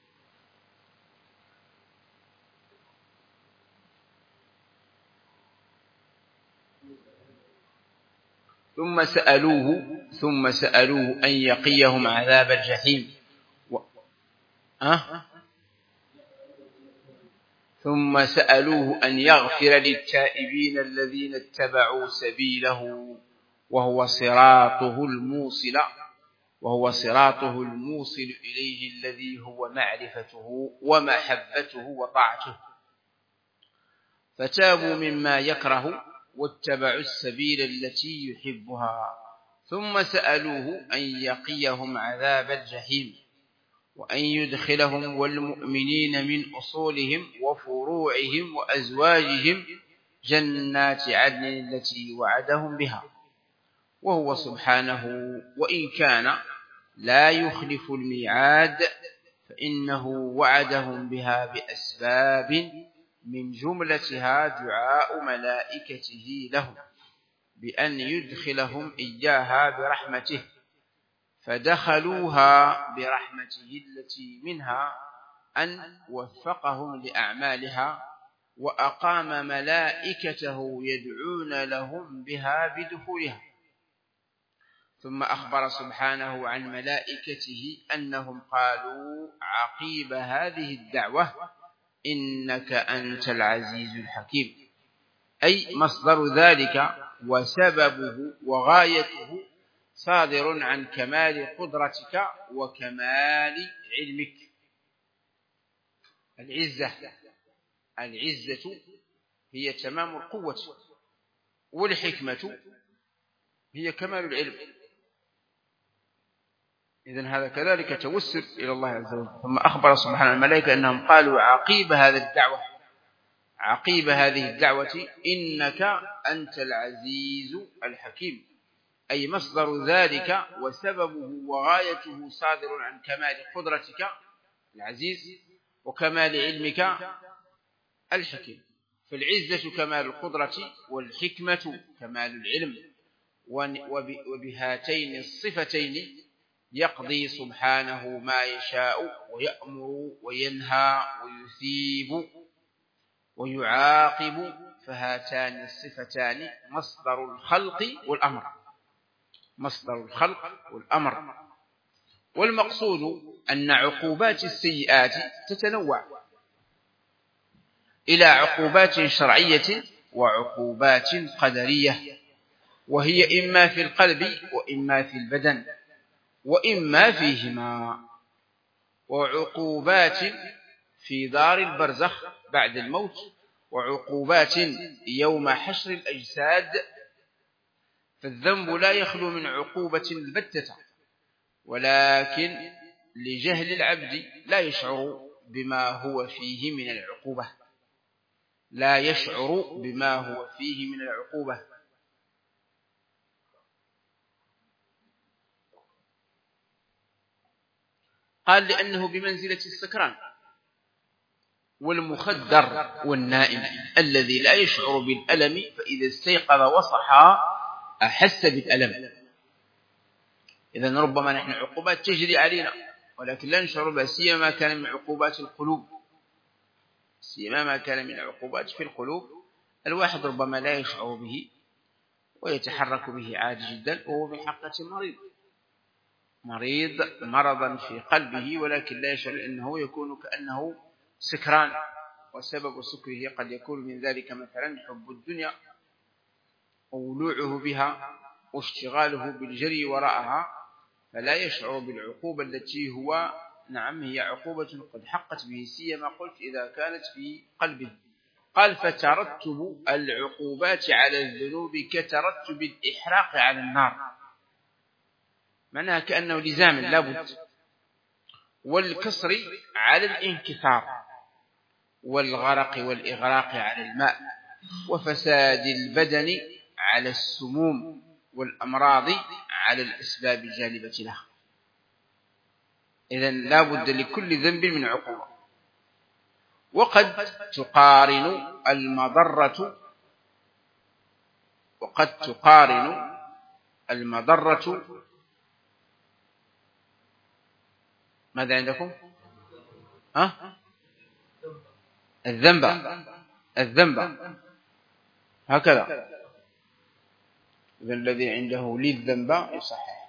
ثم سألوه ثم سألوه أن يقيهم عذاب الجحيم و... أه؟ ثم سألوه أن يغفر للتائبين الذين اتبعوا سبيله وهو صراطه الموصل وهو صراطه الموصل إليه الذي هو معرفته ومحبته وطاعته، فتابوا مما يكره واتبعوا السبيل التي يحبها. ثم سألوه أن يقيهم عذاب الجحيم وأن يدخلهم والمؤمنين من أصولهم وفروعهم وأزواجهم جنات عدن التي وعدهم بها، وهو سبحانه وإن كان لا يخلف الميعاد فإنه وعدهم بها بأسباب من جملتها دعاء ملائكته لهم بأن يدخلهم إياها برحمته، فدخلوها برحمته التي منها أن وفقهم لأعمالها وأقام ملائكته يدعون لهم بها بدخولها. ثم أخبر سبحانه عن ملائكته أنهم قالوا عقيب هذه الدعوة إنك أنت العزيز الحكيم، أي مصدر ذلك وسببه وغايته صادر عن كمال قدرتك وكمال علمك. العزة العزة هي تمام القوة، والحكمة هي كمال العلم. إذن هذا كذلك توسل إلى الله عز وجل. ثم أخبر سبحانه الملائكة أنهم قالوا عقيب هذا الدعوة عقيب هذه الدعوة إنك أنت العزيز الحكيم، أي مصدر ذلك وسببه وغايته صادر عن كمال قدرتك العزيز وكمال علمك الحكيم. فالعزة كمال القدرة والحكمة كمال العلم، وبهاتين الصفتين يقضي سبحانه ما يشاء ويأمر وينهى ويثيب ويعاقب، فهاتان الصفتان مصدر الخلق والأمر مصدر الخلق والأمر. والمقصود أن عقوبات السيئات تتنوع إلى عقوبات شرعية وعقوبات قدرية، وهي إما في القلب وإما في البدن وإما فيهما، وعقوبات في دار البرزخ بعد الموت، وعقوبات يوم حشر الأجساد. فالذنب لا يخلو من عقوبة البتة، ولكن لجهل العبد لا يشعر بما هو فيه من العقوبة لا يشعر بما هو فيه من العقوبة قال لأنه بمنزلة السكران والمخدر والنائم الذي لا يشعر بالألم، فإذا استيقظ وصحى أحس بالألم. إذن ربما نحن عقوبات تجري علينا ولكن لا نشعر بها، سيما كان من عقوبات القلوب سيما ما كان من عقوبات في القلوب، الواحد ربما لا يشعر به ويتحرك به عادي جدا، وهو في حقيقة مريض مريض مرضا في قلبه، ولكن لا يشعر أنه يكون كأنه سكران. وسبب سكره قد يكون من ذلك مثلا حب الدنيا وولوعه بها واشتغاله بالجري وراءها، فلا يشعر بالعقوبة التي هو نعم هي عقوبة قد حقت به، سيما قلت إذا كانت في قلبه. قال فترتب العقوبات على الذنوب كترتب الإحراق على النار، معناها كأنه لزام لابد، والكسر على الانكسار، والغرق والإغراق على الماء، وفساد البدن على السموم، والأمراض على الأسباب الجالبة لها. إذن لا بد لكل ذنب من عقوبة. وقد تقارن المضرة وقد تقارن المضرة ماذا عندكم؟ ها؟ الذنب الذنب هكذا. إذن الذي عنده للذنب يصحح.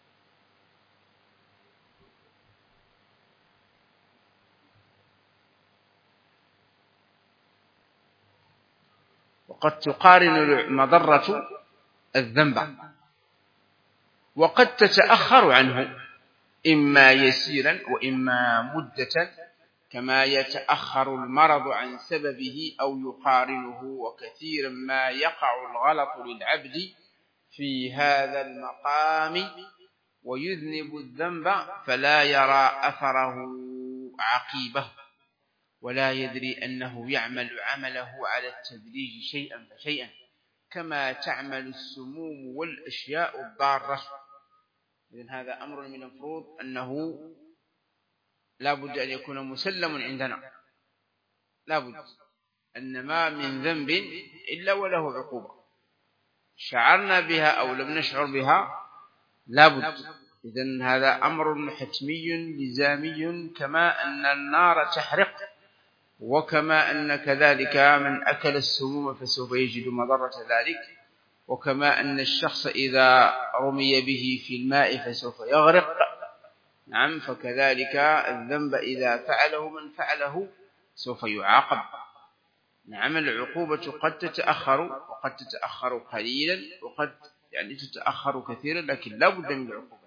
وقد تقارن المضرة الذنب، وقد تتأخر عنه إما يسيرا وإما مدة، كما يتأخر المرض عن سببه أو يقارنه. وكثيرا ما يقع الغلط للعبد في هذا المقام ويذنب الذنب فلا يرى أثره عقيبه، ولا يدري أنه يعمل عمله على التدريج شيئا فشيئا، كما تعمل السموم والأشياء الضارة. إذن هذا أمر من المفروض أنه لا بد أن يكون مسلم عندنا، لا بد أن ما من ذنب إلا وله عقوبة، شعرنا بها أو لم نشعر بها لا بد. إذن هذا أمر حتمي لزامي، كما أن النار تحرق، وكما أن كذلك من أكل السموم فسوف يجد مضرة ذلك، وكما أن الشخص إذا رمي به في الماء فسوف يغرق. نعم، فكذلك الذنب إذا فعله من فعله سوف يعاقب. نعم، العقوبة قد تتأخر وقد تتأخر قليلا وقد يعني تتأخر كثيرا، لكن لا بد من العقوبة.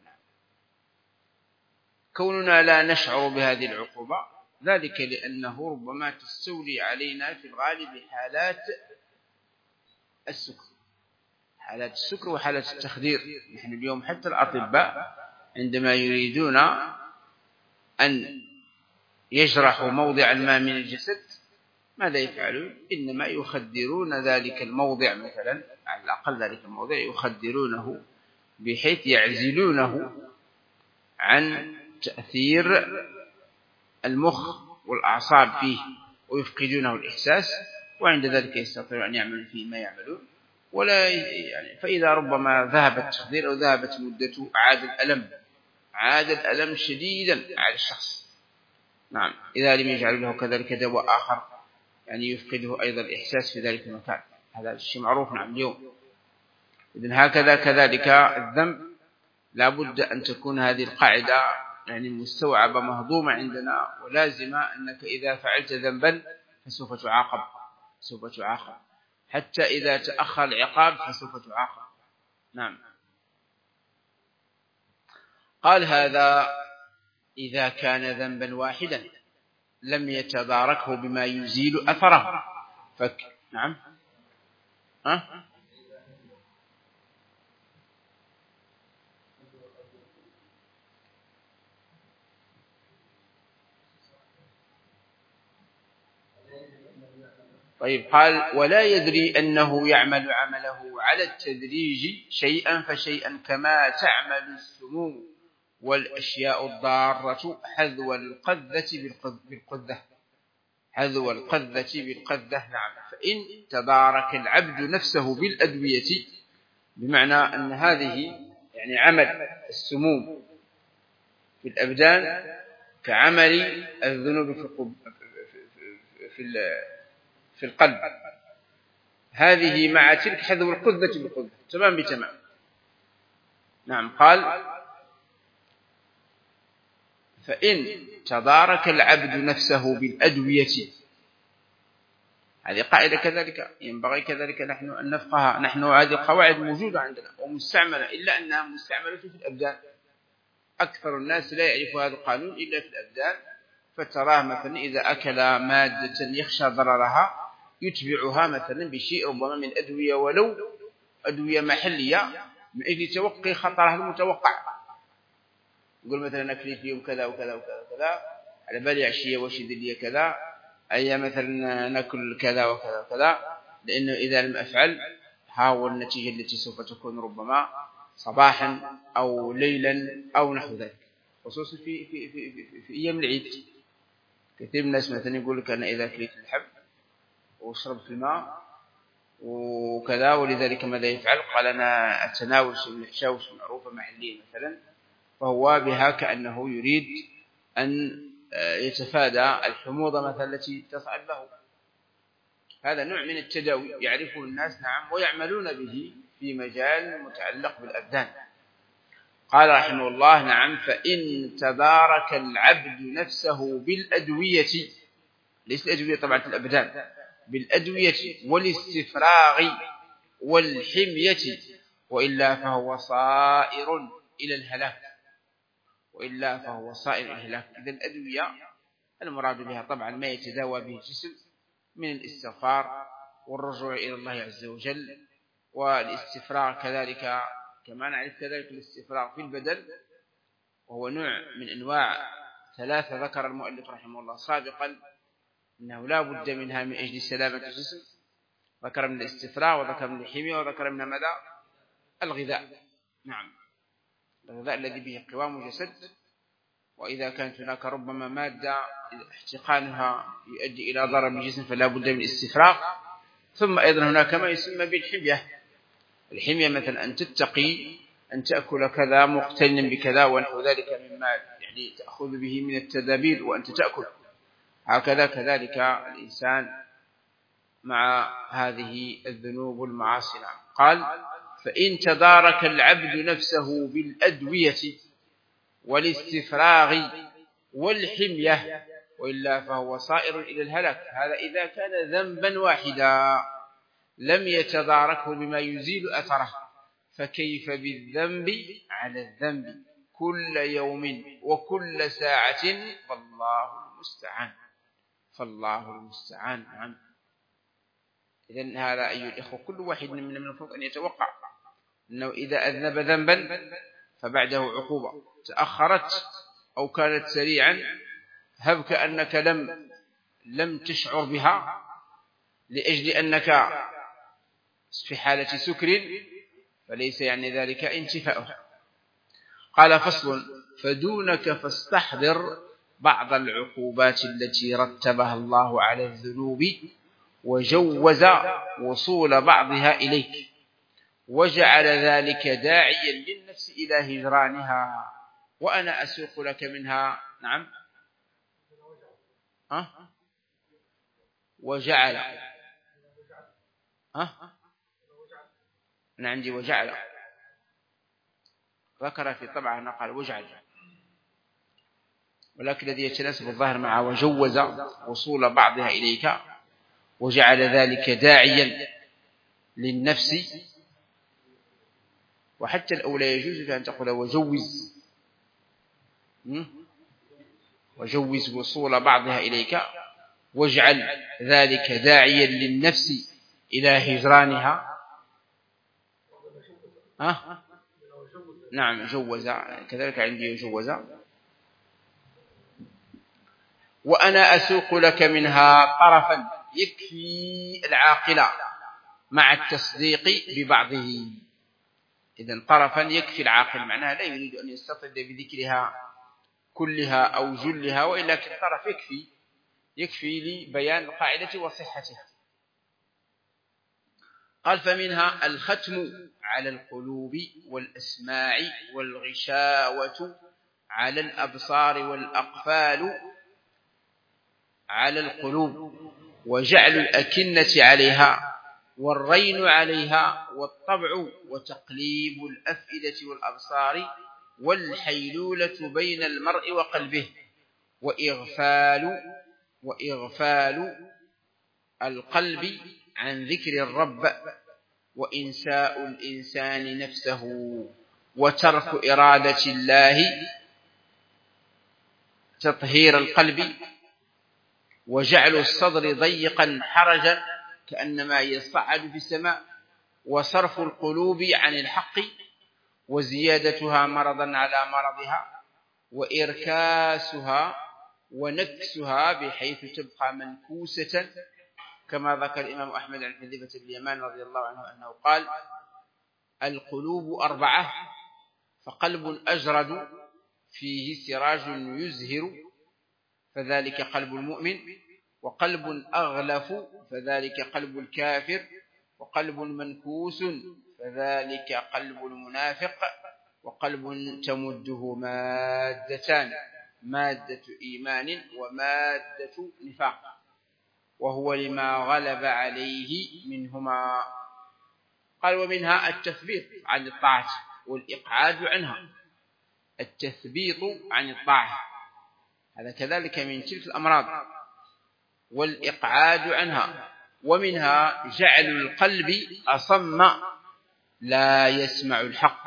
كوننا لا نشعر بهذه العقوبة ذلك لأنه ربما تستولي علينا في الغالب حالات السكر، حالات السكر وحالات التخدير. نحن اليوم حتى الأطباء عندما يريدون أن يجرحوا موضع ما من الجسد ماذا يفعلون؟ إنما يخدرون ذلك الموضع، مثلا على الأقل ذلك الموضع يخدرونه بحيث يعزلونه عن تأثير المخ والأعصاب فيه ويفقدونه الإحساس، وعند ذلك يستطيعون أن يعملوا فيه ما يعملون. ولا يعني فإذا ربما ذهب التخدير أو ذهبت مدته عاد الألم عاد الألم شديدا على الشخص. نعم، إذا لم يجعل له كذلك دواء آخر يعني يفقده أيضا الإحساس في ذلك المكان. هذا الشيء معروف نعم اليوم. إذن هكذا كذلك الذنب لا بد أن تكون هذه القاعدة يعني مستوعبة مهضومة عندنا ولازمة، أنك إذا فعلت ذنبا فسوف تعاقب سوف تعاقب حتى إذا تأخر العقاب فسوف تعاقب. نعم. قال هذا إذا كان ذنبا واحدا لم يتداركه بما يزيل أثره فك نعم ها طيب. قال ولا يدري أنه يعمل عمله على التدريج شيئا فشيئا، كما تعمل السموم والأشياء الضارة حذو القذة بالقذة حذو القذة بالقذة. نعم. فإن تدارك العبد نفسه بالأدوية، بمعنى أن هذه يعني عمل السموم في الأبدان كعمل الذنوب في في القلب، هذه مع تلك حذو القذة بالقذة تمام بتمام. نعم. قال فإن تدارك العبد نفسه بالأدوية، هذه قاعدة كذلك ينبغي كذلك نحن أن نفقها. نحن هذه القواعد موجودة عندنا ومستعملة، إلا أنها مستعملة في الأبدان. أكثر الناس لا يعرف هذا القانون إلا في الأبدان، فتراه مثلا إذا أكل مادة يخشى ضررها يتبعها مثلا بشيء ربما من أدوية ولو أدوية محلية من أجل توقي خطرها المتوقع. يقول مثلا أكلت اليوم كذا وكذا وكذا وكذا، على بالي عشية واش يدير لي كذا، أي مثلا نأكل كذا وكذا وكذا، لأنه إذا لم أفعل ها هو النتيجة التي سوف تكون ربما صباحا أو ليلا أو نحو ذلك، خصوصا في في في في, في أيام العيد. كثير من الناس مثلا يقول لك أنا إذا أكلت اللحم وشربت الماء وكذا، ولذلك ماذا يفعل؟ قال أنا أتناول شيء من الحشاوش معروفة محلية مثلا، فهو بها كأنه يريد أن يتفادى الحموضة مثلا التي تصعد له. هذا نوع من التداوي يعرفه الناس، نعم، ويعملون به في مجال متعلق بالأبدان. قال رحمه الله: نعم، فإن تدارك العبد نفسه بالأدوية، ليس الأدوية طبعا الأبدان، بالأدوية والاستفراغ والحمية، وإلا فهو صائر إلى الهلاك، وإلا فهو صائر إلى الهلاك. إذا الأدوية المراد بها طبعا ما يتداوى به الجسم من الاستغفار والرجوع إلى الله عز وجل، والاستفراغ كذلك، كما نعرف كذلك الاستفراغ في البدن، وهو نوع من أنواع ثلاثة ذكر المؤلف رحمه الله سابقا أنه لا بد منها من أجل سلامة الجسم. ذكر من الاستفراغ وذكر من الحمية وذكر من ماذا؟ الغذاء. نعم، الغذاء الذي به قوام الجسد، وإذا كانت هناك ربما مادة احتقانها يؤدي إلى ضرر الجسم فلا بد من الاستفراغ. ثم أيضا هناك ما يسمى بالحمية. الحمية مثلا أن تتقي أن تأكل كذا مقترنا بكذا ونحو ذلك مما يعني تأخذ به من التدابير وأنت تأكل. هكذا كذلك الإنسان مع هذه الذنوب والمعاصي. قال: فإن تدارك العبد نفسه بالأدوية والاستفراغ والحمية، وإلا فهو صائر إلى الهلاك. هذا إذا كان ذنبا واحدا لم يتداركه بما يزيل أثره، فكيف بالذنب على الذنب كل يوم وكل ساعة؟ فالله المستعان، فالله المستعان. نعم. إذن هذا أيها الإخوة كل واحد من المفروض أن يتوقع أنه إذا أذنب ذنبا فبعده عقوبة تأخرت أو كانت سريعا، هب كأنك لم لم تشعر بها لأجل أنك في حالة سكر، فليس يعني ذلك انتفاؤه. قال: فصل: فدونك فاستحضر بعض العقوبات التي رتبها الله على الذنوب وجوز وصول بعضها إليك، وجعل ذلك داعيا للنفس إلى هجرانها، وأنا أسوق لك منها. نعم. أه؟ وجعل أه؟ أنا عندي وجعل، ذكر في طبعا نقل وجعل، ولكن الذي يتناسب الظاهر مع وجوز وصول بعضها إليك، وجعل ذلك داعيا للنفس. وحتى الأولى يجوز أن تقول وجوز وجوز وصول بعضها إليك، واجعل ذلك داعيا للنفس إلى هجرانها. أه؟ نعم، جوز كذلك عندي جوز. وأنا أسوق لك منها طرفا يكفي العاقل مع التصديق ببعضه. إذن طرفا يكفي العاقل معناها لا يريد أن يستطرد بذكرها كلها أو جلها، وإلا الطرف يكفي يكفي لبيان القاعدة وصحتها. قال: فمنها الختم على القلوب والأسماع والغشاوة على الأبصار والأقفال على القلوب، وجعل الأكنة عليها والرين عليها والطبع وتقليب الأفئدة والأبصار والحيلولة بين المرء وقلبه، وإغفال وإغفال القلب عن ذكر الرب، وإنساء الإنسان نفسه، وترك إرادة الله تطهير القلب وجعل الصدر ضيقا حرجا كأنما يصعد في السماء، وصرف القلوب عن الحق وزيادتها مرضا على مرضها وإركاسها ونكسها بحيث تبقى منكوسة، كما ذكر الإمام أحمد عن حذيفة بن اليمان رضي الله عنه أنه قال: القلوب أربعة، فقلب أجرد فيه سراج يزهر فذلك قلب المؤمن، وقلب أغلف فذلك قلب الكافر، وقلب منكوس فذلك قلب المنافق، وقلب تمده مادتان، مادة إيمان ومادة نفاق، وهو لما غلب عليه منهما. قال: ومنها التثبيط عن الطاعة والإقعاد عنها. التثبيط عن الطاعة هذا كذلك من تلك الأمراض، والإقعاد عنها. ومنها جعل القلب أصم لا يسمع الحق،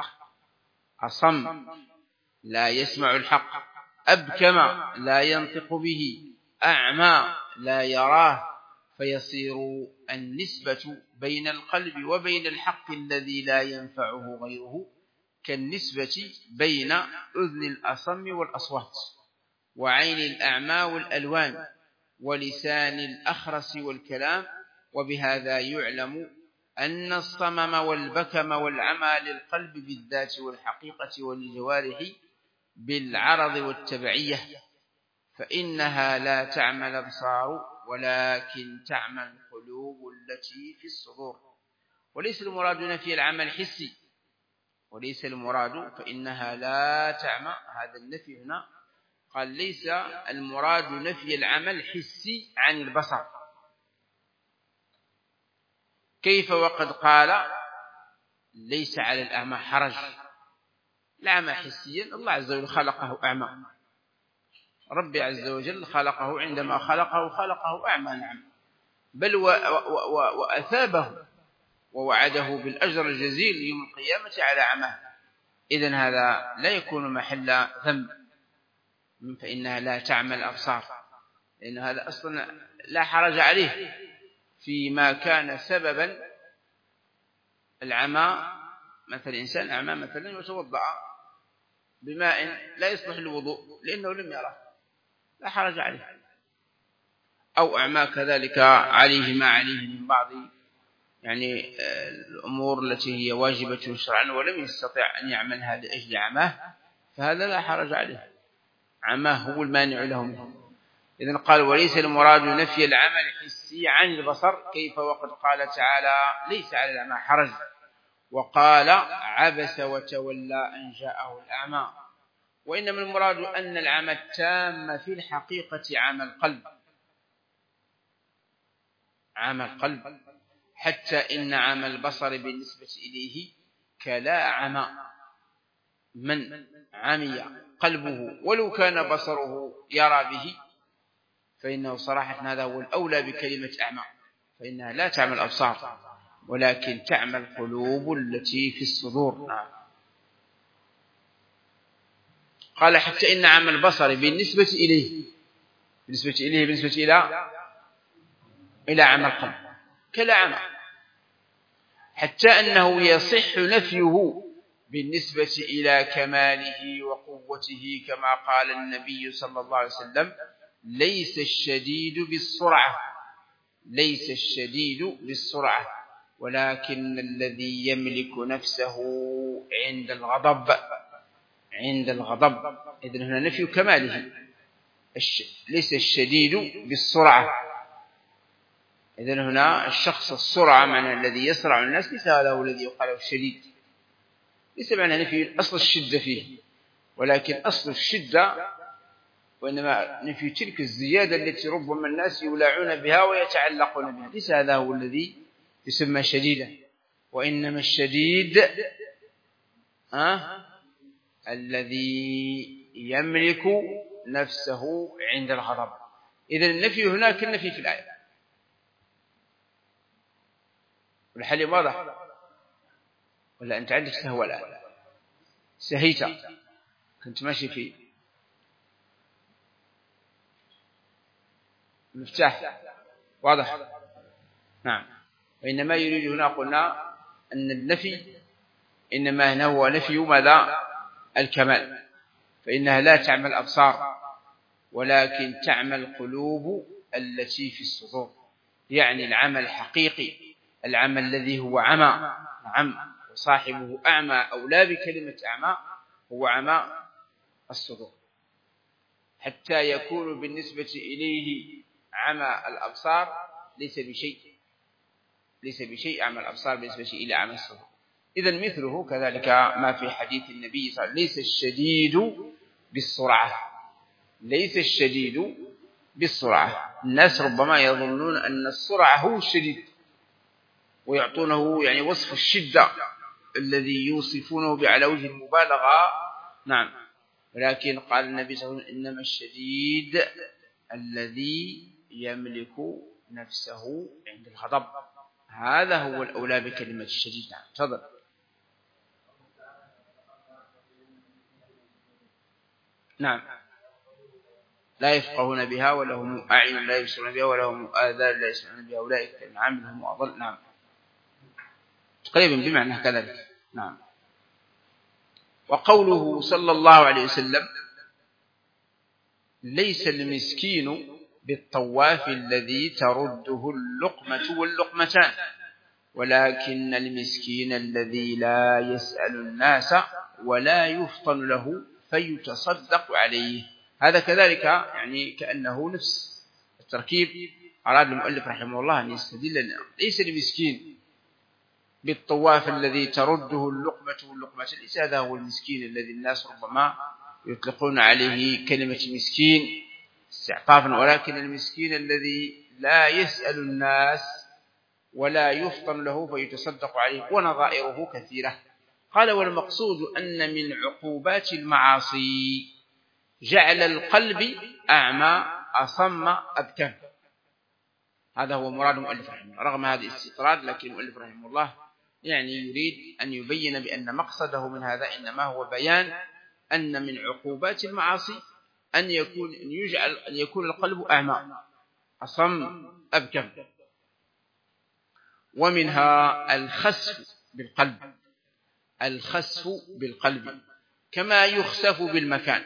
أصم لا يسمع الحق، أبكم لا ينطق به، أعمى لا يراه، فيصير النسبة بين القلب وبين الحق الذي لا ينفعه غيره كالنسبة بين أذن الأصم والأصوات، وعين الأعمى والألوان، ولسان الأخرس والكلام. وبهذا يعلم أن الصمم والبكم والعمى للقلب بالذات والحقيقة والجوارح بالعرض والتبعية، فإنها لا تعمى الأبصار ولكن تعمى القلوب التي في الصدور. وليس المراد نفي العمى الحسي، وليس المراد فإنها لا تعمى، هذا النفي هنا قال ليس المراد نفي العمى الحسي عن البصر. كيف وقد قال ليس على الأعمى حرج؟ الأعمى حسيا الله عز وجل خلقه أعمى، ربي عز وجل خلقه عندما خلقه خلقه أعمى، نعم، بل وأثابه ووعده بالأجر الجزيل يوم القيامة على عماه. إذن هذا لا يكون محل ذنب، فإنها لا تعمى الأبصار، لأن هذا أصلا لا حرج عليه فيما كان سببا العمى. مثل إنسان أعمى مثلا يتوضأ بماء لا يصلح للوضوء لأنه لم يراه، لا حرج عليه. أو أعمى كذلك عليه ما عليه من بعض يعني الأمور التي هي واجبة شرعا ولم يستطع أن يعملها لأجل عماه، فهذا لا حرج عليه، عماه هو المانع له منه. إذن قال: وليس المراد نفي العمى الحسي عن البصر. كيف وقد قال تعالى: ليس على الأعمى حرج، وقال: عبس وتولى أن جاءه الأعمى. وإنما المراد أن العمى التام في الحقيقة عمى القلب، عمى القلب، حتى إن عمى البصر بالنسبة إليه كلا عمى من عمي قلبه ولو كان بصره يرى به، فإنه صراحة هذا هو الأولى بكلمة أعمى، فإنها لا تعمى الأبصار ولكن تعمى القلوب التي في الصدور. قال: حتى إن عمى البصر بالنسبة إليه، بالنسبة إليه بالنسبة إلى إلى عمى القلب كلا عمى، حتى أنه يصح نفيه بالنسبة إلى كماله وقوته، كما قال النبي صلى الله عليه وسلم: ليس الشديد بالسرعة، ليس الشديد بالسرعة ولكن الذي يملك نفسه عند الغضب، عند الغضب. إذن هنا نفي كماله، ليس الشديد بالسرعة. إذن هنا الشخص السرعة معنى الذي يسرع الناس، ليس هذا هو الذي يقال الشديد، ليس معنى نفي أصل الشدة فيه، ولكن أصل الشدة وإنما نفي تلك الزيادة التي ربما الناس يولعون بها ويتعلقون بها، ليس هذا هو الذي يسمى شديدا. وإنما الشديد أه الذي يملك نفسه عند الغضب. إذن النفي هنا كالنفي في الآية. والحل واضح ولا أنت عندك سهوة الآن؟ سهيت كنت ماشي في المفتاح. واضح؟ نعم. وإنما يريد هنا قلنا أن النفي إنما هو نفي ماذا؟ الكمال، فإنها لا تعمل الأبصار ولكن تعمل القلوب التي في الصدور، يعني العمل الحقيقي، العمل الذي هو عمى. نعم، وصاحبه أعمى أو لا بكلمة أعمى هو عمى الصدور، حتى يكون بالنسبة إليه عمى الأبصار ليس بشيء، ليس بشيء عمى الأبصار بالنسبة إلى عمى الصدور. إذن مثله كذلك ما في حديث النبي صلى الله عليه وسلم: ليس الشديد بالسرعة، ليس الشديد بالسرعة. الناس ربما يظنون أن السرعة هو الشديد ويعطونه يعني وصف الشدة الذي يوصفونه على وجه المبالغة. نعم، ولكن قال النبي صلى الله عليه وسلم: إنما الشديد الذي يملك نفسه عند الغضب، هذا هو الأولى بكلمة الشديد. نعم، تفضل. نعم، لا يفقهون بها ولهم أعين لا يبصرون بها ولهم آذان لا يسمعون بها أولئك كالأنعام بل هم أضل. نعم، تقريبا بمعنى كذلك. نعم. وقوله صلى الله عليه وسلم: ليس المسكين بالطواف الذي ترده اللقمة واللقمتان، ولكن المسكين الذي لا يسأل الناس ولا يفطن له فيتصدق عليه. هذا كذلك يعني كأنه نفس التركيب. أراد المؤلف رحمه الله أن يستدل: ليس المسكين بالطواف الذي ترده اللقمة واللقمتان، ليس هذا هو المسكين الذي الناس ربما يطلقون عليه كلمة مسكين استعطافا، ولكن المسكين الذي لا يسأل الناس ولا يفطن له فيتصدق عليه، ونظائره كثيرة. قال: والمقصود أن من عقوبات المعاصي جعل القلب أعمى أصم أبكم. هذا هو مراد المؤلف رحمه الله، رغم هذه الاستطراد، لكن المؤلف رحمه الله يعني يريد أن يبين بأن مقصده من هذا إنما هو بيان أن من عقوبات المعاصي أن يكون أن يجعل أن يكون القلب أعمى أصم أبكم. ومنها الخسف بالقلب، الخسف بالقلب كما يخسف بالمكان،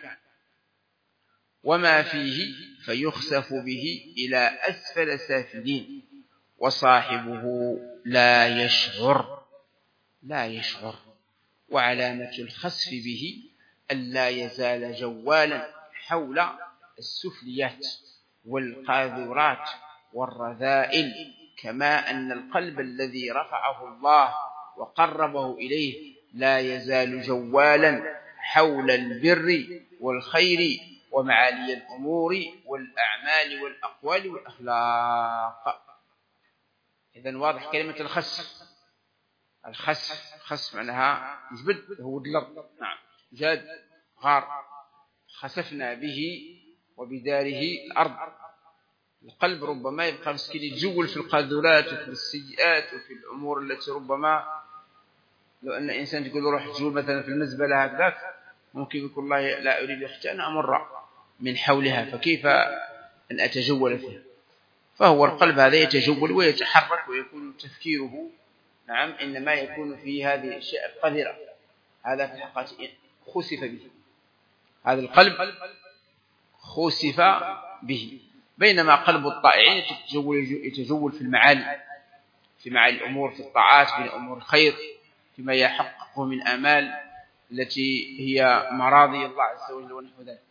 وما فيه فيخسف به إلى أسفل سافلين، وصاحبه لا يشعر لا يشعر. وعلامة الخسف به ألا يزال جوالا حول السفليات والقاذورات والرذائل، كما أن القلب الذي رفعه الله وقربه إليه لا يزال جوالا حول البر والخير ومعالي الأمور والأعمال والأقوال والأخلاق. إذن واضح كلمة الخسف. الخسف خسف معناها جبد، هو الأرض. نعم، جاد غار، خسفنا به وبداره الأرض. القلب ربما يبقى مسكين يتجول في القاذورات وفي السيئات وفي الأمور التي ربما لو أن إنسان يقول روح تجول مثلا في المزبلة هكذاك، ممكن يقول الله لا أريد حتى أن أمر من حولها، فكيف أن أتجول فيها؟ فهو القلب هذا يتجول ويتحرك ويكون تفكيره نعم إنما يكون في هذه الأشياء القذرة. هذا في الحقيقة خسف به، هذا القلب خسف به، بينما قلب الطائعين يتجول في المعالي، في معالي الأمور، في الطاعات، في أمور الخير، فيما يحققه من آمال التي هي مراضي الله عز وجل ونحو ذلك.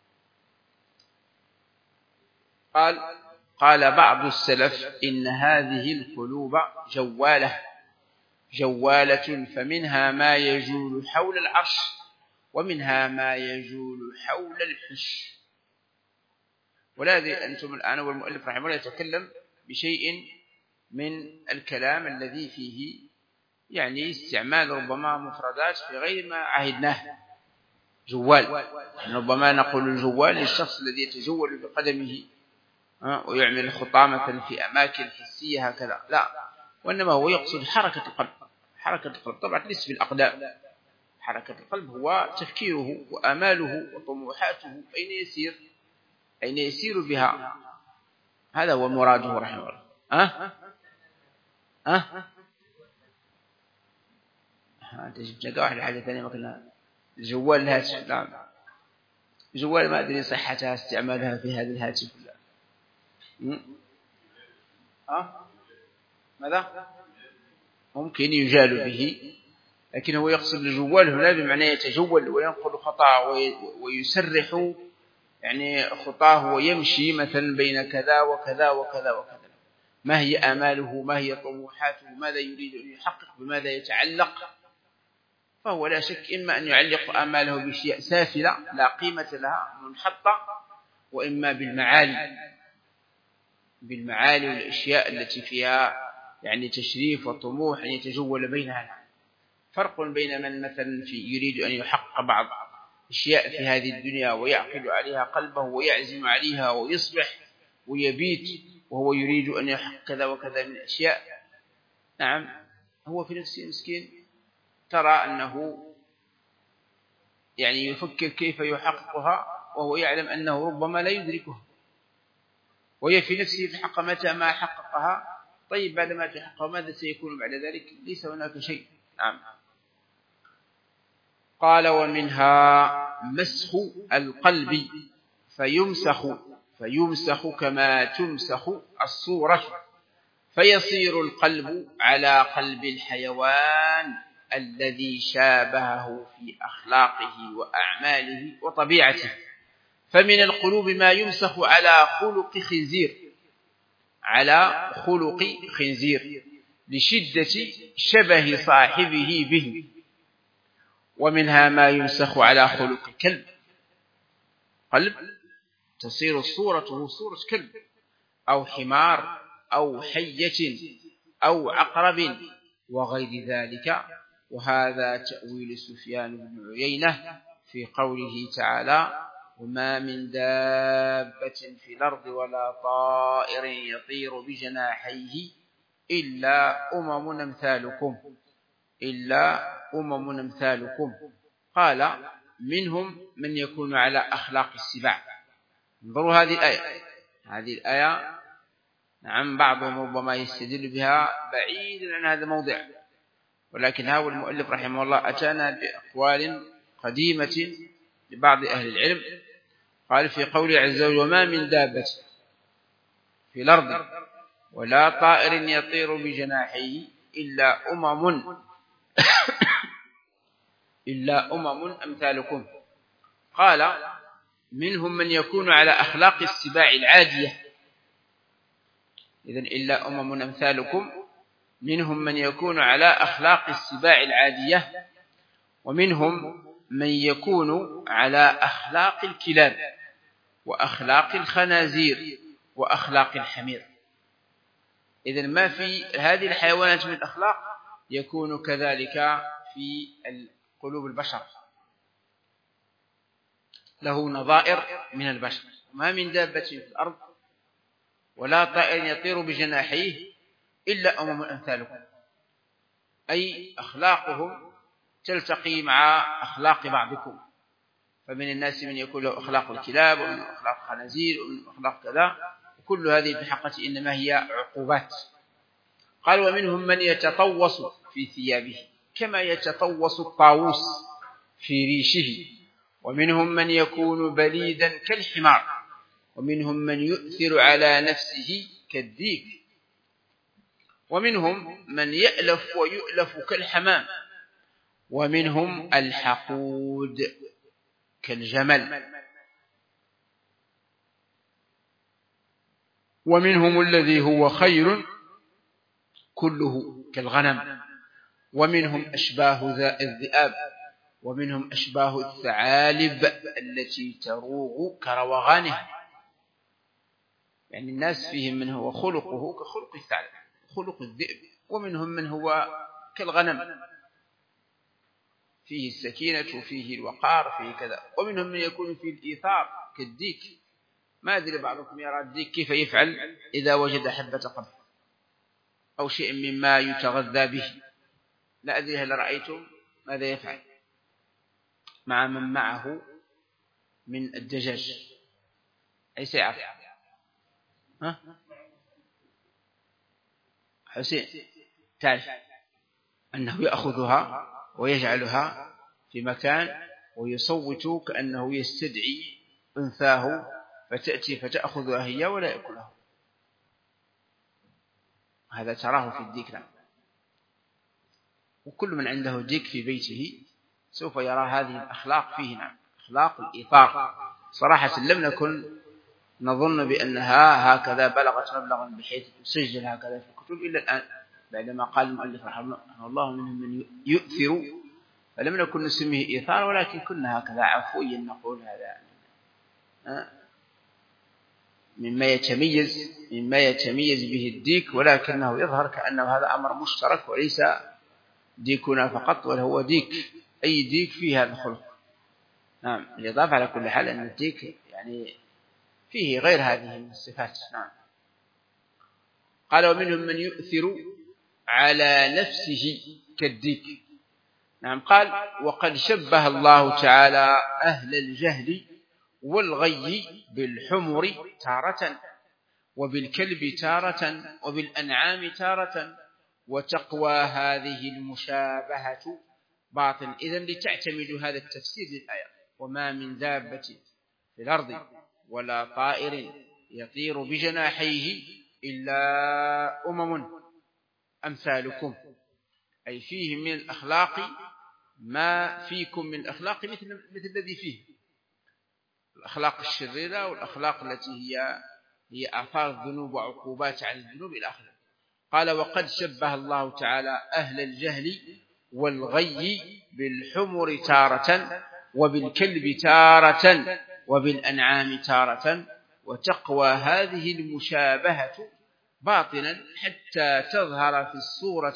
قال قال بعض السلف: إن هذه القلوب جوالة جوالة، فمنها ما يجول حول العرش ومنها ما يجول حول الحش. ولذلك أنتم الآن والمؤلف رحمه الله يتكلم بشيء من الكلام الذي فيه يعني استعمال ربما مفردات في غير ما عهدناه. جوال، ربما نقول الجوال للشخص الذي يتجول بقدمه ويعمل خطامة في أماكن حسية هكذا، لا، وإنما هو يقصد حركة القلب. حركة القلب طبعا ليس بالأقدام، حركة القلب هو تفكيره وآماله وطموحاته أين يسير أين يسير بها. هذا هو مراده رحمه الله. أه أه أنت جبت واحد حاجة ثانية ما كنا الجوال الهاتف. نعم جوال ما أدري صحتها استعمالها في هذا الهاتف لا. أه ماذا ممكن يجال به، لكن هو يقصد الجوال هنا بمعنى يتجول وينقل خطاه ويسرح يعني خطاه ويمشي مثلا بين كذا وكذا وكذا وكذا. ما هي آماله، ما هي طموحاته، ماذا يريد أن يحقق، بماذا يتعلق. فهو لا شك إما أن يعلق آماله بشيء سافلة لا قيمة لها منحطة، وإما بالمعالي بالمعالي والأشياء التي فيها يعني تشريف وطموح أن يتجول بينها. فرق بين من مثلا في يريد أن يحقق بعض أشياء في هذه الدنيا ويعقد عليها قلبه ويعزم عليها ويصبح ويبيت وهو يريد أن يحقق كذا وكذا من الأشياء. نعم هو في نفسه مسكين ترى أنه يعني يفكر كيف يحققها وهو يعلم أنه ربما لا يدركها، وهي في نفسه في حق متى ما حققها طيب بعد ما تحقق ماذا سيكون بعد ذلك؟ ليس هناك شيء. نعم. قال ومنها مسخ القلب فيمسخ فيمسخ كما تمسخ الصورة فيصير القلب على قلب الحيوان الذي شابهه في أخلاقه وأعماله وطبيعته. فمن القلوب ما يمسخ على خلق خنزير على خلق خنزير لشدة شبه صاحبه به، ومنها ما يمسخ على خلق كلب قلب تصير صورته صورة كلب أو حمار أو حية أو عقرب وغير ذلك. وهذا تأويل سفيان بن عيينة في قوله تعالى وما من دابة في الأرض ولا طائر يطير بجناحيه إلا أمم أمثالكم إلا أمم أمثالكم. قال منهم من يكون على أخلاق السباع. انظروا هذه الآية هذه الآية نعم بعضهم ربما يستدل بها بعيدا عن هذا الموضع، ولكن هذا المؤلف رحمه الله أتانا بأقوال قديمة لبعض أهل العلم. قال في قوله عز وجل وما من دابة في الأرض ولا طائر يطير بجناحيه إلا أمم إلا أمم أمثالكم. قال منهم من يكون على أخلاق السباع العادية. إذن إلا أمم أمثالكم منهم من يكون على أخلاق السباع العادية، ومنهم من يكون على أخلاق الكلاب وأخلاق الخنازير وأخلاق الحمير. إذن ما في هذه الحيوانات من الأخلاق يكون كذلك في قلوب البشر، له نظائر من البشر. ما من دابة في الأرض ولا طائر يطير بجناحيه إلا أمم أمثالكم، أي أخلاقهم تلتقي مع أخلاق بعضكم. فمن الناس من يكون له أخلاق الكلاب ومن أخلاق الخنازير ومن أخلاق كذا، وكل هذه في الحقيقة إنما هي عقوبات. قال ومنهم من يتطوس في ثيابه كما يتطوس الطاووس في ريشه، ومنهم من يكون بليدا كالحمار، ومنهم من يؤثر على نفسه كالديك، ومنهم من يألف ويؤلف كالحمام، ومنهم الحقود كالجمل، ومنهم الذي هو خير كله كالغنم، ومنهم أشباه الذئاب، ومنهم أشباه الثعالب التي تروغ كروغانها. يعني الناس فيهم من هو خلقه كخلق الثعلب خلق الذئب، ومنهم من هو كالغنم فيه السكينة وفيه الوقار فيه كذا، ومنهم من يكون فيه الإيثار كالديك. ما أدري بعضكم يرى الديك كيف يفعل إذا وجد حبة قمح أو شيء مما يتغذى به، لا أدري هل رأيتم ماذا يفعل مع من معه من الدجاج. أي سيعرف ها حسين تعرف أنه يأخذها ويجعلها في مكان ويصوت كأنه يستدعي أنثاه فتأتي فتأخذها هي ولا يأكلها. هذا تراه في الديك. نعم. وكل من عنده ديك في بيته سوف يرى هذه الأخلاق فيه. نعم. أخلاق الإيثار. صراحة لم نكن نظن بأنها هكذا بلغت مبلغا بحيث تسجل هكذا في الكتب إلا الآن بعدما قال المؤلف رحمه الله منهم من يؤثر، فلم نكن نسميه إيثار ولكن كنا هكذا عفويا نقول هذا مما يتميز مما يتميز به الديك، ولكنه يظهر كأنه هذا أمر مشترك وليس ديكنا فقط، ولا هو ديك أي ديك فيه هذا الخلق. نعم. الإضافة على كل حال أن الديك يعني فيه غير هذه الصفات. نعم. قال ومنهم من يؤثر على نفسه كالديك. نعم. قال وقد شبه الله تعالى أهل الجهل والغي بالحمر تارة وبالكلب تارة وبالأنعام تارة وتقوى هذه المشابهة باطل. إذن لتعتمد هذا التفسير للآية وما من دابة في الأرض ولا طائر يطير بجناحيه إلا أمم أمثالكم، أي فيه من الأخلاق ما فيكم من الأخلاق مثل, مثل الذي فيه الأخلاق الشريرة والأخلاق التي هي هي آثار الذنوب وعقوبات على الذنوب إلى آخره. قال وقد شبه الله تعالى أهل الجهل والغي بالحمر تارة وبالكلب تارة وبالأنعام تارة وتقوى هذه المشابهة باطنا حتى تظهر في الصورة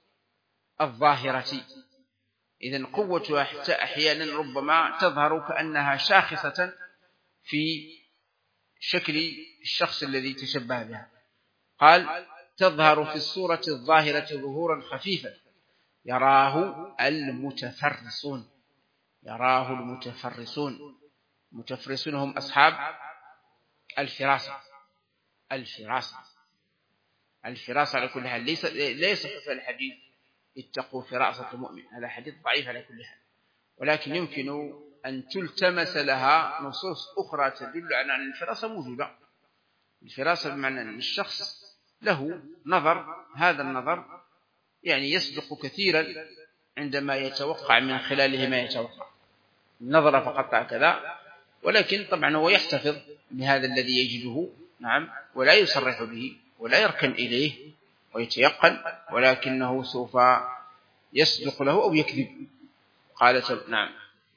الظاهرة. إذن قوتها حتى أحيانا ربما تظهر كأنها شاخصة في شكل الشخص الذي تشبه بها. قال تظهر في الصورة الظاهرة ظهورا خفيفا يراه المتفرسون. يراه المتفرسون. المتفرسون هم أصحاب الفراسة. الفراسة الفراسة على كل حال ليس ليس في الحديث اتقوا فراسة المؤمن، هذا حديث ضعيف على كل حال، ولكن يمكن أن تلتمس لها نصوص أخرى تدل على أن الفراسة موجودة. الفراسة بمعنى أن الشخص له نظر، هذا النظر يعني يصدق كثيرا عندما يتوقع من خلاله ما يتوقع، النظر فقط هكذا، ولكن طبعا هو يحتفظ بهذا الذي يجده. نعم. ولا يصرح به ولا يركن إليه ويتيقن، ولكنه سوف يصدق له أو يكذب. قالت نعم.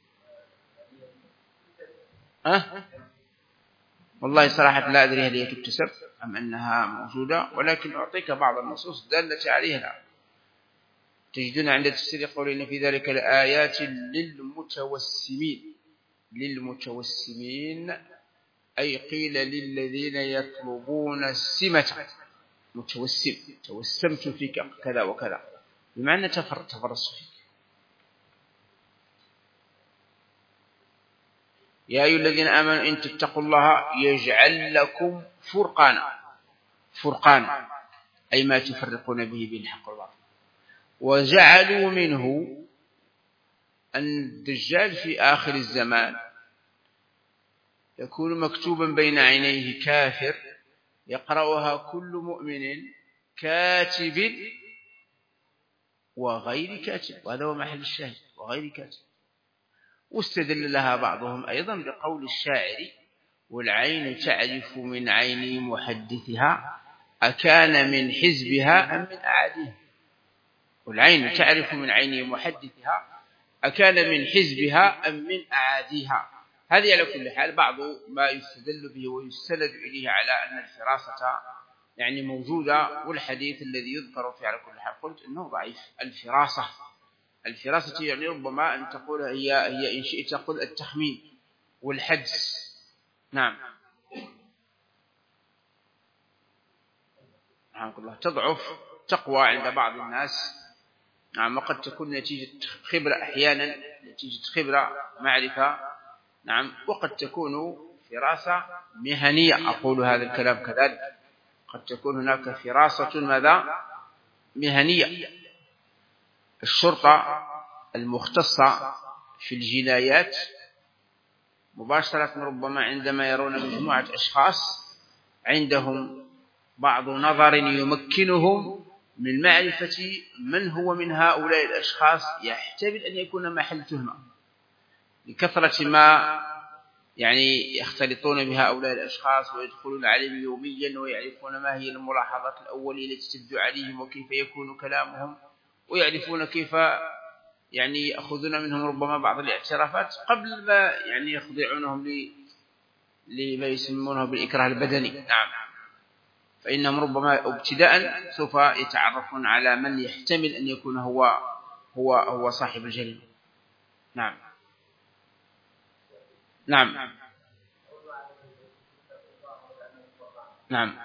أه؟ والله صراحة لا أدري هل هي تكتسب أم أنها موجودة، ولكن أعطيك بعض النصوص الدالة عليها. تجدون عند تفسير يقولون في ذلك الآيات للمتوسمين. للمتوسمين أي قيل للذين يطلبون السمة. متوسم توسمت فيك كذا وكذا، بمعنى تفرس فيك. يا أيها الذين آمنوا إن تتقوا الله يجعل لكم فرقانا. فرقانا أي ما تفرقون به بين الحق والباطل. وجعلوا منه الدجال في آخر الزمان يكون مكتوبا بين عينيه كافر يقرأها كل مؤمن كاتب وغير كاتب، وهذا هو محل الشاهد، وغير كاتب. واستدل لها بعضهم أيضا بقول الشاعر والعين تعرف من عين محدثها أكان من حزبها أم من أعاديها. والعين تعرف من عين محدثها أكان من حزبها أم من أعاديها. هذه على كل حال بعض ما يستدل به ويستند إليه على أن الفراسة يعني موجودة، والحديث الذي يذكر فيه على كل حال قلت إنه ضعيف. الفراسة الفراسة يعني ربما أن تقول هي هي إن شئت تقول التخمين والحدس. نعم. رحمك الله. تضعف تقوى عند بعض الناس. نعم. وقد تكون نتيجة خبرة أحيانا، نتيجة خبرة معرفة. نعم. وقد تكون فراسة مهنية. أقول هذا الكلام كذلك، قد تكون هناك فراسة ماذا مهنية. الشرطة المختصة في الجنايات مباشرة ربما عندما يرون مجموعة أشخاص عندهم بعض نظر يمكنهم من معرفة من هو من هؤلاء الأشخاص يحتمل أن يكون محل تهمة، لكثرة ما يعني يختلطون بهؤلاء الأشخاص ويدخلون عليهم يوميا ويعرفون ما هي الملاحظات الأولية التي تبدو عليهم وكيف يكون كلامهم، ويعرفون كيف يعني يأخذون منهم ربما بعض الاعترافات قبل ما يعني يخضعونهم لما يسمونه بالإكراه البدني. نعم، فإنهم ربما ابتداء سوف يتعرفون على من يحتمل أن يكون هو هو هو صاحب الجريمة. نعم نعم نعم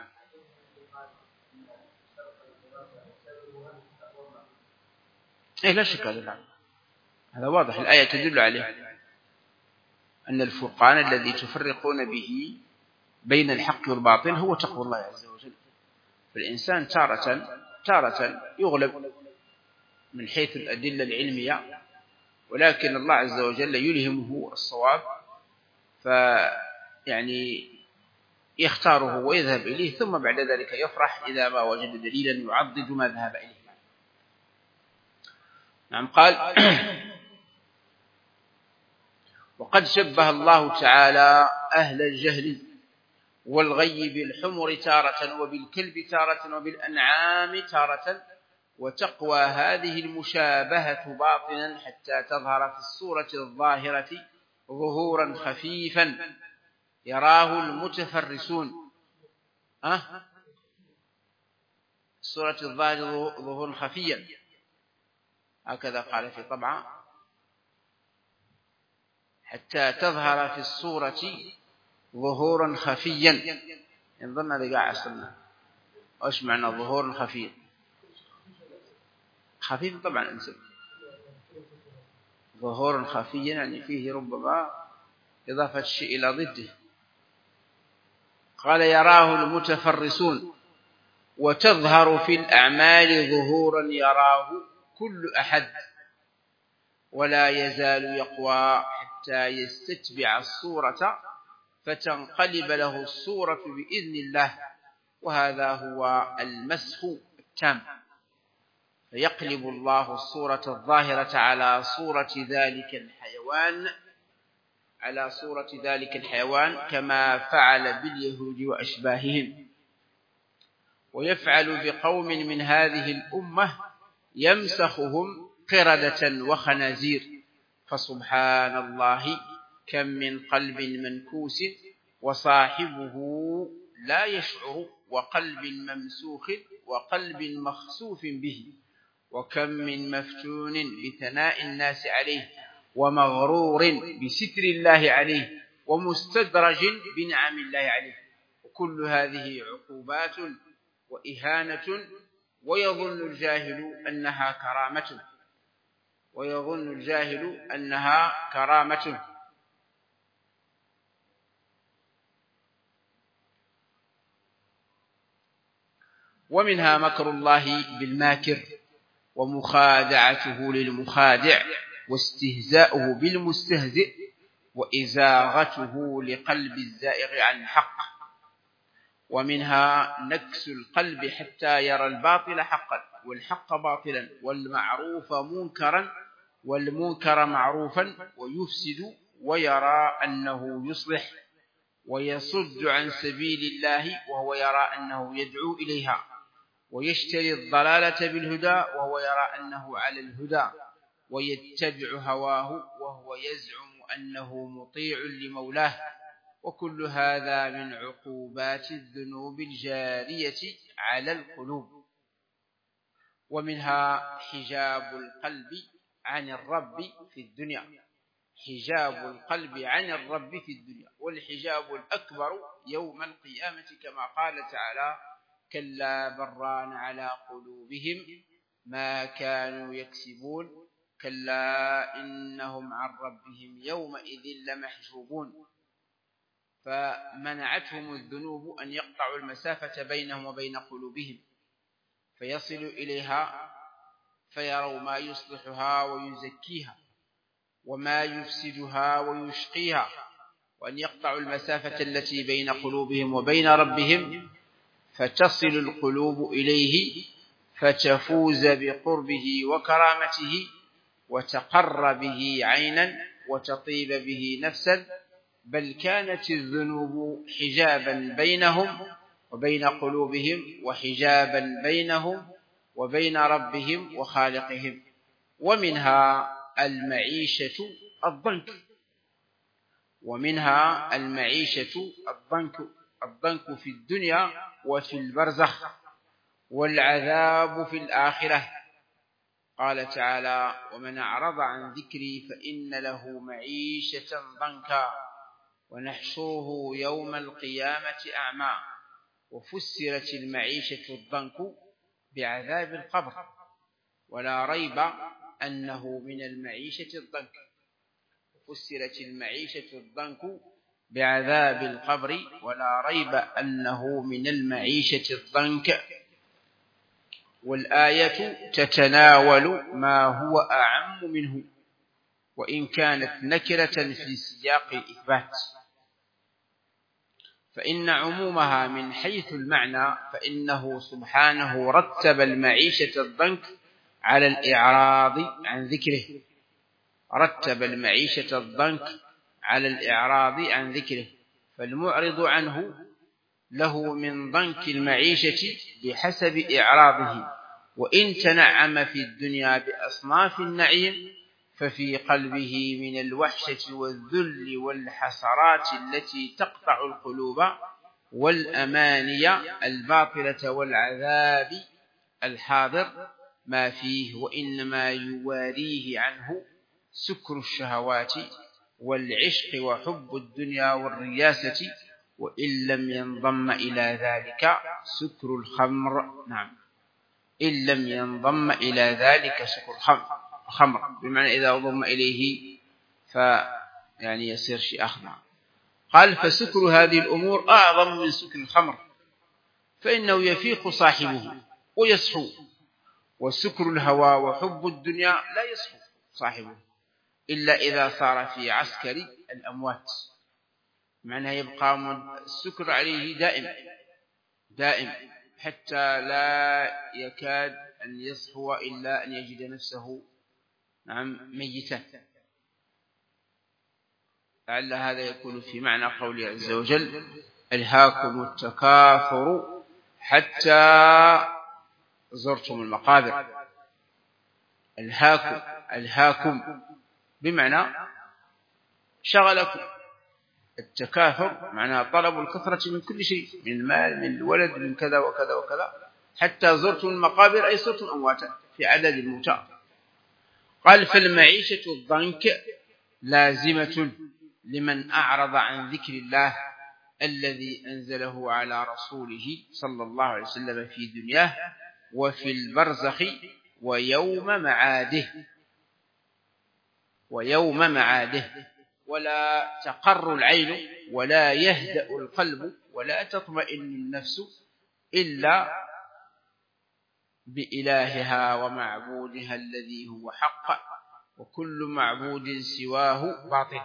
إيه لا شك هذا هذا واضح، الآية تدل عليه أن الفرقان الذي تفرقون به بين الحق والباطل هو تقوى الله عز وجل. فالإنسان تارة تارة يغلب من حيث الأدلة العلمية، ولكن الله عز وجل يلهمه الصواب فيعني يختاره ويذهب إليه، ثم بعد ذلك يفرح إذا ما وجد دليلا يعضد ما ذهب إليه. نعم. قال وقد شبه الله تعالى أهل الجهل والغي بالحمر تارة وبالكلب تارة وبالأنعام تارة، وتقوى هذه المشابهة باطنا حتى تظهر في الصورة الظاهرة ظهورا خفيفا يراه المتفرسون. أه؟ الصورة الظاهرة ظهورا خفيا، هكذا قال في طبعة، حتى تظهر في الصورة ظهورا خفيا. ينظرنا لقاع أصلنا وإيش معنى ظهورا خفيا؟ خفيف طبعا انسب ظهورا خفيا يعني فيه ربما إضافة الشيء إلى ضده. قال يراه المتفرسون، وتظهر في الأعمال ظهورا يراه كل أحد، ولا يزال يقوى حتى يستتبع الصورة فتنقلب له الصورة بإذن الله، وهذا هو المسخ التام. فيقلب الله الصورة الظاهرة على صورة ذلك الحيوان على صورة ذلك الحيوان كما فعل باليهود وأشباههم، ويفعل بقوم من هذه الأمة يمسخهم قردة وخنازير. فسبحان الله كم من قلب منكوس وصاحبه لا يشعر، وقلب ممسوخ وقلب مخسوف به، وكم من مفتون بثناء الناس عليه ومغرور بستر الله عليه ومستدرج بنعم الله عليه. وكل هذه عقوبات وإهانة، ويظن الجاهل أنها كرامة ويظن الجاهل أنها كرامة. ومنها مكر الله بالماكر، ومخادعته للمخادع، واستهزاؤه بالمستهزئ، وإزاغته لقلب الزائغ عن الحق. ومنها نكس القلب حتى يرى الباطل حقا والحق باطلا والمعروف منكرا والمنكر معروفا، ويفسد ويرى أنه يصلح، ويصد عن سبيل الله وهو يرى أنه يدعو إليها، ويشتري الضلالة بالهدى وهو يرى أنه على الهدى، ويتبع هواه وهو يزعم أنه مطيع لمولاه. وكل هذا من عقوبات الذنوب الجارية على القلوب. ومنها حجاب القلب عن الرب في الدنيا حجاب القلب عن الرب في الدنيا والحجاب الأكبر يوم القيامة، كما قال تعالى كلا بران على قلوبهم ما كانوا يكسبون كلا إنهم عن ربهم يومئذ لمحجوبون. فمنعتهم الذنوب أن يقطعوا المسافة بينهم وبين قلوبهم فيصلوا إليها فيروا ما يصلحها ويزكيها وما يفسدها ويشقيها، وأن يقطعوا المسافة التي بين قلوبهم وبين ربهم فتصل القلوب إليه فتفوز بقربه وكرامته وتقر به عينا وتطيب به نفسا، بل كانت الذنوب حجابا بينهم وبين قلوبهم وحجابا بينهم وبين ربهم وخالقهم. ومنها المعيشة الضنك ومنها المعيشة الضنك الضنك في الدنيا وفي البرزخ والعذاب في الآخرة. قال تعالى: ومن أعرض عن ذكري فإن له معيشة ضنكا ونحشره يوم القيامة أعمى. وفسرت المعيشة الضنك بعذاب القبر، ولا ريب أنه من المعيشة الضنك. فسرت المعيشة الضنك بعذاب القبر، ولا ريب أنه من المعيشة الضنك. والآية تتناول ما هو أعم منه، وإن كانت نكرة في سياق الإثبات، فإن عمومها من حيث المعنى فإنه سبحانه رتب المعيشة الضنك على الإعراض عن ذكره رتب المعيشة الضنك على الإعراض عن ذكره فالمعرض عنه له من ضنك المعيشة بحسب إعراضه، وإن تنعم في الدنيا بأصناف النعيم ففي قلبه من الوحشة والذل والحسرات التي تقطع القلوب والأماني الباطلة والعذاب الحاضر ما فيه، وإنما يواريه عنه سكر الشهوات والعشق وحب الدنيا والرياسة، وإن لم ينضم إلى ذلك سكر الخمر. نعم، إن لم ينضم إلى ذلك سكر الخمر، بمعنى إذا ضم إليه فيعني يصير شيء أخضر. قال: فسكر هذه الأمور أعظم من سكر الخمر، فإنه يفيق صاحبه ويصحو، وسكر الهوى وحب الدنيا لا يصحو صاحبه إلا إذا صار في عسكر الأموات، معناه يبقى السكر عليه دائم دائم حتى لا يكاد أن يصحو إلا أن يجد نفسه نعم ميتا. لعل هذا يكون في معنى قوله عز وجل: ألهاكم التكاثر حتى زرتم المقابر. ألهاكم ألهاكم بمعنى شغلكم. التكاثر معناه طلب الكثرة من كل شيء، من المال من الولد من كذا وكذا وكذا، حتى زرتم المقابر أي صرتم أمواتا في عدد الموتى. قال: فالمعيشة الضنك لازمة لمن أعرض عن ذكر الله الذي أنزله على رسوله صلى الله عليه وسلم في دنياه وفي البرزخ ويوم معاده ويوم معاده ولا تقر العين ولا يهدأ القلب ولا تطمئن النفس إلا بإلهها ومعبودها الذي هو حق، وكل معبود سواه باطل.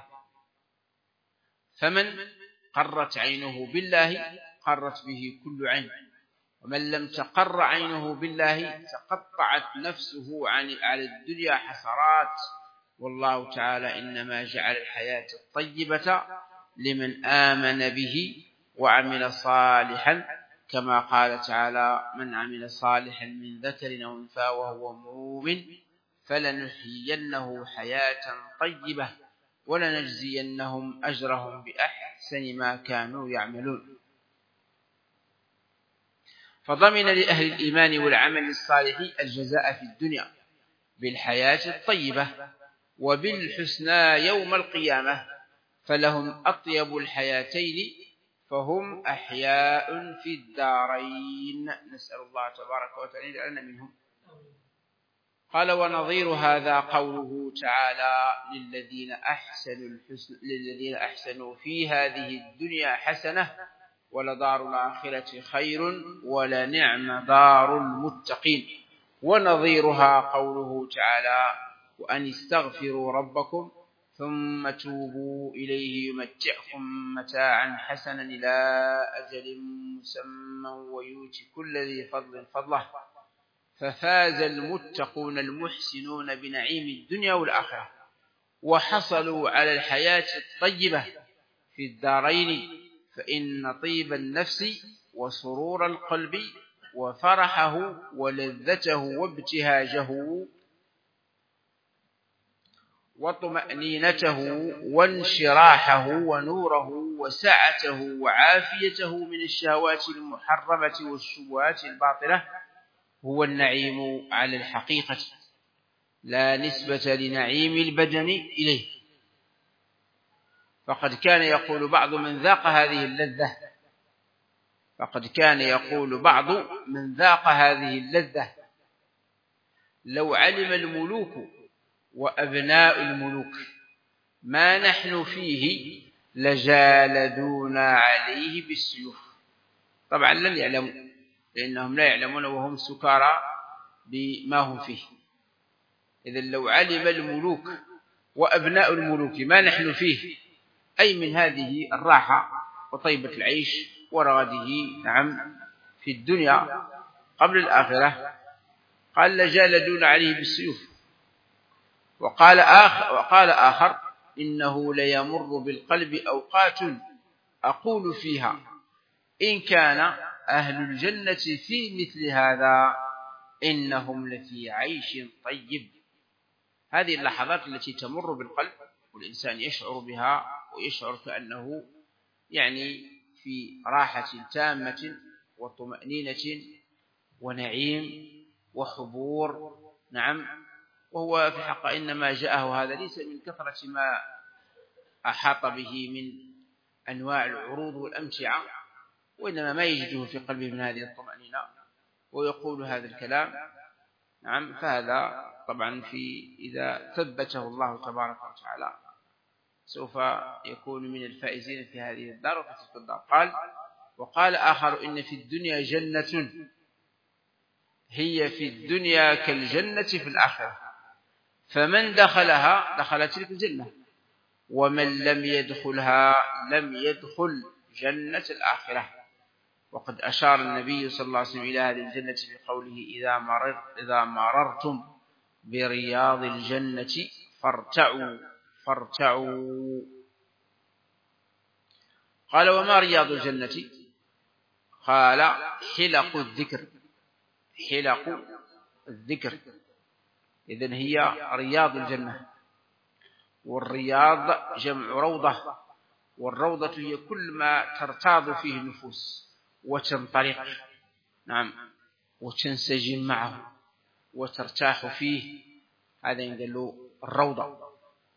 فمن قرت عينه بالله قرت به كل عين، ومن لم تقر عينه بالله تقطعت نفسه عن على الدنيا حسرات. والله تعالى إنما جعل الحياة الطيبة لمن آمن به وعمل صالحا، كما قال تعالى: من عمل صالحا من ذكر أو أنثى وهو مؤمن فلنحيينه حياة طيبة ولنجزينهم أجرهم بأحسن ما كانوا يعملون. فضمن لأهل الإيمان والعمل الصالح الجزاء في الدنيا بالحياة الطيبة وبالحسنى يوم القيامة، فلهم أطيب الحياتين فهم أحياء في الدارين. نسأل الله تبارك وتعالى لنا منهم. قال ونظير هذا قوله تعالى للذين أحسنوا الحسن للذين أحسنوا في هذه الدنيا حسنة ولدار الآخرة خير ولنعم دار المتقين. ونظيرها قوله تعالى وأن استغفروا ربكم ثم توبوا إليه يمتعكم متاعا حسنا إلى أجل مسمى ويؤتي كل ذي فضل فضله ففاز المتقون المحسنون بنعيم الدنيا والآخرة وحصلوا على الحياة الطيبة في الدارين. فإن طيب النفس وسرور القلب وفرحه ولذته وابتهاجه وطمأنينته وانشراحه ونوره وسعته وعافيته من الشهوات المحرمة والشبهات الباطلة هو النعيم على الحقيقة لا نسبة لنعيم البدن إليه. فقد كان يقول بعض من ذاق هذه اللذة فقد كان يقول بعض من ذاق هذه اللذة لو علم الملوك وأبناء الملوك ما نحن فيه لجالدونا عليه بالسيوف. طبعا لن يعلموا لأنهم لا يعلمون وهم سكارى بما هم فيه. إذن لو علم الملوك وأبناء الملوك ما نحن فيه أي من هذه الراحة وطيبة العيش ورغده نعم في الدنيا قبل الآخرة قال لجالدون عليه بالسيوف. وقال آخر, وقال آخر إنه ليمر بالقلب أوقات أقول فيها إن كان أهل الجنة في مثل هذا إنهم لفي عيش طيب. هذه اللحظات التي تمر بالقلب والإنسان يشعر بها ويشعر كأنه يعني في راحة تامة وطمأنينة ونعيم وحبور نعم. وهو في الحق إنما جاءه هذا ليس من كثرة ما أحاط به من أنواع العروض والأمتعة وإنما ما يجده في قلبه من هذه الطمأنينة ويقول هذا الكلام نعم. فهذا طبعا في إذا ثبته الله تبارك وتعالى سوف يكون من الفائزين في هذه الدار وفي تلك الدار. قال وقال آخر إن في الدنيا جنة هي في الدنيا كالجنة في الآخرة فمن دخلها دخل تلك الجنة ومن لم يدخلها لم يدخل جنة الآخرة. وقد أشار النبي صلى الله عليه وسلم إلى هذه الجنة بقوله إذا مرر إذا مررتم برياض الجنة فارتعوا فارتعوا. قال وما رياض الجنة؟ قال حلق الذكر حلق الذكر. إذن هي رياض الجنة والرياض جمع روضة والروضة هي كل ما ترتاض فيه النفوس وتنطلق نعم وتنسجم معه وترتاح فيه هذا ينقال له الروضة.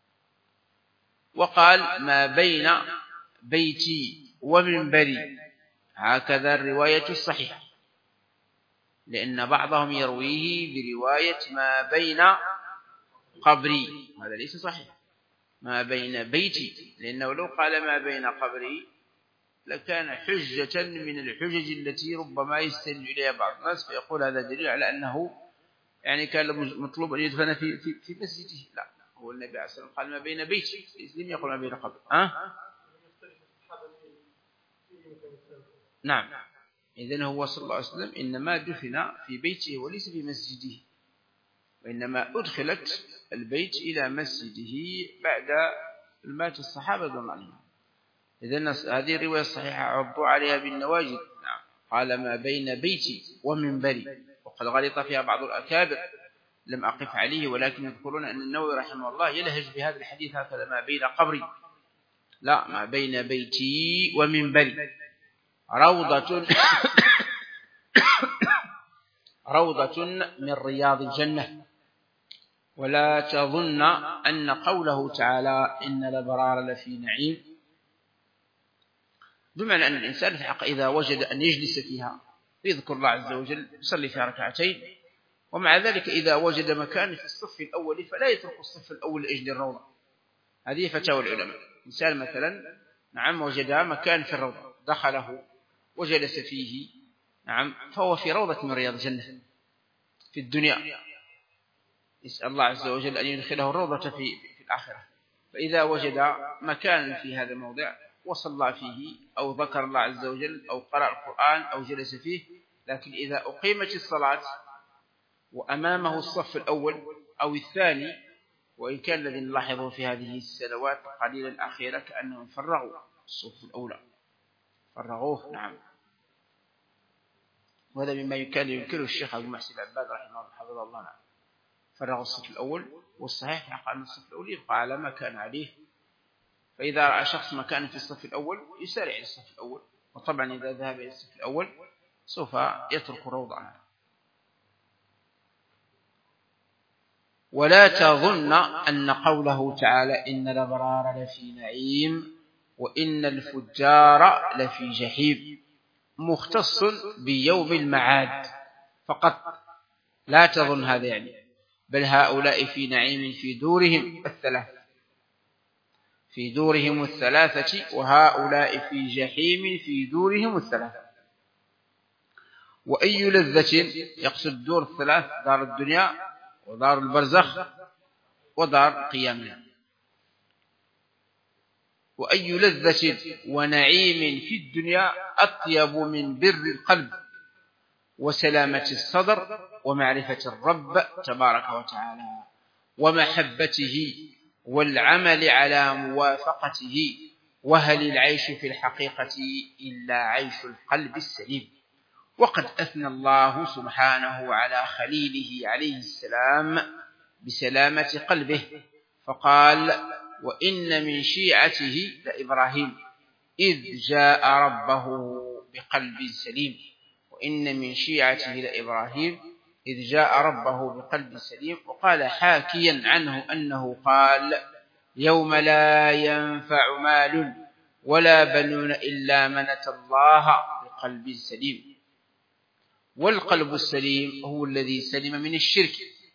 وقال ما بين بيتي ومنبري هكذا الرواية الصحيحة لأن بعضهم يرويه برواية ما بين قبري هذا ليس صحيح ما بين بيتي لأنه لو قال ما بين قبري لكان حجة من الحجج التي ربما يستند إليها بعض الناس فيقول هذا دليل على أنه يعني كان مطلوب أن يدفن في, في, في مسجده. لا هو النبي عليه الصلاة والسلام قال ما بين بيتي لم يقل ما بين قبري. أه؟ نعم إذن هو صلى الله عليه وسلم إنما دفن في بيته وليس في مسجده وإنما أدخلت البيت إلى مسجده بعد مات الصحابة رضي الله عنهم. إذن هذه الرواية الصحيحة عضوا عليها بالنواجذ. نعم قال ما بين بيتي ومنبري وقد غلط فيها بعض الأكابر لم أقف عليه ولكن يذكرون أن النووي رحمه الله يلهج بهذا الحديث هكذا ما بين قبري لا ما بين بيتي ومنبري روضة روضة من رياض الجنة. ولا تظن أن قوله تعالى إن الأبرار لفي نعيم بمعنى أن الإنسان في حق إذا وجد أن يجلس فيها يذكر الله عز وجل يصلي فيها ركعتين ومع ذلك إذا وجد مكان في الصف الأول فلا يترك الصف الأول لأجل الروضة. هذه فتاوى العلماء. إنسان مثلا نعم وجد مكان في الروضة دخله وجلس فيه نعم فهو في روضة من رياض الجنة في الدنيا، يسأل الله عز وجل أن يدخله الروضة في, في الآخرة. فإذا وجد مكان في هذا الموضع وصلى فيه أو ذكر الله عز وجل أو قرأ القرآن أو جلس فيه، لكن إذا أقيمت الصلاة وأمامه الصف الأول أو الثاني، وإن كان الذي نلاحظه في هذه السنوات قليلا الأخيرة كأنهم فرغوا الصف الأولى فرغوه نعم، وهذا مما كان ينكره الشيخ عبد المحسن العباد رحمه الله حفظه الله نعم. فرغ الصف الأول، والصحيح يقع أن الصف الأول يبقى على ما كان عليه. فإذا رأى شخص مكان في الصف الأول يسارع إلى الصف الأول، وطبعا إذا ذهب إلى الصف الأول سوف يترك الروضة عنه. ولا تظن أن قوله تعالى إن الأبرار لفي نعيم وإن الفجار لفي جحيم مختص بيوم المعاد فقط، لا تظن هذا يعني، بل هؤلاء في نعيم في دورهم الثلاثة في دورهم الثلاثة وهؤلاء في جحيم في دورهم الثلاثة. وأي لذة يقصد دور الثلاث، دار الدنيا ودار البرزخ ودار قيامنا. وأي لذة ونعيم في الدنيا أطيب من بر القلب وسلامة الصدر ومعرفة الرب تبارك وتعالى ومحبته والعمل على موافقته. وهل العيش في الحقيقة إلا عيش القلب السليم. وقد أثنى الله سبحانه على خليله عليه السلام بسلامة قلبه فقال وإن من شيعته لإبراهيم إذ جاء ربه بقلب سليم. وإن من شيعته لإبراهيم إذ جاء ربه بقلب سليم. وقال حاكيا عنه أنه قال يوم لا ينفع مال ولا بنون إلا من أتى الله بقلب سليم. والقلب السليم هو الذي سلم من الشرك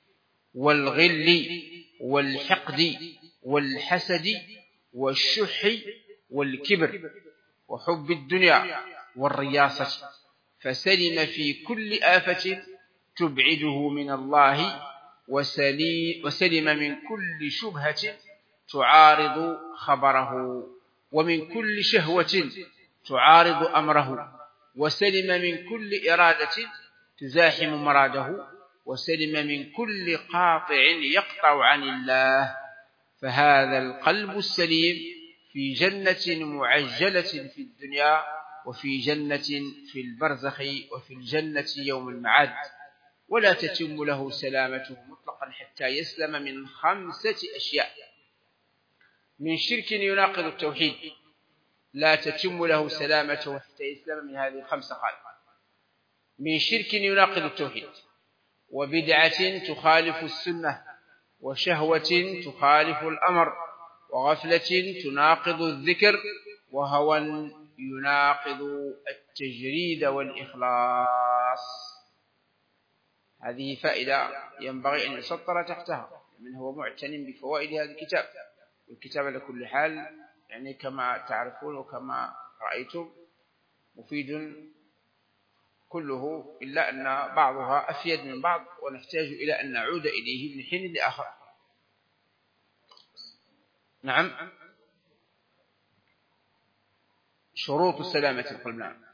والغل والحقد والحسد والشح والكبر وحب الدنيا والرياسة، فسلم في كل آفة تبعده من الله، وسلم من كل شبهة تعارض خبره، ومن كل شهوة تعارض أمره، وسلم من كل إرادة تزاحم مراده، وسلم من كل قاطع يقطع عن الله. فهذا القلب السليم في جنة معجلة في الدنيا وفي جنة في البرزخ وفي الجنة يوم المعاد. ولا تتم له سلامته مطلقا حتى يسلم من خمسة أشياء. من شرك يناقض التوحيد لا تتم له سلامته حتى يسلم من هذه الخمسة قال. من شرك يناقض التوحيد وبدعة تخالف السنة وشهوة تخالف الأمر وغفلة تناقض الذكر وهوى يناقض التجريد والإخلاص. هذه فائدة ينبغي أن يسطر تحتها، من هو معتن بفوائد هذا الكتاب. والكتاب على كل حال يعني كما تعرفون وكما رأيتم مفيد كله، إلا أن بعضها أفيد من بعض ونحتاج إلى أن نعود إليه من حين لآخر. نعم. شروط سلامة القلب. نعم.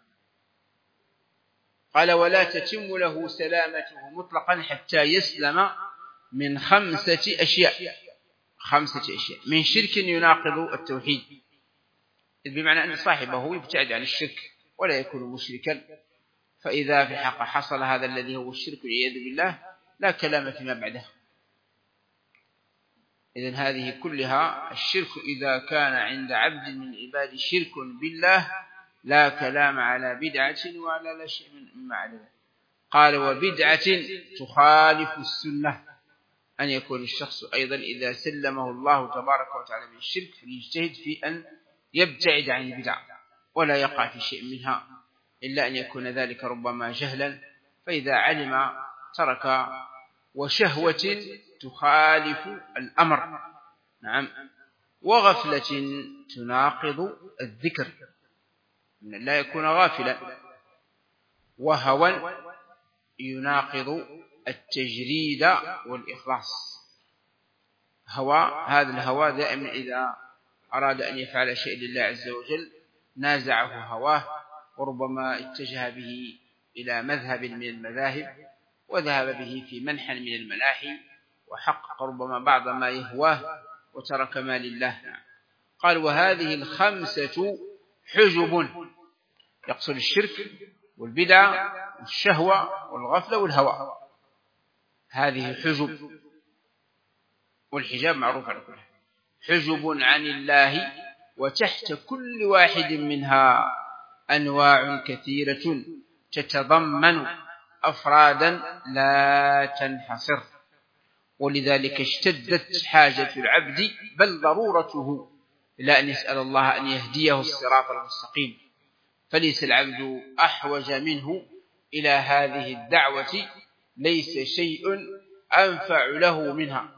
قال ولا تتم له سلامته مطلقا حتى يسلم من خمسة أشياء. خمسة أشياء. من شرك يناقض التوحيد، بمعنى أن صاحبه يبتعد عن الشرك ولا يكون مشركا، فإذا في حق حصل هذا الذي هو الشرك والعياذ بالله لا كلام فيما بعده. إذن هذه كلها الشرك إذا كان عند عبد من عباد شرك بالله لا كلام على بدعة ولا لا شيء مما عليه. قال وبدعة تخالف السنة، أن يكون الشخص أيضا إذا سلمه الله تبارك وتعالى من الشرك فليجتهد في أن يبتعد عن البدع ولا يقع في شيء منها، إلا أن يكون ذلك ربما جهلا. فإذا علم ترك وشهوة تخالف الأمر، نعم، وغفلة تناقض الذكر، من لا يكون غافلا، وهوى يناقض التجريد والإخلاص. هوى، هذا الهوى دائما إذا أراد أن يفعل شيء لله عز وجل نازعه هواه، وربما اتجه به إلى مذهب من المذاهب، وذهب به في منحى من المناحي، وحقق ربما بعض ما يهواه وترك ما لله. قال وهذه الخمسة حجب، يقصد الشرك والبدع والشهوة والغفلة والهوى، هذه حجب، والحجاب معروف على كله، حجب عن الله، وتحت كل واحد منها أنواع كثيرة تتضمن أفرادا لا تنحصر، ولذلك اشتدت حاجة العبد بل ضرورته إلى أن يسأل الله أن يهديه الصراط المستقيم، فليس العبد أحوج منه إلى هذه الدعوة، ليس شيء أنفع له منها،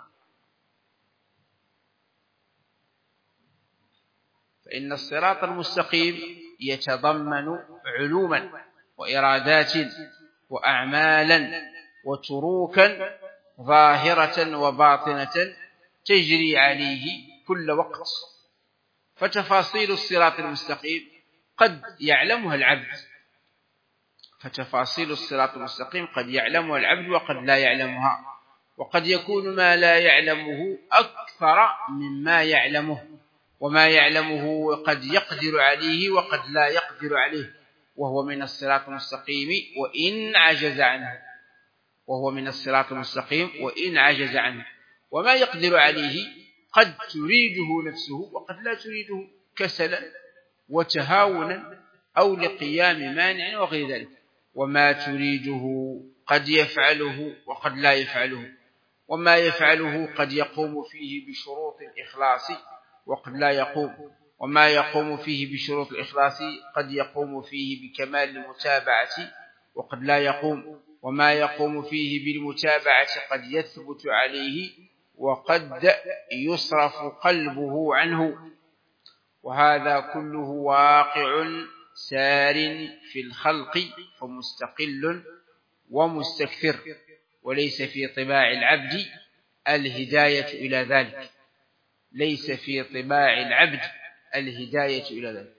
فإن الصراط المستقيم يتضمن علوما وإرادات وأعمالا وتروكا ظاهرة وباطنة تجري عليه كل وقت، فتفاصيل الصراط المستقيم قد يعلمها العبد فتفاصيل الصراط المستقيم قد يعلمها العبد وقد لا يعلمها، وقد يكون ما لا يعلمه أكثر مما يعلمه، وما يعلمه قد يقدر عليه وقد لا يقدر عليه، وهو من الصراط المستقيم وإن عجز عنه وهو من الصراط المستقيم وإن عجز عنه وما يقدر عليه قد تريده نفسه وقد لا تريده، كسلا وتهاونا أو لقيام مانع وغير ذلك، وما تريده قد يفعله وقد لا يفعله، وما يفعله قد يقوم فيه بشروط الإخلاص وقد لا يقوم، وما يقوم فيه بشروط الإخلاص قد يقوم فيه بكمال المتابعة وقد لا يقوم، وما يقوم فيه بالمتابعة قد يثبت عليه وقد يصرف قلبه عنه، وهذا كله واقع سار في الخلق فمستقل ومستكثر، وليس في طباع العبد الهداية إلى ذلك ليس في طباع العبد الهداية إلى ذلك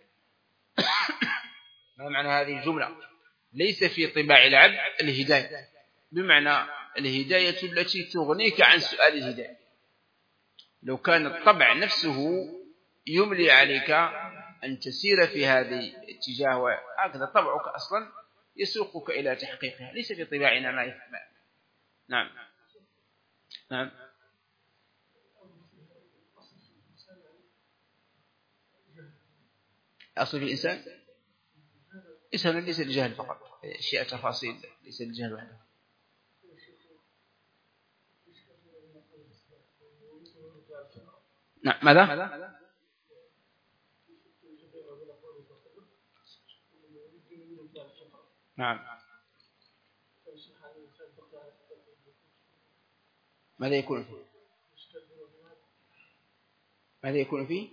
ما معنى هذه الجملة؟ ليس في طباع العبد الهداية، بمعنى الهداية التي تغنيك عن سؤال الهداية. لو كان الطبع نفسه يملي عليك أن تسير في هذه الاتجاه، وهكذا طبعك أصلا يسوقك إلى تحقيقها، ليس في طباعنا ما يفهم. نعم نعم أصل في الإنسان إنسان ليس الجهل فقط، أشياء تفاصيل ليس الجهل وحده. نعم ماذا؟ نعم ماذا يكون فيه؟ ماذا يكون فيه؟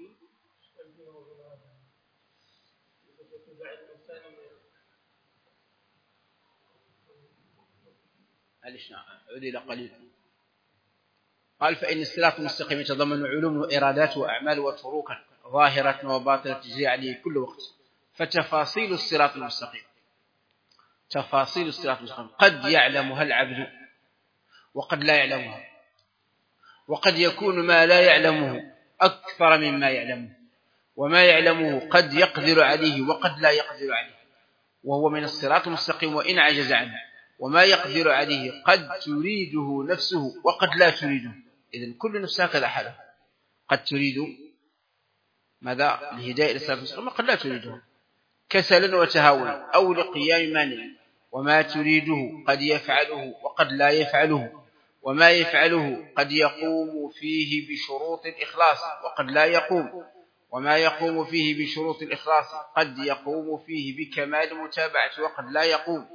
معلش عودي إلى قليل. قال فإن الصراط المستقيم يتضمن علوم وإرادات وأعمال وتروكا ظاهرة وباطنة تجري عليه كل وقت، فتفاصيل الصراط المستقيم تفاصيل الصراط المستقيم قد يعلمها العبد وقد لا يعلمها، وقد يكون ما لا يعلمه أكثر مما يعلمه، وما يعلمه قد يقدر عليه وقد لا يقدر عليه، وهو من الصراط المستقيم وإن عجز عنه، وما يقدر عليه قد تريده نفسه وقد لا تريده. إذن كل نفس هكذا حاله، قد تريد ماذا؟ الهداية للصراط المستقيم وقد لا تريده، كسلا وتهاونا أو لقيام مانع، وما تريده قد يفعله وقد لا يفعله، وما يفعله قد يقوم فيه بشروط الإخلاص وقد لا يقوم، وما يقوم فيه بشروط الإخلاص قد يقوم فيه بكمال المتابعة وقد لا يقوم،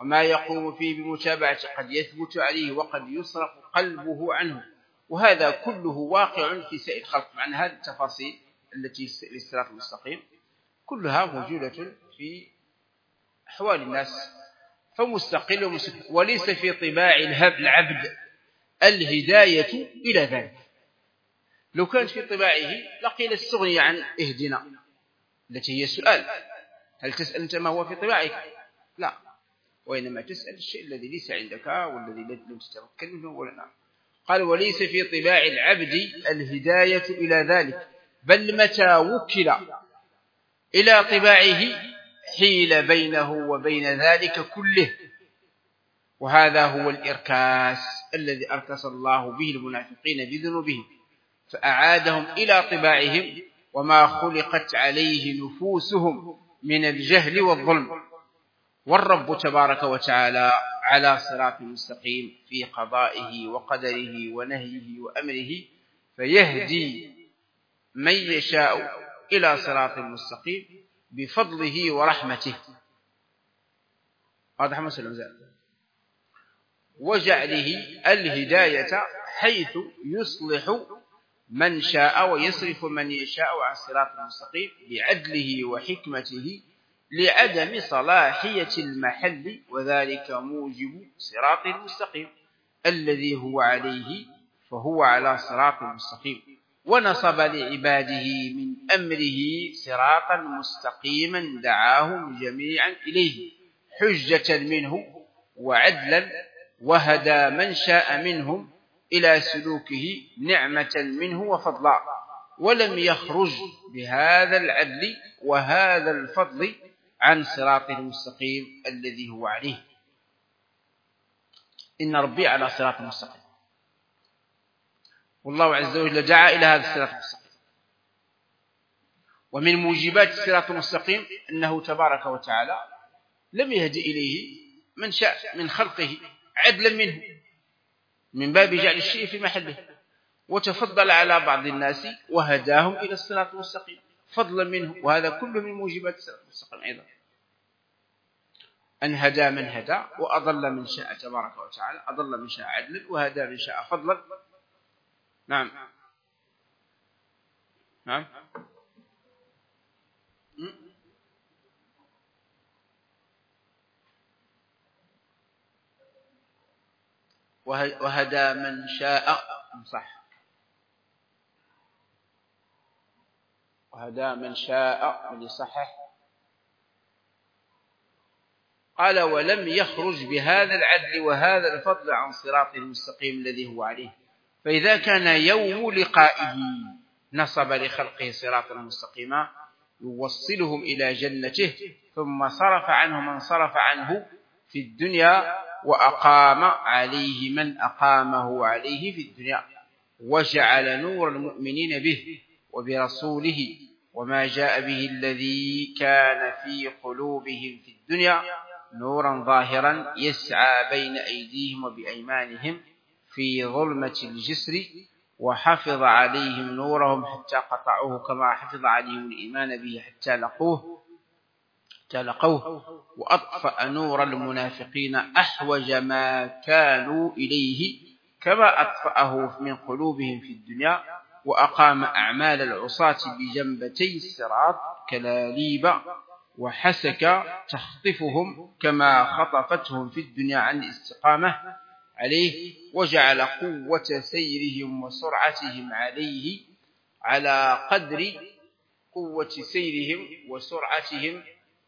وما يقوم فيه بمتابعة قد يثبت عليه وقد يصرف قلبه عنه، وهذا كله واقع في سائر الخلق. معنى هذه التفاصيل التي للصراط المستقيم كلها موجودة في أحوال الناس، فمستقل ومستقل، وليس في طباع العبد الهداية إلى ذلك. لو كانت في طباعه لقيل استغني عن اهدنا التي هي السؤال، هل تسأل أنت ما هو في طباعك؟ لا، وإنما تسأل الشيء الذي ليس عندك والذي لم تتمكن منه ولا نعم. قال وليس في طباع العبد الهداية إلى ذلك، بل متى وكل إلى طباعه حيل بينه وبين ذلك كله، وهذا هو الإركاس الذي أركس الله به المنافقين بذنوبهم، فأعادهم إلى طباعهم وما خلقت عليه نفوسهم من الجهل والظلم. والرب تبارك وتعالى على صراط مستقيم في قضائه وقدره ونهيه وأمره، فيهدي من يشاء إلى صراط مستقيم بفضله ورحمته. واضح مثلا زاد وجعله الهداية حيث يصلح من شاء ويصرف من يشاء عن الصراط المستقيم بعدله وحكمته لعدم صلاحية المحل، وذلك موجب صراط المستقيم الذي هو عليه، فهو على صراط مستقيم. ونصب لعباده من أمره صراطا مستقيما دعاهم جميعا إليه حجة منه وعدلا، وهدى من شاء منهم إلى سلوكه نعمة منه وفضلا، ولم يخرج بهذا العدل وهذا الفضل عن صراط المستقيم الذي هو عليه. إن ربي على صراط مستقيم، والله عز وجل دعا إلى هذا الصراط المستقيم. ومن موجبات الصراط المستقيم أنه تبارك وتعالى لم يهدي إليه من شاء من خلقه عدلا منه من باب جعل الشيء في محله، وتفضل على بعض الناس وهداهم إلى الصراط المستقيم فضلا منه، وهذا كله من موجبات الصراط المستقيم أيضا، أن هدى من هدى وأضل من شاء تبارك وتعالى، أضل من شاء عدلا وهدى من شاء فضلا. نعم نعم وهدى من شاء صح وهدى من شاء من يصحح. قال ولم يخرج بهذا العدل وهذا الفضل عن صراط المستقيم الذي هو عليه، فإذا كان يوم لقائه نصب لخلقه صراطا مستقيما يوصلهم إلى جنته، ثم صرف عنه من صرف عنه في الدنيا وأقام عليه من أقامه عليه في الدنيا، وجعل نور المؤمنين به وبرسوله وما جاء به الذي كان في قلوبهم في الدنيا نورا ظاهرا يسعى بين أيديهم وبأيمانهم في ظلمة الجسر، وحفظ عليهم نورهم حتى قطعوه كما حفظ عليهم الإيمان به حتى لقوه تلقوه، وأطفأ نور المنافقين أحوج ما كانوا إليه كما أطفأه من قلوبهم في الدنيا، وأقام أعمال العصاة بجنبتي الصراط كلاليب وحسك تخطفهم كما خطفتهم في الدنيا عن الاستقامة عليه، وجعل قوة سيرهم وسرعتهم عليه على قدر قوة سيرهم وسرعتهم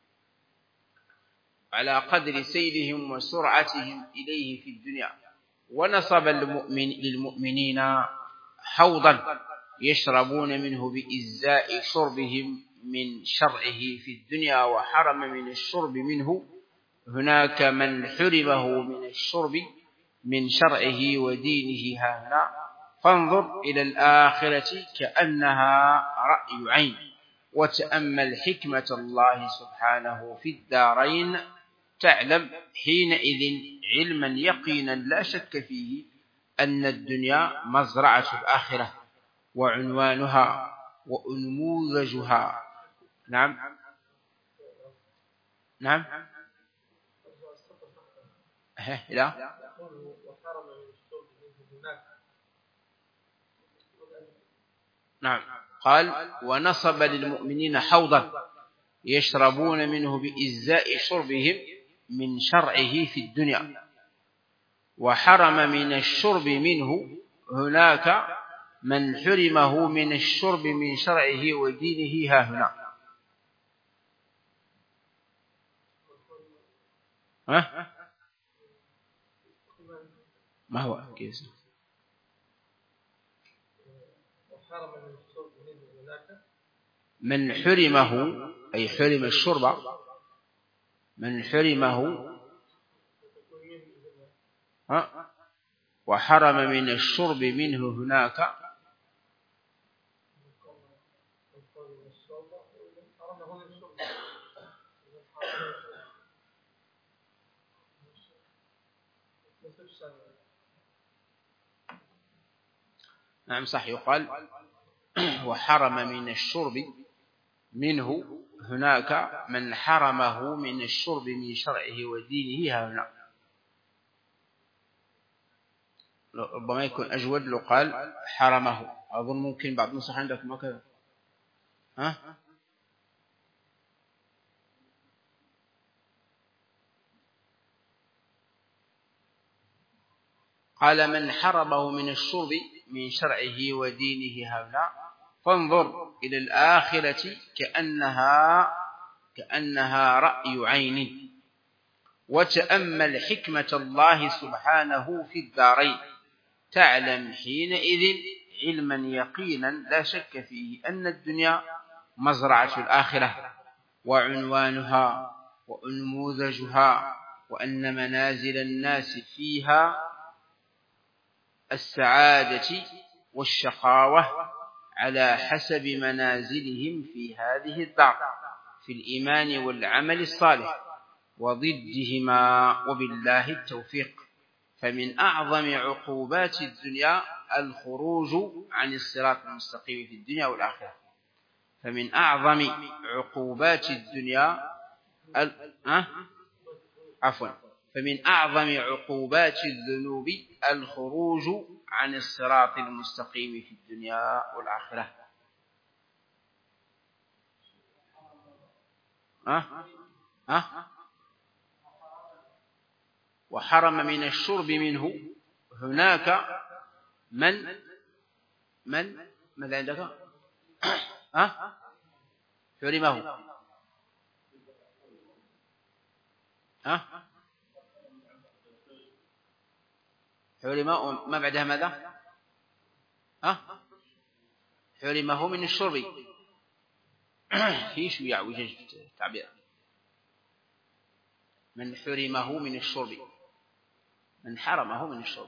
على قدر سيرهم وسرعتهم إليه في الدنيا. ونصب المؤمن للمؤمنين حوضا يشربون منه بإزاء شربهم من شرعه في الدنيا، وحرم من الشرب منه هناك من حرمه من الشرب من شرعه ودينه هاهنا. فانظر إلى الآخرة كأنها رأي عين، وتأمل حكمة الله سبحانه في الدارين، تعلم حينئذ علما يقينا لا شك فيه أن الدنيا مزرعة الآخرة وعنوانها وأنموذجها. نعم نعم لا نعم قال ونصب للمؤمنين حوضا يشربون منه بإزاء شربهم من شرعه في الدنيا وحرم من الشرب منه هناك من حرمه من الشرب من شرعه ودينه ها هنا. ها ما هو كيف من حرمه أي حرم الشرب من حرمه ها وحرم من الشرب منه هناك نعم صح يقال وحرم من الشرب منه هناك من حرمه من الشرب من شرعه ودينه ها هنا. ربما يكون أجود لو قال حرمه. أظن ممكن بعض النسخ عندكم هكذا. ها قال من حرمه من الشرب من شرعه ودينه هؤلاء فانظر إلى الآخرة كأنها كأنها رأي عين وتأمل حكمة الله سبحانه في الدارين تعلم حينئذ علما يقينا لا شك فيه أن الدنيا مزرعة الآخرة وعنوانها وأنموذجها وأن منازل الناس فيها السعادة والشقاوة على حسب منازلهم في هذه الدار في الإيمان والعمل الصالح وضدهما وبالله التوفيق. فمن أعظم عقوبات الدنيا الخروج عن الصراط المستقيم في الدنيا والآخرة. فمن أعظم عقوبات الدنيا ال... أه؟ عفوا فمن أعظم عقوبات الذنوب الخروج عن الصراط المستقيم في الدنيا والآخرة. أه؟ أه؟ وحرم من الشرب منه هناك من من ماذا عندك؟ أه؟ حرمه أه؟ حرمه ما بعدها ماذا؟ أه؟ حرمه من الشرب في شو يعوج التعبير من حرمه من الشرب من حرمه من الشرب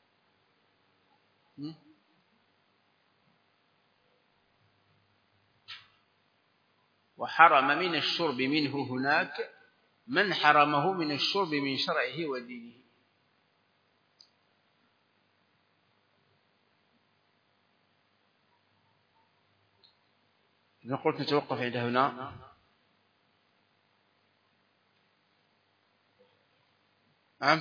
وحرم من الشرب منه هناك من حرمه من الشرب من شرعه ودينه. إذا قلت نتوقف عند هنا. نعم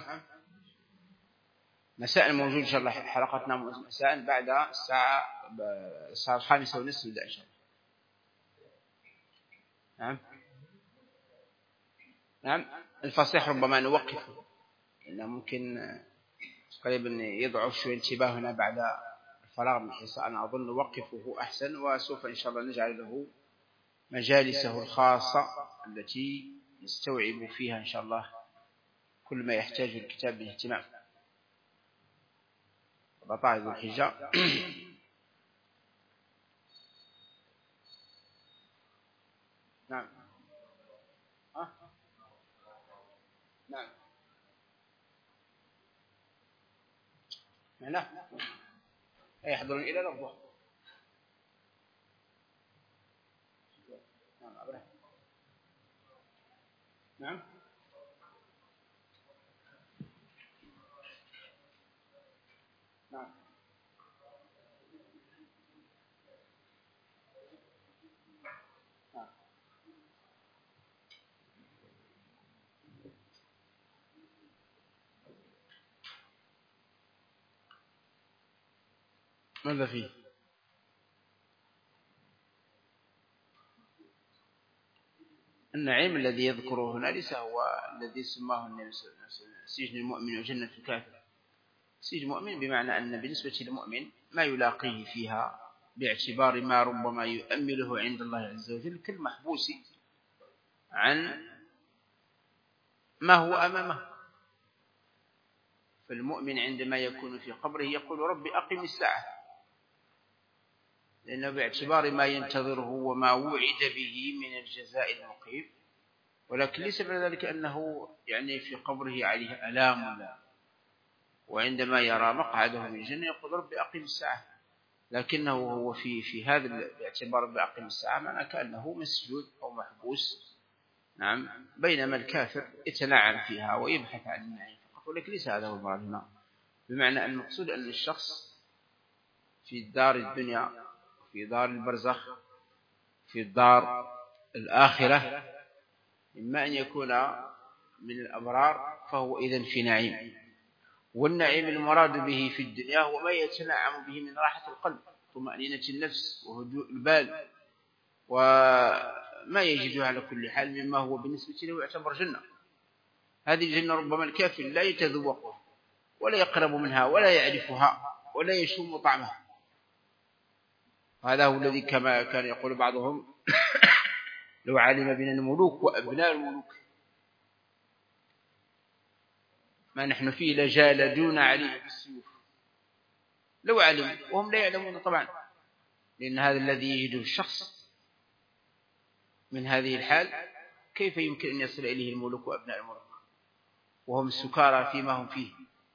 مساء موجود إن شاء الله حلقتنا مساء بعد الساعة الساعة الخامسة ونصف نبدأ إن شاء الله. نعم نعم الفصيح ربما نوقفه لأنه ممكن قريبا يضعف شوي انتباهنا بعد الفراغ من الحصة. أنا أظن نوقفه أحسن وسوف إن شاء الله نجعل له مجالسه الخاصة التي نستوعب فيها إن شاء الله كل ما يحتاج الكتاب باهتمام. بطاعة ذو الحجة نعم أه؟ نعم لا يحضرون إلى ربه. نعم أبراهيم نعم نعم ماذا فيه؟ النعيم الذي يذكره هنا ليس هو الذي سماه النبي صلى الله عليه وسلم سجن المؤمن وجنة الكافر. سجن المؤمن بمعنى أن بالنسبة للمؤمن ما يلاقيه فيها باعتبار ما ربما يؤمله عند الله عز وجل كالمحبوس عن ما هو أمامه. فالمؤمن عندما يكون في قبره يقول ربي أقم الساعة، لأنه باعتبار ما ينتظره وما وعد به من الجزاء المقيم، ولكن ليس ذلك أنه يعني في قبره عليه ألام ولا، وعندما يرى مقعده من الجنة يقول ربي أقم الساعة، لكنه هو في في هذا باعتبار بأقم الساعة معنى كأنه مسجون أو محبوس. نعم. بينما الكافر يتنعم فيها ويبحث عن النعيم فقط، ولكن ليس هذا هو المراد هنا. بمعنى أن المقصود أن الشخص في دار الدنيا، في دار البرزخ، في الدار الآخرة، إما أن يكون من الأبرار فهو إذن في نعيم. والنعيم المراد به في الدنيا هو ما يتنعم به من راحة القلب، طمأنينة النفس، وهدوء البال، وما يجده على كل حال مما هو بالنسبة له يعتبر جنة. هذه الجنة ربما الكافر لا يتذوقها ولا يقرب منها ولا يعرفها ولا يشم طعمها. هذا هو الذي كما كان يقول بعضهم لو علم بنا الملوك وأبناء الملوك ما نحن فيه لجالدون عليه بالسيوف. لو علم، وهم لا يعلمون طبعا، لأن هذا الذي يجده الشخص من هذه الحال كيف يمكن أن يصل إليه الملوك وأبناء الملوك وهم سكارى فيما هم فيه؟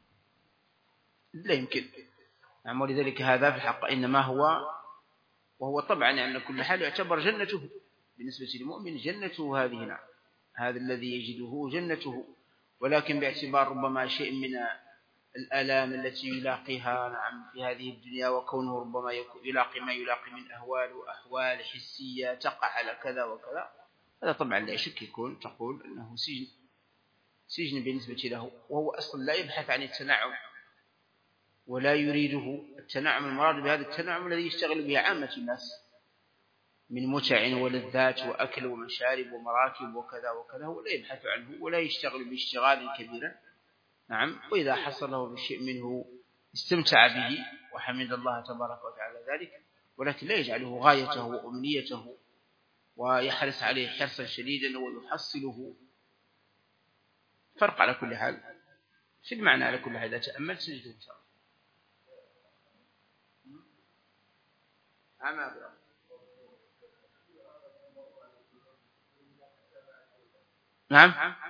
لا يمكن. نعم. ولذلك هذا في الحق إنما هو، وهو طبعا يعني كل حال يعتبر جنته بالنسبة للمؤمن، جنته هذه. نعم. هذا الذي يجده جنته، ولكن باعتبار ربما شيء من الآلام التي يلاقيها نعم في هذه الدنيا، وكونه ربما يلاقي ما يلاقي من أهوال وأحوال حسية تقع على كذا وكذا، هذا طبعا لا شك يكون تقول أنه سجن سجن بالنسبة له، وهو أصلا لا يبحث عن التنعم ولا يريده. التنعم المراد بهذا التنعم الذي يشتغل به عامة الناس من متع ولذات وأكل ومشارب ومراكب وكذا وكذا، ولا يبحث عنه ولا يشتغل باشتغال كبيرا. نعم. وإذا حصل له بشيء منه استمتع به وحمد الله تبارك وتعالى ذلك، ولكن لا يجعله غايته وأمنيته ويحرص عليه حرصا شديدا ويحصله. فرق على كل حال في المعنى على كل حال. إذا تأملت سجد إن شاء الله. نعم.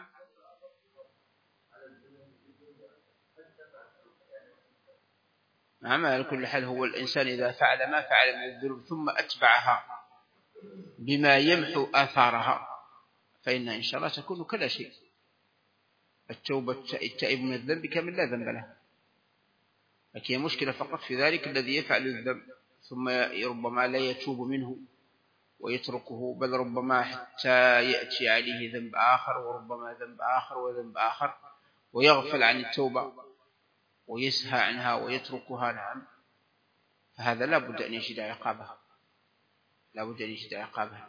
نعم. على كل حال هو الإنسان إذا فعل ما فعل من الذنوب ثم أتبعها بما يمحو آثارها فإن إن شاء الله تكون كلا شيء. التوبة التائب من الذنب كمن لا ذنب له، لكن مشكلة فقط في ذلك الذي يفعل الذنب ثم ربما لا يتوب منه ويتركه، بل ربما حتى يأتي عليه ذنب آخر وربما ذنب آخر وذنب آخر ويغفل عن التوبة ويسهى عنها ويتركها. نعم. فهذا لا بد أن يجد عقابها، لا بد أن يجد عقابها.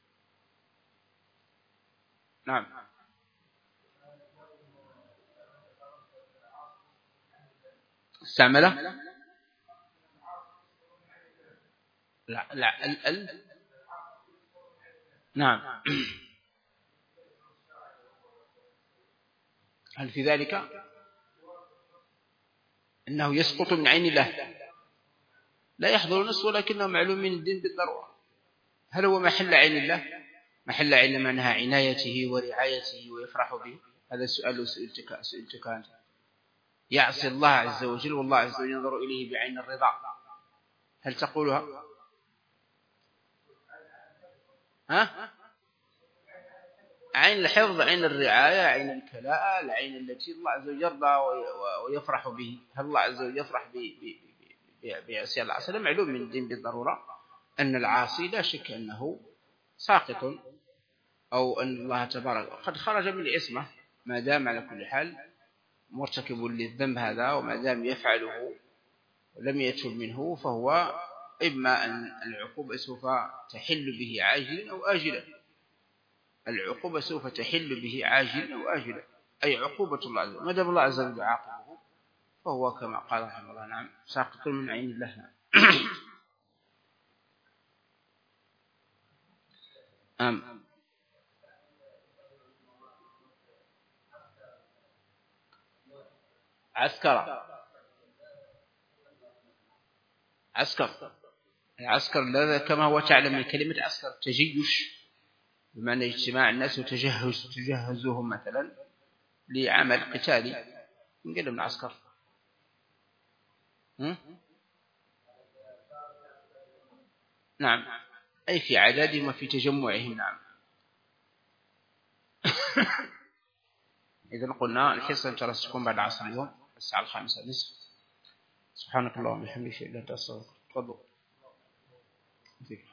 نعم. استعمله لا لا ال ال نعم. هل في ذلك أنه يسقط من عين الله؟ لا يحضر نص ولكنه معلوم من الدين بالضرورة. هل هو محل عين الله؟ محل عين منها عنايته ورعايته ويفرح به؟ هذا السؤال سئلتك سئلتك أنت. يعصي الله عز وجل والله عز وجل ينظر إليه بعين الرضا، هل تقولها؟ ها؟ عين الحفظ، عين الرعاية، عين الكلاء، العين التي الله عز وجل يرضى ويفرح به. هل الله عز وجل يفرح بعصيان العاصي؟ معلوم من الدين بالضرورة أن العاصي لا شك أنه ساقط، أو أن الله تبارك قد خرج من العصمة ما دام على كل حال مرتكب للذنب هذا، وما دام يفعله لم يتب منه فهو إما أن العقوبة سوف تحل به عاجلا أو آجلا، العقوبة سوف تحل به عاجلا أو آجلا، أي عقوبة الله عز وجل، ما دام الله عز وجل يعاقبه فهو كما قال رحمه الله نعم ساقط من عين الله. نعم. أم عسكر عسكر العسكر هذا كما هو تعلم من كلمة عسكر تجيش، بمعنى اجتماع الناس وتجهز تجهزهم مثلا لعمل قتالي نقول من عسكر. نعم أي في عددهم وفي تجمعهم. نعم. إذن قلنا الحصة إن شاء الله ستكون بعد العصر اليوم الساعة الخامسة نصف. سبحانك اللهم وبحمدك لا إله إلا أنت أستغفرك. تفضل.